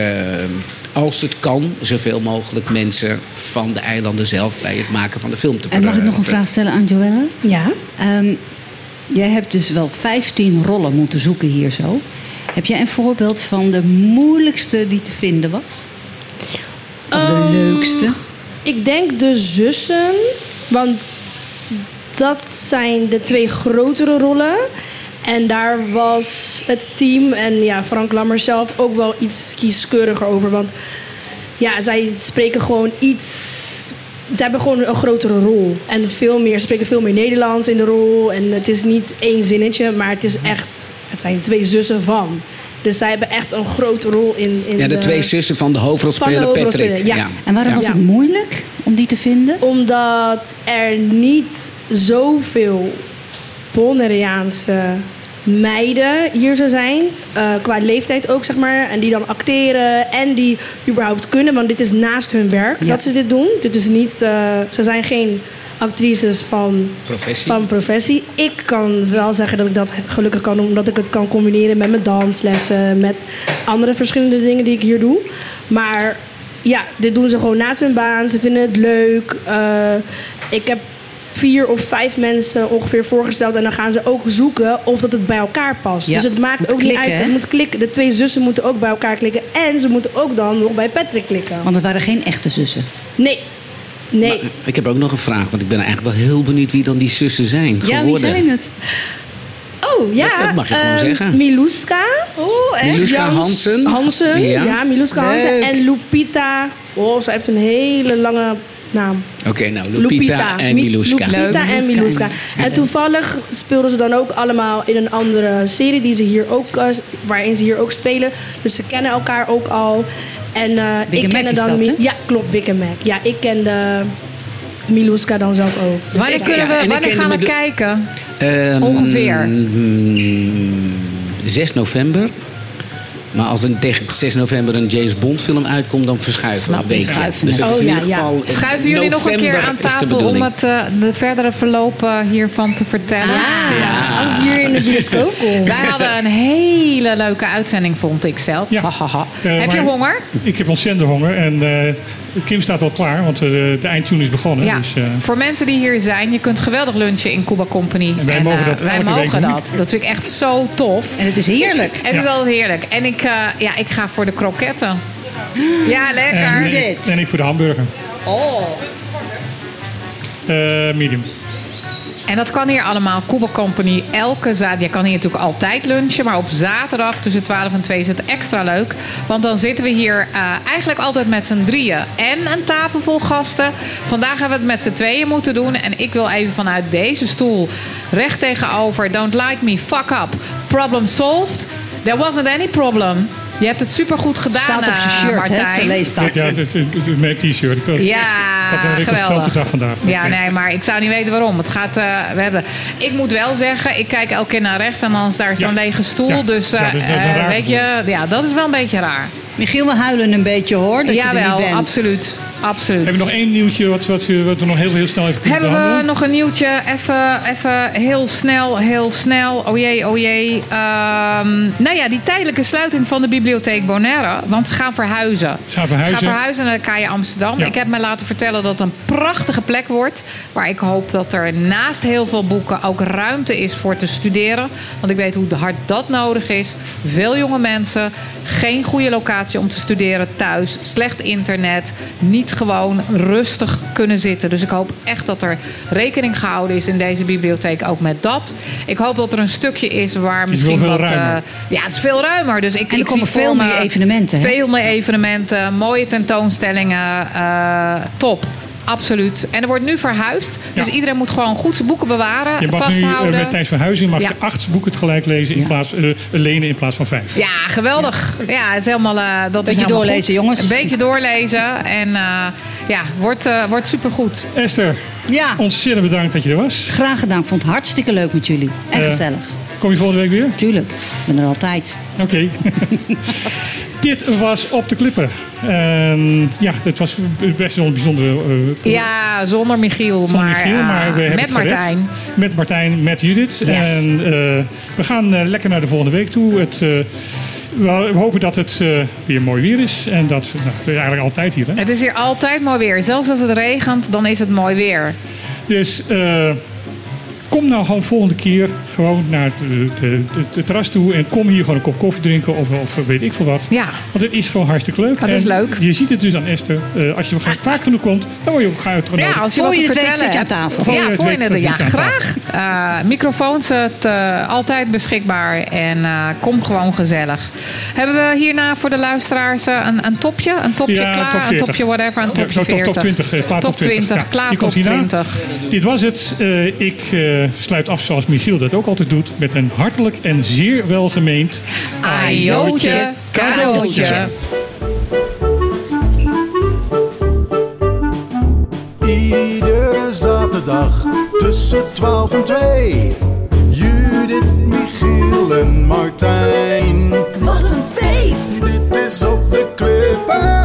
als het kan, zoveel mogelijk mensen van de eilanden zelf bij het maken van de film te En mag ik nog een vraag stellen aan Joella? Ja. Um, jij hebt dus wel vijftien rollen moeten zoeken hier zo. Heb jij een voorbeeld van de moeilijkste die te vinden was? Of de Um, leukste? Ik denk de zussen. Want dat zijn de twee grotere rollen. En daar was het team en ja, Frank Lammers zelf ook wel iets kieskeuriger over. Want ja, zij spreken gewoon iets... Ze hebben gewoon een grotere rol. En veel meer, spreken veel meer Nederlands in de rol. En het is niet één zinnetje, maar het is echt... Het zijn twee zussen van. Dus zij hebben echt een grote rol in... in ja, de, de twee zussen van de hoofdrolspeler Patrick. Ja. Ja. En waarom ja. was het moeilijk om die te vinden? Omdat er niet zoveel Bonaireaanse meiden hier zou zijn. Uh, qua leeftijd ook, zeg maar. En die dan acteren en die überhaupt kunnen. Want dit is naast hun werk ja. dat ze dit doen. Dit is niet... Uh, ze zijn geen actrices van professie. van professie. Ik kan wel zeggen dat ik dat gelukkig kan, omdat ik het kan combineren met mijn danslessen, met andere verschillende dingen die ik hier doe. Maar ja, dit doen ze gewoon naast hun baan. Ze vinden het leuk. Uh, ik heb vier of vijf mensen ongeveer voorgesteld en dan gaan ze ook zoeken of dat het bij elkaar past. Ja, dus het maakt ook klikken, niet uit. Hè? Het moet klikken. De twee zussen moeten ook bij elkaar klikken en ze moeten ook dan nog bij Patrick klikken. Want het waren geen echte zussen. Nee. Nee. Maar, ik heb ook nog een vraag, want ik ben eigenlijk wel heel benieuwd wie dan die zussen zijn ja, geworden. wie zijn het? Oh ja, dat, dat mag je gewoon uh, zeggen. Miluska. Oh, echt? Miluska Jans Hansen. Hansen. Ja, ja Miluska Hansen. En Lupita. Oh, ze heeft een hele lange naam. Oké, okay, nou, Lupita, Lupita en Miluska. Lupita en Miluska. En toevallig speelden ze dan ook allemaal in een andere serie die ze hier ook, uh, waarin ze hier ook spelen. Dus ze kennen elkaar ook al. En uh, ik kende dan... dat, Mi- ja, klopt, Big and Mac. Ja, ik kende Miluska dan zelf ook. Wanneer, kunnen we, ja, wanneer gaan we de... kijken? Um, Ongeveer. zes november. Maar als er tegen zes november een James Bond film uitkomt, dan verschuiven we een beetje. Dus oh, ja, ja. Schuiven jullie nog een keer aan tafel om het uh, de verdere verloop uh, hiervan te vertellen? Ja, ja. Als het hier in de bioscoop komt. Wij hadden een hele leuke uitzending, vond ik zelf. Ja. Ha, ha, ha. Uh, heb je honger? Ik heb ontzettend honger. En uh, Kim staat al klaar, want uh, de eindtune is begonnen. Ja. Dus, uh... Voor mensen die hier zijn, je kunt geweldig lunchen in Cuba Company. En wij en, mogen uh, dat wij elke mogen week dat. doen. Dat vind ik echt zo tof. En het is heerlijk. En het is altijd heerlijk. En ik, uh, ja, ik ga voor de kroketten. Ja, lekker. En, en, en ik voor de hamburger. Oh. Uh, medium. En dat kan hier allemaal. Cuba Company elke zaterdag. Je kan hier natuurlijk altijd lunchen. Maar op zaterdag tussen twaalf en twee is het extra leuk. Want dan zitten we hier uh, eigenlijk altijd met z'n drieën. En een tafel vol gasten. Vandaag hebben we het met z'n tweeën moeten doen. En ik wil even vanuit deze stoel recht tegenover. Don't like me, fuck up. Problem solved. There wasn't any problem. Je hebt het supergoed gedaan, staat op zijn shirt, Martijn. hè? Ze leest dat. Ja, het is mijn t-shirt. Ik, ja, ik had een geweldig dag vandaag. Ja, nee, maar ik zou niet weten waarom. Het gaat, uh, we hebben. Ik moet wel zeggen, ik kijk elke keer naar rechts en dan is daar zo'n ja. lege stoel. Ja. Dus, uh, ja, dus dat is uh, weet je, ja, dat is wel een beetje raar. Michiel, we huilen een beetje hoor. Dat Jawel, je er niet bent. absoluut. Absoluut. Hebben we nog één nieuwtje wat, wat, wat we nog heel, heel snel even kunnen Hebben behandelen? we nog een nieuwtje? Even, even heel snel, heel snel. Oh jee, oh jee. Um, nou ja, die tijdelijke sluiting van de bibliotheek Bonaire. Want ze gaan verhuizen. Ze gaan verhuizen. Ze gaan verhuizen naar de K J Amsterdam. Ja. Ik heb me laten vertellen dat het een prachtige plek wordt. Waar ik hoop dat er naast heel veel boeken ook ruimte is voor te studeren. Want ik weet hoe hard dat nodig is. Veel jonge mensen. Geen goede locatie om te studeren thuis. Slecht internet. Niet gewoon rustig kunnen zitten. Dus ik hoop echt dat er rekening gehouden is in deze bibliotheek ook met dat. Ik hoop dat er een stukje is waar misschien veel wat... ruimer. Uh, ja, het is veel ruimer. Dus ik, en er ik komen zie veel me, meer evenementen. Hè? Veel meer evenementen. Mooie tentoonstellingen. Uh, top. Absoluut. En er wordt nu verhuisd. Dus ja. iedereen moet gewoon goed zijn boeken bewaren. Je mag vasthouden. nu uh, tijdens verhuizing mag ja. je acht boeken tegelijk lezen in ja. plaats, uh, lenen in plaats van vijf. Ja, geweldig. Ja, ja het is helemaal. Uh, dat beetje is doorlezen, goed. jongens. Een beetje doorlezen. En uh, ja, wordt, uh, wordt supergoed. Esther, ja. ontzettend bedankt dat je er was. Graag gedaan. Ik vond het hartstikke leuk met jullie. En uh, gezellig. Kom je volgende week weer? Tuurlijk. Ik ben er altijd. Oké. Okay. Dit was Op de Klippen. En ja, het was best wel een bijzondere... Uh, ja, zonder Michiel, zonder maar, Michiel, maar we uh, hebben met Martijn. Met Martijn, met Judith. Yes. En uh, we gaan uh, lekker naar de volgende week toe. Het, uh, we hopen dat het uh, weer mooi weer is. En dat nou, eigenlijk altijd hier. Hè? Het is hier altijd mooi weer. Zelfs als het regent, dan is het mooi weer. Dus... Uh, kom nou gewoon volgende keer gewoon naar de, de, de, de terras toe en kom hier gewoon een kop koffie drinken of, of weet ik veel wat. Ja. Want het is gewoon hartstikke leuk. Dat is en leuk. Je ziet het dus aan Esther. Uh, als je ah, vaak genoeg komt, dan word je ook uitgenodigd. Ja, als je wat te vertellen zit je aan tafel. Ja, voor je het, ja, graag. Uh, microfoons het uh, altijd beschikbaar en uh, kom gewoon gezellig. Hebben we hierna voor de luisteraars uh, een, een topje? Een topje ja, klaar? top een topje whatever? Een topje ja, veertig? Top, top twintig. Uh, klaar top twintig. Ja, klaar top twintig. Dit was het. Uh, ik uh, sluit af zoals Michiel dat ook altijd doet. Met een hartelijk en zeer welgemeend ajootje cadeautje. Iedere zaterdag tussen twaalf en twee. Judith, Michiel en Martijn. Wat een feest! Dit is op de Clipper.